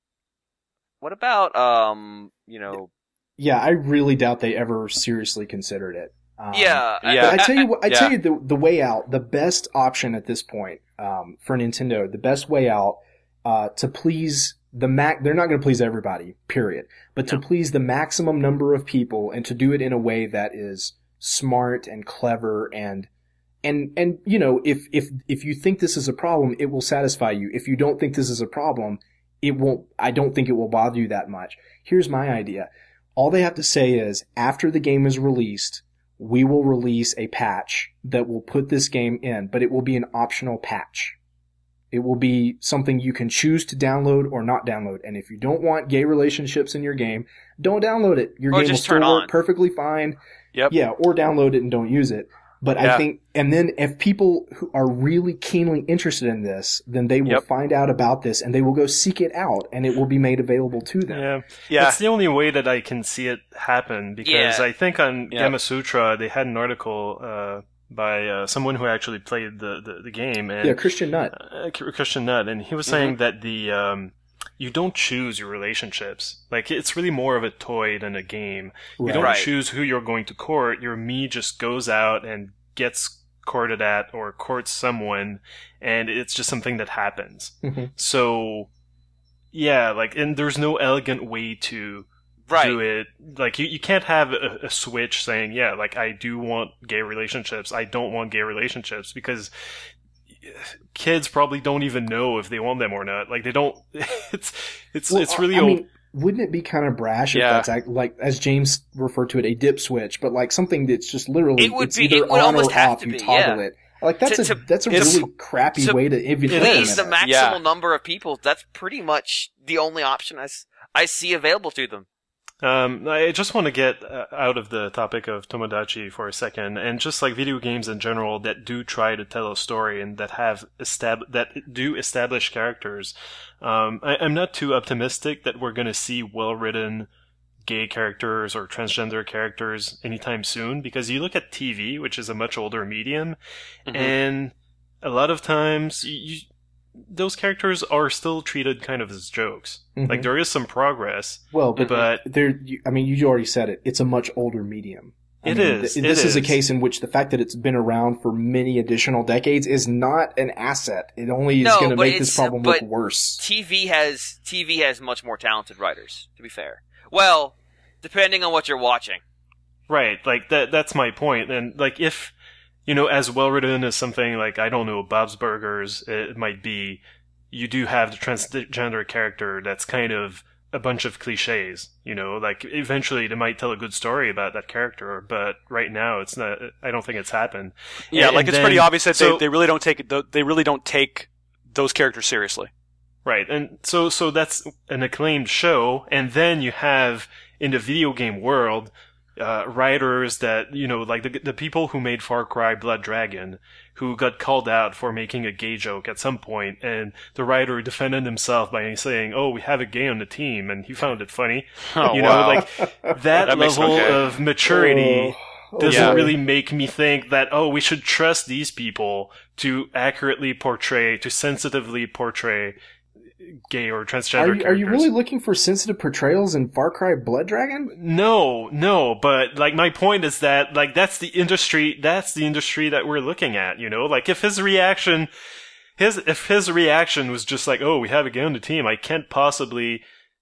what about, um, you know, Yeah, I really doubt they ever seriously considered it. Um, yeah, Yeah. But I tell you what, I Yeah. tell you the the way out, the best option at this point, um, for Nintendo, the best way out, uh, to please the mac, they're not going to please everybody, period, but to No. please the maximum number of people and to do it in a way that is smart and clever and, and, and, you know, if, if, if you think this is a problem, it will satisfy you. If you don't think this is a problem, it won't, I don't think it will bother you that much. Here's my idea. All they have to say is, after the game is released, we will release a patch that will put this game in, but it will be an optional patch. It will be something you can choose to download or not download. And if you don't want gay relationships in your game, don't download it. Your Or game will just still turn work on. perfectly fine. Yep. Yeah, or download it and don't use it. But Yeah. I think, and then if people who are really keenly interested in this, then they will Yep. find out about this and they will go seek it out and it will be made available to them. Yeah. Yeah. That's the only way that I can see it happen because Yeah. I think on Yeah. Gamasutra they had an article uh, by uh, someone who actually played the, the, the game and Yeah, Christian Nutt. uh, Christian Nutt, and he was saying that the um, you don't choose your relationships. Like it's really more of a toy than a game. You Right. don't Right. choose who you're going to court. Your me just goes out and gets courted at or courts someone, and it's just something that happens. Mhm. So yeah, like, and there's no elegant way to right. do it. Like you, you can't have a, a switch saying, yeah, like I do want gay relationships, I don't want gay relationships, because kids probably don't even know if they want them or not. Like they don't. It's it's Well, it's really I old. mean, wouldn't it be kind of brash if Yeah. that's act, like, as James referred to it, a dip switch, but like something that's just literally It would it's be- either it would on almost or have off. to You be, toggle yeah. it. Like that's To- a to- that's a it's- really crappy to way to even Please implement the it. maximal Yeah. number of people. That's pretty much the only option I, s- I see available to them. Um, I just want to get uh, out of the topic of Tomodachi for a second, and just like video games in general that do try to tell a story and that have estab- that do establish characters. Um, I- I'm not too optimistic that we're going to see well-written gay characters or transgender characters anytime soon, because you look at T V, which is a much older medium, Mhm. and a lot of times you, you, those characters are still treated kind of as jokes. Mhm. Like there is some progress. Well, but, But- there, you, I mean, you already said it. It's a much older medium. I It mean, is, th- it this is a is. case in which the fact that it's been around for many additional decades is not an asset. It only is No, going to but make this it's- problem look but worse. T V has T V has much more talented writers. To be fair, well, depending on what you're watching. Right, like that that's my point. And like if you know, as well written as something like, I don't know, Bob's Burgers it might be, you do have the transgender character that's kind of a bunch of cliches, you know, like eventually they might tell a good story about that character, but right now it's not, I don't think it's happened. Yeah, And- like and it's then- pretty obvious that so- they, they really don't take it. They really don't take those characters seriously. Right, and so so that's an acclaimed show, and then you have in the video game world uh, writers that, you know, like the the people who made Far Cry Blood Dragon, who got called out for making a gay joke at some point, and the writer defended himself by saying, "Oh, we have a gay on the team," and he found it funny. Oh, you know, wow. like that, That makes- level okay. of maturity. Oh, Doesn't Yeah. really make me think that, oh, we should trust these people to accurately portray, to sensitively portray gay or transgender Are you, characters. are you really looking for sensitive portrayals in Far Cry Blood Dragon? No, no, but like my point is that like that's the industry that's the industry that we're looking at, you know? Like if his reaction his if his reaction was just like, "Oh, we have a gay on the team. I can't possibly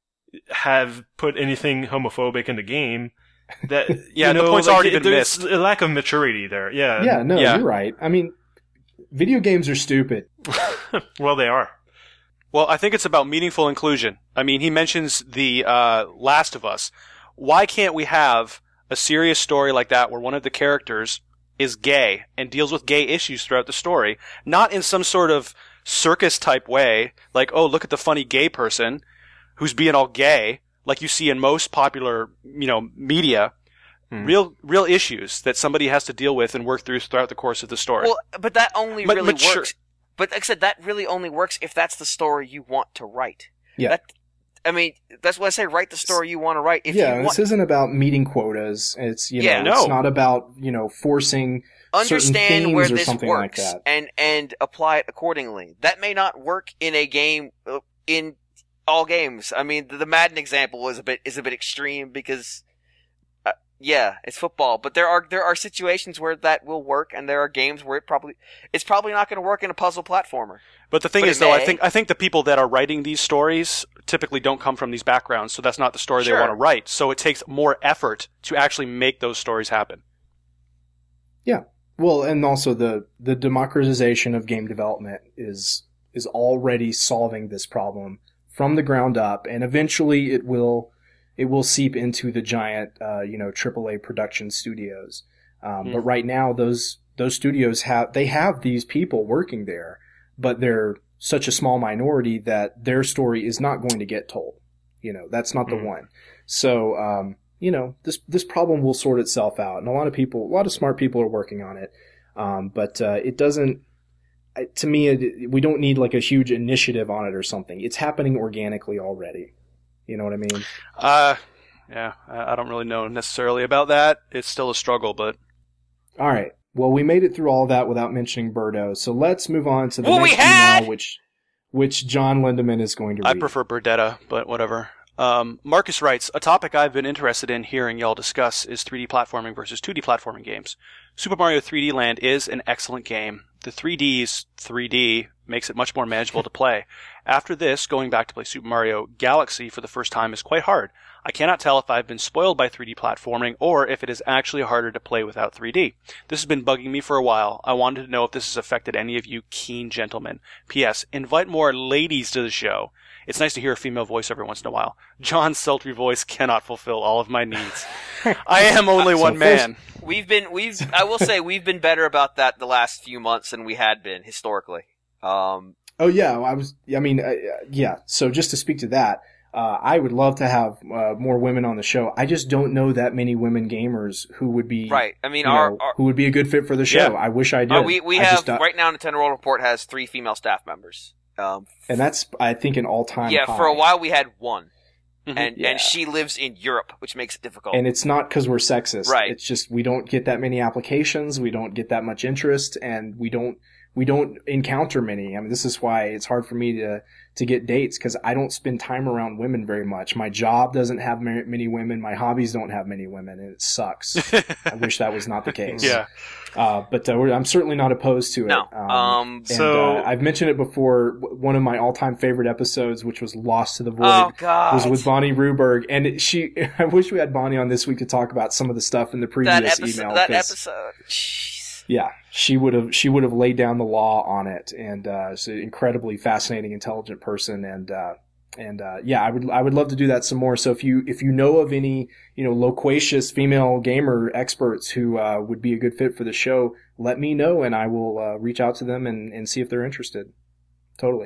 have put anything homophobic in the game." That Yeah, you know, the point's like, already been there's missed. a lack of maturity there. Yeah. Yeah, no, Yeah. you're right. I mean, video games are stupid. Well, they are. Well, I think it's about meaningful inclusion. I mean, he mentions the uh, Last of Us. Why can't we have a serious story like that where one of the characters is gay and deals with gay issues throughout the story? Not in some sort of circus-type way, like, oh, look at the funny gay person who's being all gay, like you see in most popular, you know, media. Hmm. Real, real issues that somebody has to deal with and work through throughout the course of the story. Well, but that only Ma- really mature- works. But like I said, that really only works if that's the story you want to write. Yeah. That, I mean, that's what I say. Write the story you want to write. If yeah, you this want, isn't about meeting quotas. It's, you know, Yeah, it's no. not about, you know, forcing certain understand themes where or this something works like that. and and apply it accordingly. That may not work in a game uh, in all games. I mean, the, the Madden example is a bit is a bit extreme because, uh, yeah, it's football. But there are there are situations where that will work, and there are games where it probably it's probably not going to work in a puzzle platformer. But the thing But is, it though, I may. think I think the people that are writing these stories typically don't come from these backgrounds, so that's not the story Sure. they want to write. So it takes more effort to actually make those stories happen. Yeah. Well, and also the, the democratization of game development is is already solving this problem from the ground up, and eventually it will it will seep into the giant uh, you know triple A production studios. Um, Hmm. But right now, those those studios have they have these people working there, but they're such a small minority that their story is not going to get told. You know, that's not the Hmm. one. So. Um, you know, this this problem will sort itself out, and a lot of people, a lot of smart people are working on it. Um, but uh, it doesn't. To me, it, we don't need like a huge initiative on it or something. It's happening organically already. You know what I mean? Uh, yeah, I I don't really know necessarily about that. It's still a struggle, but All right. Well, we made it through all of that without mentioning Birdo, so let's move on to the Well, next we had- email, which which John Lindemann is going to read. I prefer Burdetta, but whatever. Um, Marcus writes, a topic I've been interested in hearing y'all discuss is three D platforming versus two D platforming games. Super Mario three D Land is an excellent game. The three D's three D makes it much more manageable to play. After this, going back to play Super Mario Galaxy for the first time is quite hard. I cannot tell if I've been spoiled by three D platforming or if it is actually harder to play without three D. This has been bugging me for a while. I wanted to know if this has affected any of you keen gentlemen. P S. Invite more ladies to the show. It's nice to hear a female voice every once in a while. John's sultry voice cannot fulfill all of my needs. I am only So one first- man. We've been we've I will say we've been better about that the last few months than we had been historically. Um, Oh yeah, I was. I mean, uh, yeah. So just to speak to that, uh, I would love to have uh, more women on the show. I just don't know that many women gamers who would be right. I mean, you our, know, our who would be a good fit for the show. Yeah. I wish I did. uh, we we I have just don't- right now Nintendo World Report has three female staff members. Um, and that's I think an all time. yeah, high. for a while we had one, Mhm. and Yeah. and she lives in Europe, which makes it difficult. And it's not because we're sexist. Right. It's just we don't get that many applications. We don't get that much interest, and we don't we don't encounter many. I mean, this is why it's hard for me to to get dates because I don't spend time around women very much. My job doesn't have ma- many women. My hobbies don't have many women, and it sucks. I wish that was not the case. Yeah. Uh, but uh, we're, I'm certainly not opposed to it. no, um, and, So- uh, I've mentioned it before. w- One of my all-time favorite episodes, which was Lost to the Void, oh god, was with Bonnie Ruberg, and it- she. I wish we had Bonnie on this week to talk about some of the stuff in the previous that episode. email. That 'cause, episode. Jeez. yeah, she would have. She would have laid down the law on it, and uh, she's an incredibly fascinating, intelligent person, and uh, and uh, yeah, I would. I would love to do that some more. So if you if you know of any you know loquacious female gamer experts who uh, would be a good fit for the show, let me know, and I will uh, reach out to them and, and see if they're interested. Totally.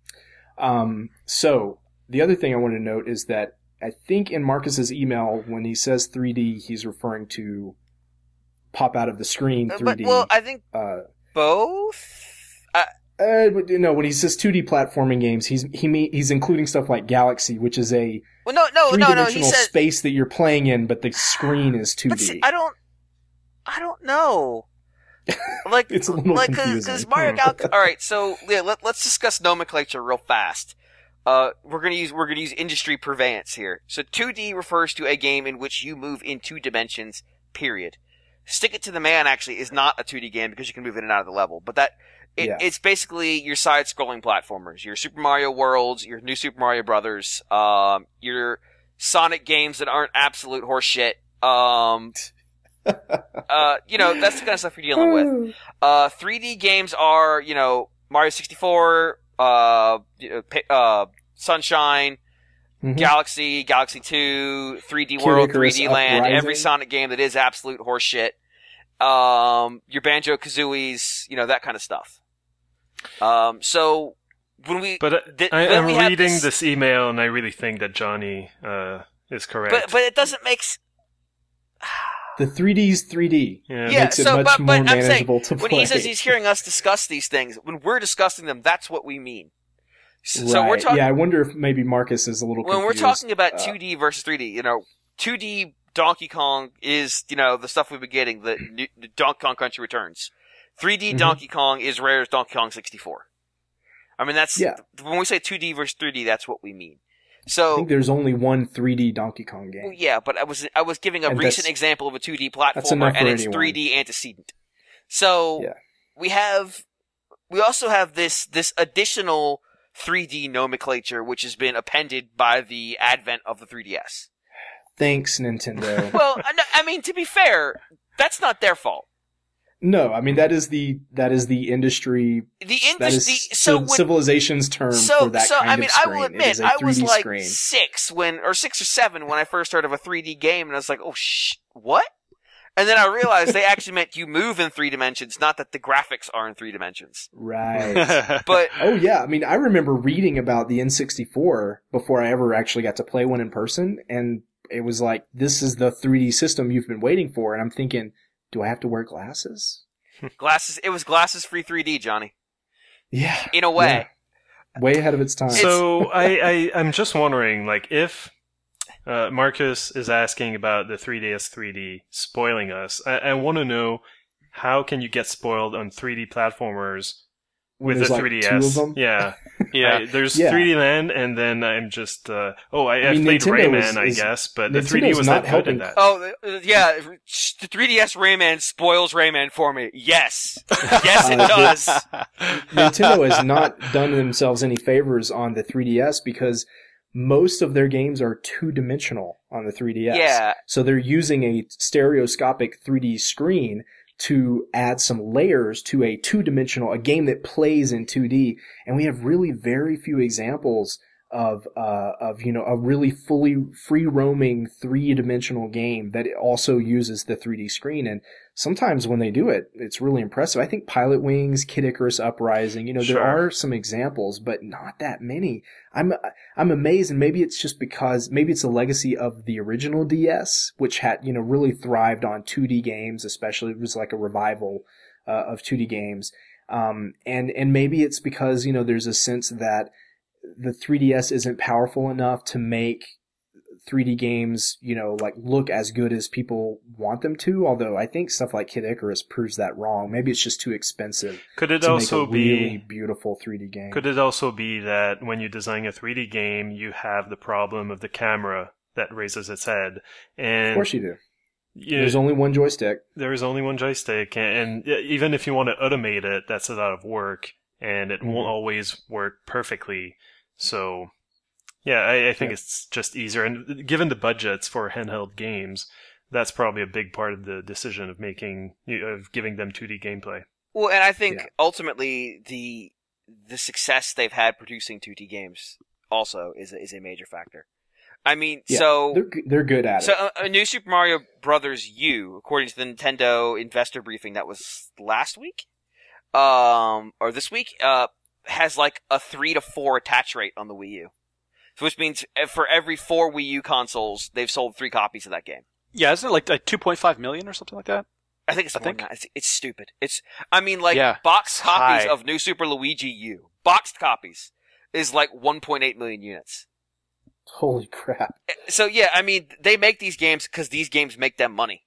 Um, so the other thing I want to note is that I think in Marcus's email, when he says three D, he's referring to pop out of the screen Uh, three But D. well, I think uh, both. uh, but, no, when he says two D platforming games, he's he me- he's including stuff like Galaxy, which is a Well, no, no, no, no. He three-dimensional said. space that you're playing in, but the screen is two D. But see, I don't. I don't know. Like It's a little like confusing. because Mario Galaxy. All right, so yeah, let, let's discuss nomenclature real fast. Uh, we're gonna use we're gonna use industry purveyance here. So two D refers to a game in which you move in two dimensions. Period. Stick It to the Man actually is not a two D game because you can move in and out of the level, but that it, Yeah. it's basically your side-scrolling platformers, your Super Mario Worlds, your New Super Mario Brothers, um, your Sonic games that aren't absolute horseshit. Um, uh, you know, that's the kind of stuff you're dealing with. Uh, three D games are, you know, Mario sixty-four, uh, you know, pa- uh, Sunshine, Mhm. Galaxy, Galaxy two, three D Kid World, Icarus three D Land, Uprising. every Sonic game that is absolute horseshit. Um, your Banjo-Kazooies, you know, that kind of stuff. Um, so, when we... But uh, th- I, then I'm we have reading this- this... email, and I really think that Johnny uh, is correct. But, but it doesn't make... s- The three D's three D. yeah. Yeah, Makes it so, much but, more but I'm saying, manageable to when play. he says he's hearing us discuss these things, when we're discussing them, that's what we mean. So, so we're Right. talking... Yeah, I wonder if maybe Marcus is a little when confused. we're talking about Uh, two D versus three D, you know, two D Donkey Kong is, you know, the stuff we've been getting, the, new, the Donkey Kong Country Returns. three D Mhm. Donkey Kong is rare as Donkey Kong sixty-four. I mean, that's, Yeah. when we say two D versus three D, that's what we mean. I So, think there's only one three D Donkey Kong well, game. yeah, but I was, I was giving a And recent that's- example of a two D that's platformer enough and for its anyone. three D antecedent. So, Yeah. we have, we also have this, this additional three D nomenclature, which has been appended by the advent of the three D S. Thanks, Nintendo. Well, I no- I mean, to be fair, that's not their fault. No, I mean that is the that is the industry The that industry, is so civ- when, civilization's term so for that so kind I mean, of I screen. will It admit, is a I was 3D like screen. six when, or six or seven when I first heard of a three D game, and I was like, oh sh, what? And then I realized they actually meant you move in three dimensions, not that the graphics are in three dimensions. Right. But Oh yeah, I mean I remember reading about the N sixty-four before I ever actually got to play one in person, and it was like, this is the three D system you've been waiting for, and I'm thinking, do I have to wear glasses? glasses, it was glasses free three D, Johnny. Yeah. In a way. Yeah. Way ahead of its time. So I, I, I'm just wondering, like, if uh, Marcus is asking about the three D S three D spoiling us, I, I want to know, how can you get spoiled on three D platformers When with there's a like three D S? two of them? Yeah. Yeah. I- there's Yeah. three D Land, and then I'm just, uh, oh, I, I I've mean, played Nintendo Rayman, is- I is- guess, but the three D Nintendo's was not not good helping- at that. Oh, uh, yeah, the three D S Rayman spoils Rayman for me. Yes. Yes, it Uh, does. Nintendo has not done themselves any favors on the three D S because most of their games are two-dimensional on the three D S. Yeah. So they're using a stereoscopic three D screen to add some layers to a two-dimensional, a game that plays in two D. And we have really very few examples of, uh, of, you know, a really fully free-roaming three-dimensional game that also uses the three D screen. And sometimes when they do it, it's really impressive. I think Pilot Wings, Kid Icarus Uprising, you know, Sure. there are some examples, but not that many. I'm, I'm amazed, and maybe it's just because, maybe it's a legacy of the original D S, which had, you know, really thrived on two D games, especially. It was like a revival, uh, of two D games. Um, and, and maybe it's because, you know, there's a sense that the three D S isn't powerful enough to make three D games, you know, like look as good as people want them to. Although I think stuff like Kid Icarus proves that wrong. Maybe it's just too expensive Could it to also make a really be beautiful three D game. Could it also be that when you design a three D game, you have the problem of the camera that raises its head, and Of course you do. you- There's only one joystick. there is only one joystick, and, and even if you want to automate it, that's a lot of work, and it Mhm. won't always work perfectly. So, yeah, I, I think Yeah. it's just easier, and given the budgets for handheld games, that's probably a big part of the decision of making of giving them two D gameplay. Well, and I think Yeah. ultimately the the success they've had producing two D games also is a, is a major factor. I mean, Yeah, so They're g- they're good at so it. a, a new Super Mario Brothers U, according to the Nintendo investor briefing that was last week, um, or this week, uh, has like a three to four attach rate on the Wii U. So which means for every four Wii U consoles, they've sold three copies of that game. Yeah, isn't it like, like two point five million or something like that? I think it's I more than think- that. It's, it's stupid. It's, I mean, like, Yeah, boxed it's copies high. of New Super Luigi U, boxed copies, is like one point eight million units. Holy crap. So yeah, I mean, they make these games because these games make them money.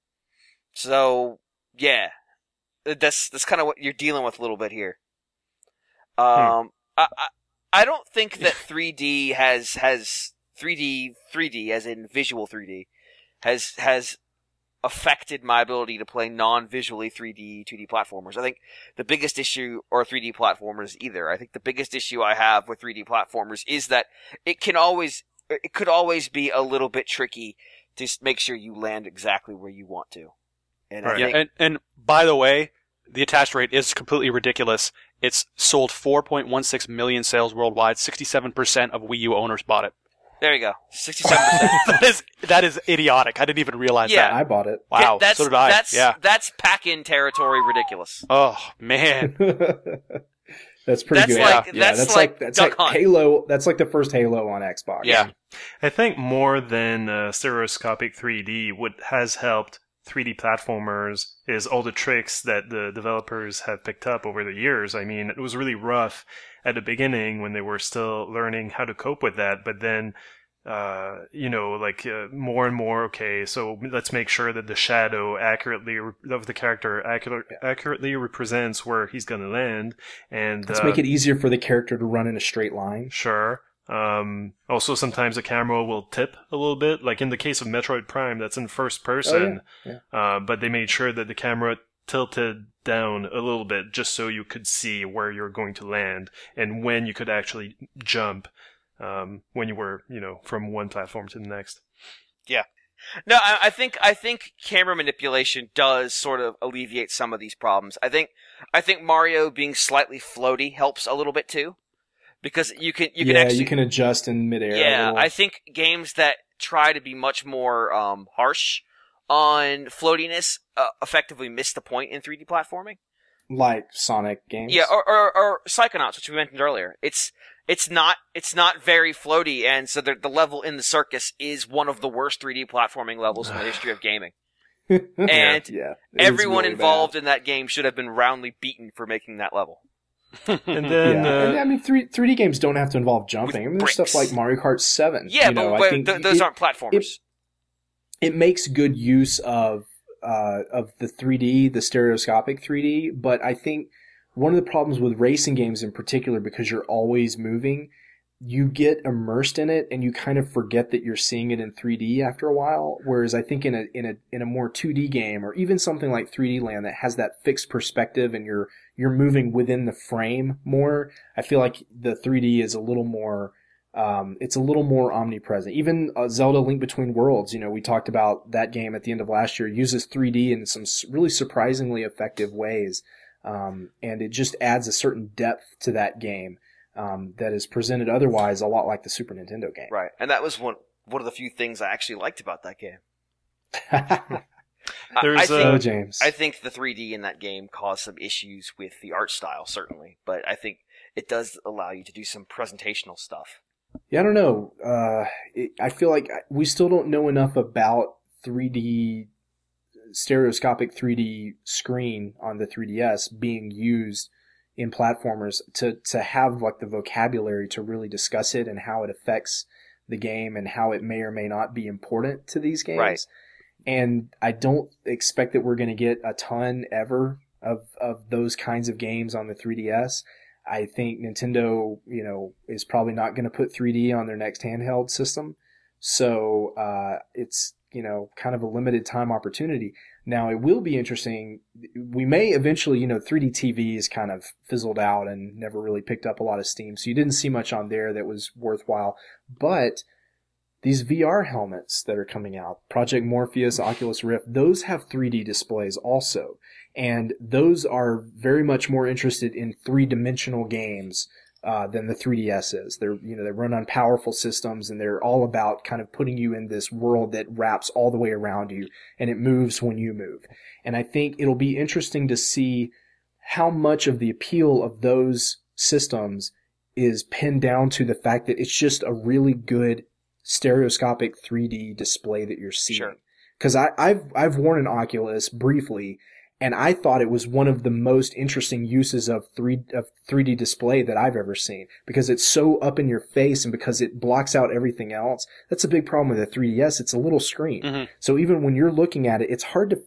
So, yeah. That's, that's kind of what you're dealing with a little bit here. Um, I, I, I don't think that three D has has three D three D as in visual three D has has affected my ability to play non-visually three D two D platformers. I think the biggest issue, or three D platformers either. I think the biggest issue I have with three D platformers is that it can always it could always be a little bit tricky to make sure you land exactly where you want to. And I Yeah, think and, and by the way, the attach rate is completely ridiculous. It's sold four point one six million sales worldwide. sixty-seven percent of Wii U owners bought it. there you go, sixty-seven percent. that is that is idiotic. I didn't even realize Yeah. that. I bought it. Wow, that's, so did I. That's, yeah. that's pack-in territory ridiculous. Oh man. That's pretty That's good. like- yeah, that's that's like like that's Duck like Hunt. Halo. That's like the first Halo on Xbox. Yeah. I think more than uh, stereoscopic three D, what has helped three D platformers is all the tricks that the developers have picked up over the years. I mean, it was really rough at the beginning when they were still learning how to cope with that, but then, uh, you know, like uh, more and more, okay, so let's make sure that the shadow accurately re- of the character accurate, accurately represents where he's going to land. And Let's uh, make it easier for the character to run in a straight line. Sure. Um, also, sometimes the camera will tip a little bit, like in the case of Metroid Prime, that's in first person. Oh, Uh, but they made sure that the camera tilted down a little bit just so you could see where you're going to land and when you could actually jump um, when you were, you know, from one platform to the next. No, I, I think I think camera manipulation does sort of alleviate some of these problems. I think I think Mario being slightly floaty helps a little bit too, because you can you can yeah, actually you can adjust in midair. a yeah. little. I think games that try to be much more um, harsh on floatiness uh, effectively miss the point in three D platforming. like Sonic games. Yeah, or, or or Psychonauts, which we mentioned earlier. It's it's not it's not very floaty, and so the the level in the circus is one of the worst three D platforming levels in the history of gaming. And yeah, it is everyone really involved in that game should have been roundly beaten for making that level. And bad. then, yeah, uh, and I mean, three three D games don't have to involve jumping. I mean, there's bricks. stuff like Mario Kart Seven. Yeah, you know, but, I but think th- those it, aren't platformers. it makes good use of uh, of the three D, the stereoscopic three D. But I think one of the problems with racing games in particular, because you're always moving, you get immersed in it and you kind of forget that you're seeing it in three D after a while. Whereas I think in a in a in a more two D game, or even something like three D Land that has that fixed perspective and you're you're moving within the frame more, I feel like the three D is a little more um, it's a little more omnipresent. Even uh, Zelda Link Between Worlds, you know, we talked about that game at the end of last year, uses three D in some really surprisingly effective ways. Um, and it just adds a certain depth to that game. Um, that is presented otherwise a lot like the Super Nintendo game. Right, and that was one one of the few things I actually liked about that game. I- There's, I uh, think Oh, James. I think the three D in that game caused some issues with the art style, certainly, but I think it does allow you to do some presentational stuff. Yeah, I don't know. Uh, it, I feel like we still don't know enough about three D, stereoscopic three D screen on the three D S being used in platformers to, to have like the vocabulary to really discuss it and how it affects the game and how it may or may not be important to these games. Right. And I don't expect that we're going to get a ton ever of, of those kinds of games on the three D S. I think Nintendo, you know, is probably not going to put three D on their next handheld system. So, uh, it's, you know, kind of a limited time opportunity. Now, it will be interesting. We may eventually, you know, three D T V is kind of fizzled out and never really picked up a lot of steam. So you didn't see much on there that was worthwhile. But these V R helmets that are coming out, Project Morpheus, Oculus Rift, those have three D displays also. And those are very much more interested in three-dimensional games uh, than the three D S is. They're, you know, they run on powerful systems and they're all about kind of putting you in this world that wraps all the way around you and it moves when you move. And I think it'll be interesting to see how much of the appeal of those systems is pinned down to the fact that it's just a really good stereoscopic three D display that you're seeing. Sure. Because I I've I've worn an Oculus briefly, and I thought it was one of the most interesting uses of three of three D display that I've ever seen, because it's so up in your face and because it blocks out everything else. That's a big problem with the three D S. It's a little screen. Mm-hmm. So even when you're looking at it, it's hard to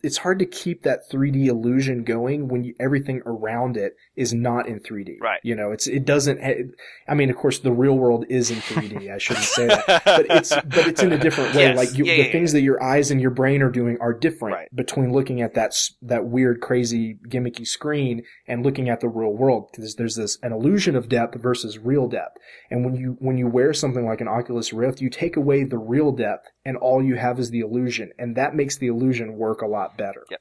it's hard to keep that three D illusion going when you, everything around it is not in three D. Right. You know, it's it doesn't. I mean, of course, the real world is in three D. I shouldn't say that, but it's but it's in a different way. Yes. Like you, Yeah, the yeah, things yeah. that your eyes and your brain are doing are different Right. between looking at that s- that weird, crazy, gimmicky screen and looking at the real world. Because there's this an illusion of depth versus real depth. And when you when you wear something like an Oculus Rift, you take away the real depth, and all you have is the illusion, and that makes the illusion work a lot better. Yep.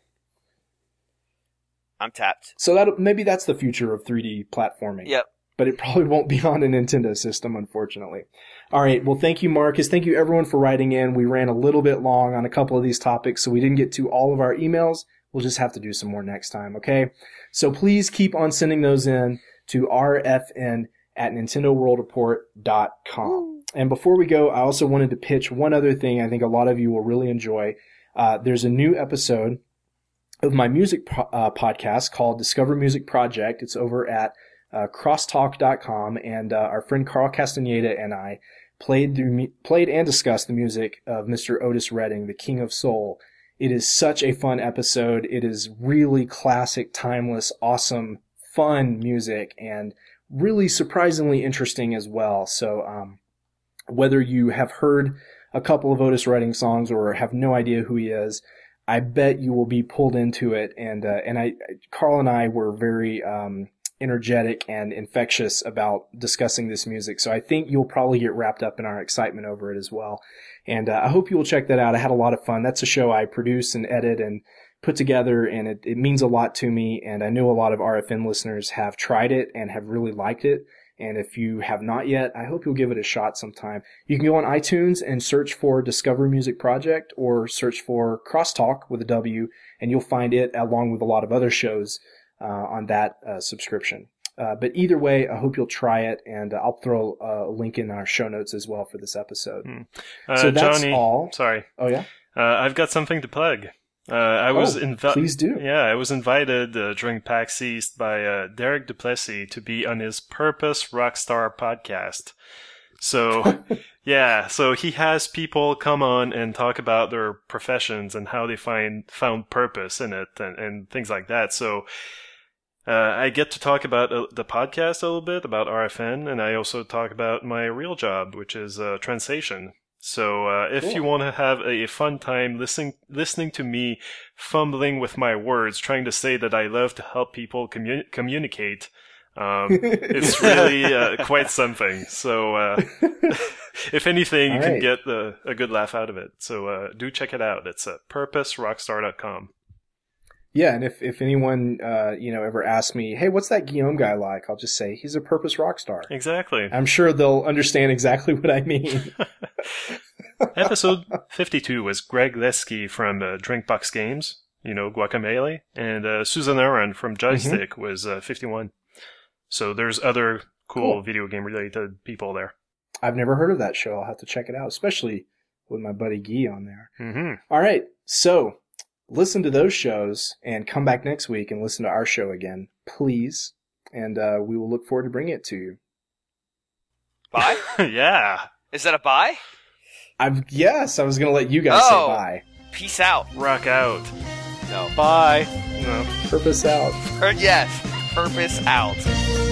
I'm tapped. So that maybe that's the future of three D platforming. Yep. But it probably won't be on a Nintendo system, unfortunately. All right. Well, thank you, Marcus. Thank you, everyone, for writing in. We ran a little bit long on a couple of these topics, so we didn't get to all of our emails. We'll just have to do some more next time, okay? So please keep on sending those in to r f n at nintendo world report dot com. And before we go, I also wanted to pitch one other thing I think a lot of you will really enjoy. Uh, there's a new episode of my music po- uh, podcast called Discover Music Project. It's over at uh, crosstalk dot com, and uh, our friend Carl Castaneda and I played through mu- played and discussed the music of Mister Otis Redding, the King of Soul. It is such a fun episode. It is really classic, timeless, awesome, fun music, and really surprisingly interesting as well. So um, whether you have heard a couple of Otis Redding songs or have no idea who he is, I bet you will be pulled into it. And uh, and I, Carl and I were very um, energetic and infectious about discussing this music. So I think you'll probably get wrapped up in our excitement over it as well. And uh, I hope you will check that out. I had a lot of fun. That's a show I produce and edit and put together, and it, it means a lot to me. And I know a lot of R F N listeners have tried it and have really liked it. And if you have not yet, I hope you'll give it a shot sometime. You can go on iTunes and search for Discover Music Project or search for Crosstalk with a W, and you'll find it along with a lot of other shows uh, on that uh, subscription. Uh, but either way, I hope you'll try it, and uh, I'll throw a link in our show notes as well for this episode. Hmm. Uh, So that's Johnny, all. Sorry. Oh, yeah? Uh, I've got something to plug. Uh, I was Oh, invi- please do. Yeah, I was invited uh, during PAX East by uh, Derek Duplessis to be on his Purpose Rockstar podcast. So, yeah, so he has people come on and talk about their professions and how they find found purpose in it and, and things like that. So, uh, I get to talk about uh, the podcast a little bit, about R F N, and I also talk about my real job, which is uh, translation. So uh, if Cool. you want to have a fun time listening listening to me fumbling with my words, trying to say that I love to help people commu- communicate, um, it's really uh, quite something. So uh, if anything, you All can right. get uh, a good laugh out of it. So uh, do check it out. It's at purpose rockstar dot com. Yeah, and if, if anyone, uh, you know, ever asks me, hey, what's that Guillaume guy like? I'll just say, he's a Purpose rock star. Exactly. I'm sure they'll understand exactly what I mean. Episode fifty-two was Greg Lesky from uh, Drinkbox Games, you know, Guacamelee, and uh, Susan Aron from Joystick Mm-hmm. was uh, fifty-one. So there's other cool, Cool. video game related people there. I've never heard of that show. I'll have to check it out, especially with my buddy Guy on there. Mm-hmm. All right, so listen to those shows and come back next week and listen to our show again, please. And uh, we will look forward to bringing it to you. Bye? Yeah. Is that a bye? I've yes, I was going to let you guys Oh. say bye. Peace out. Rock out. No. Bye. No. Purpose out. Or yes. Purpose out.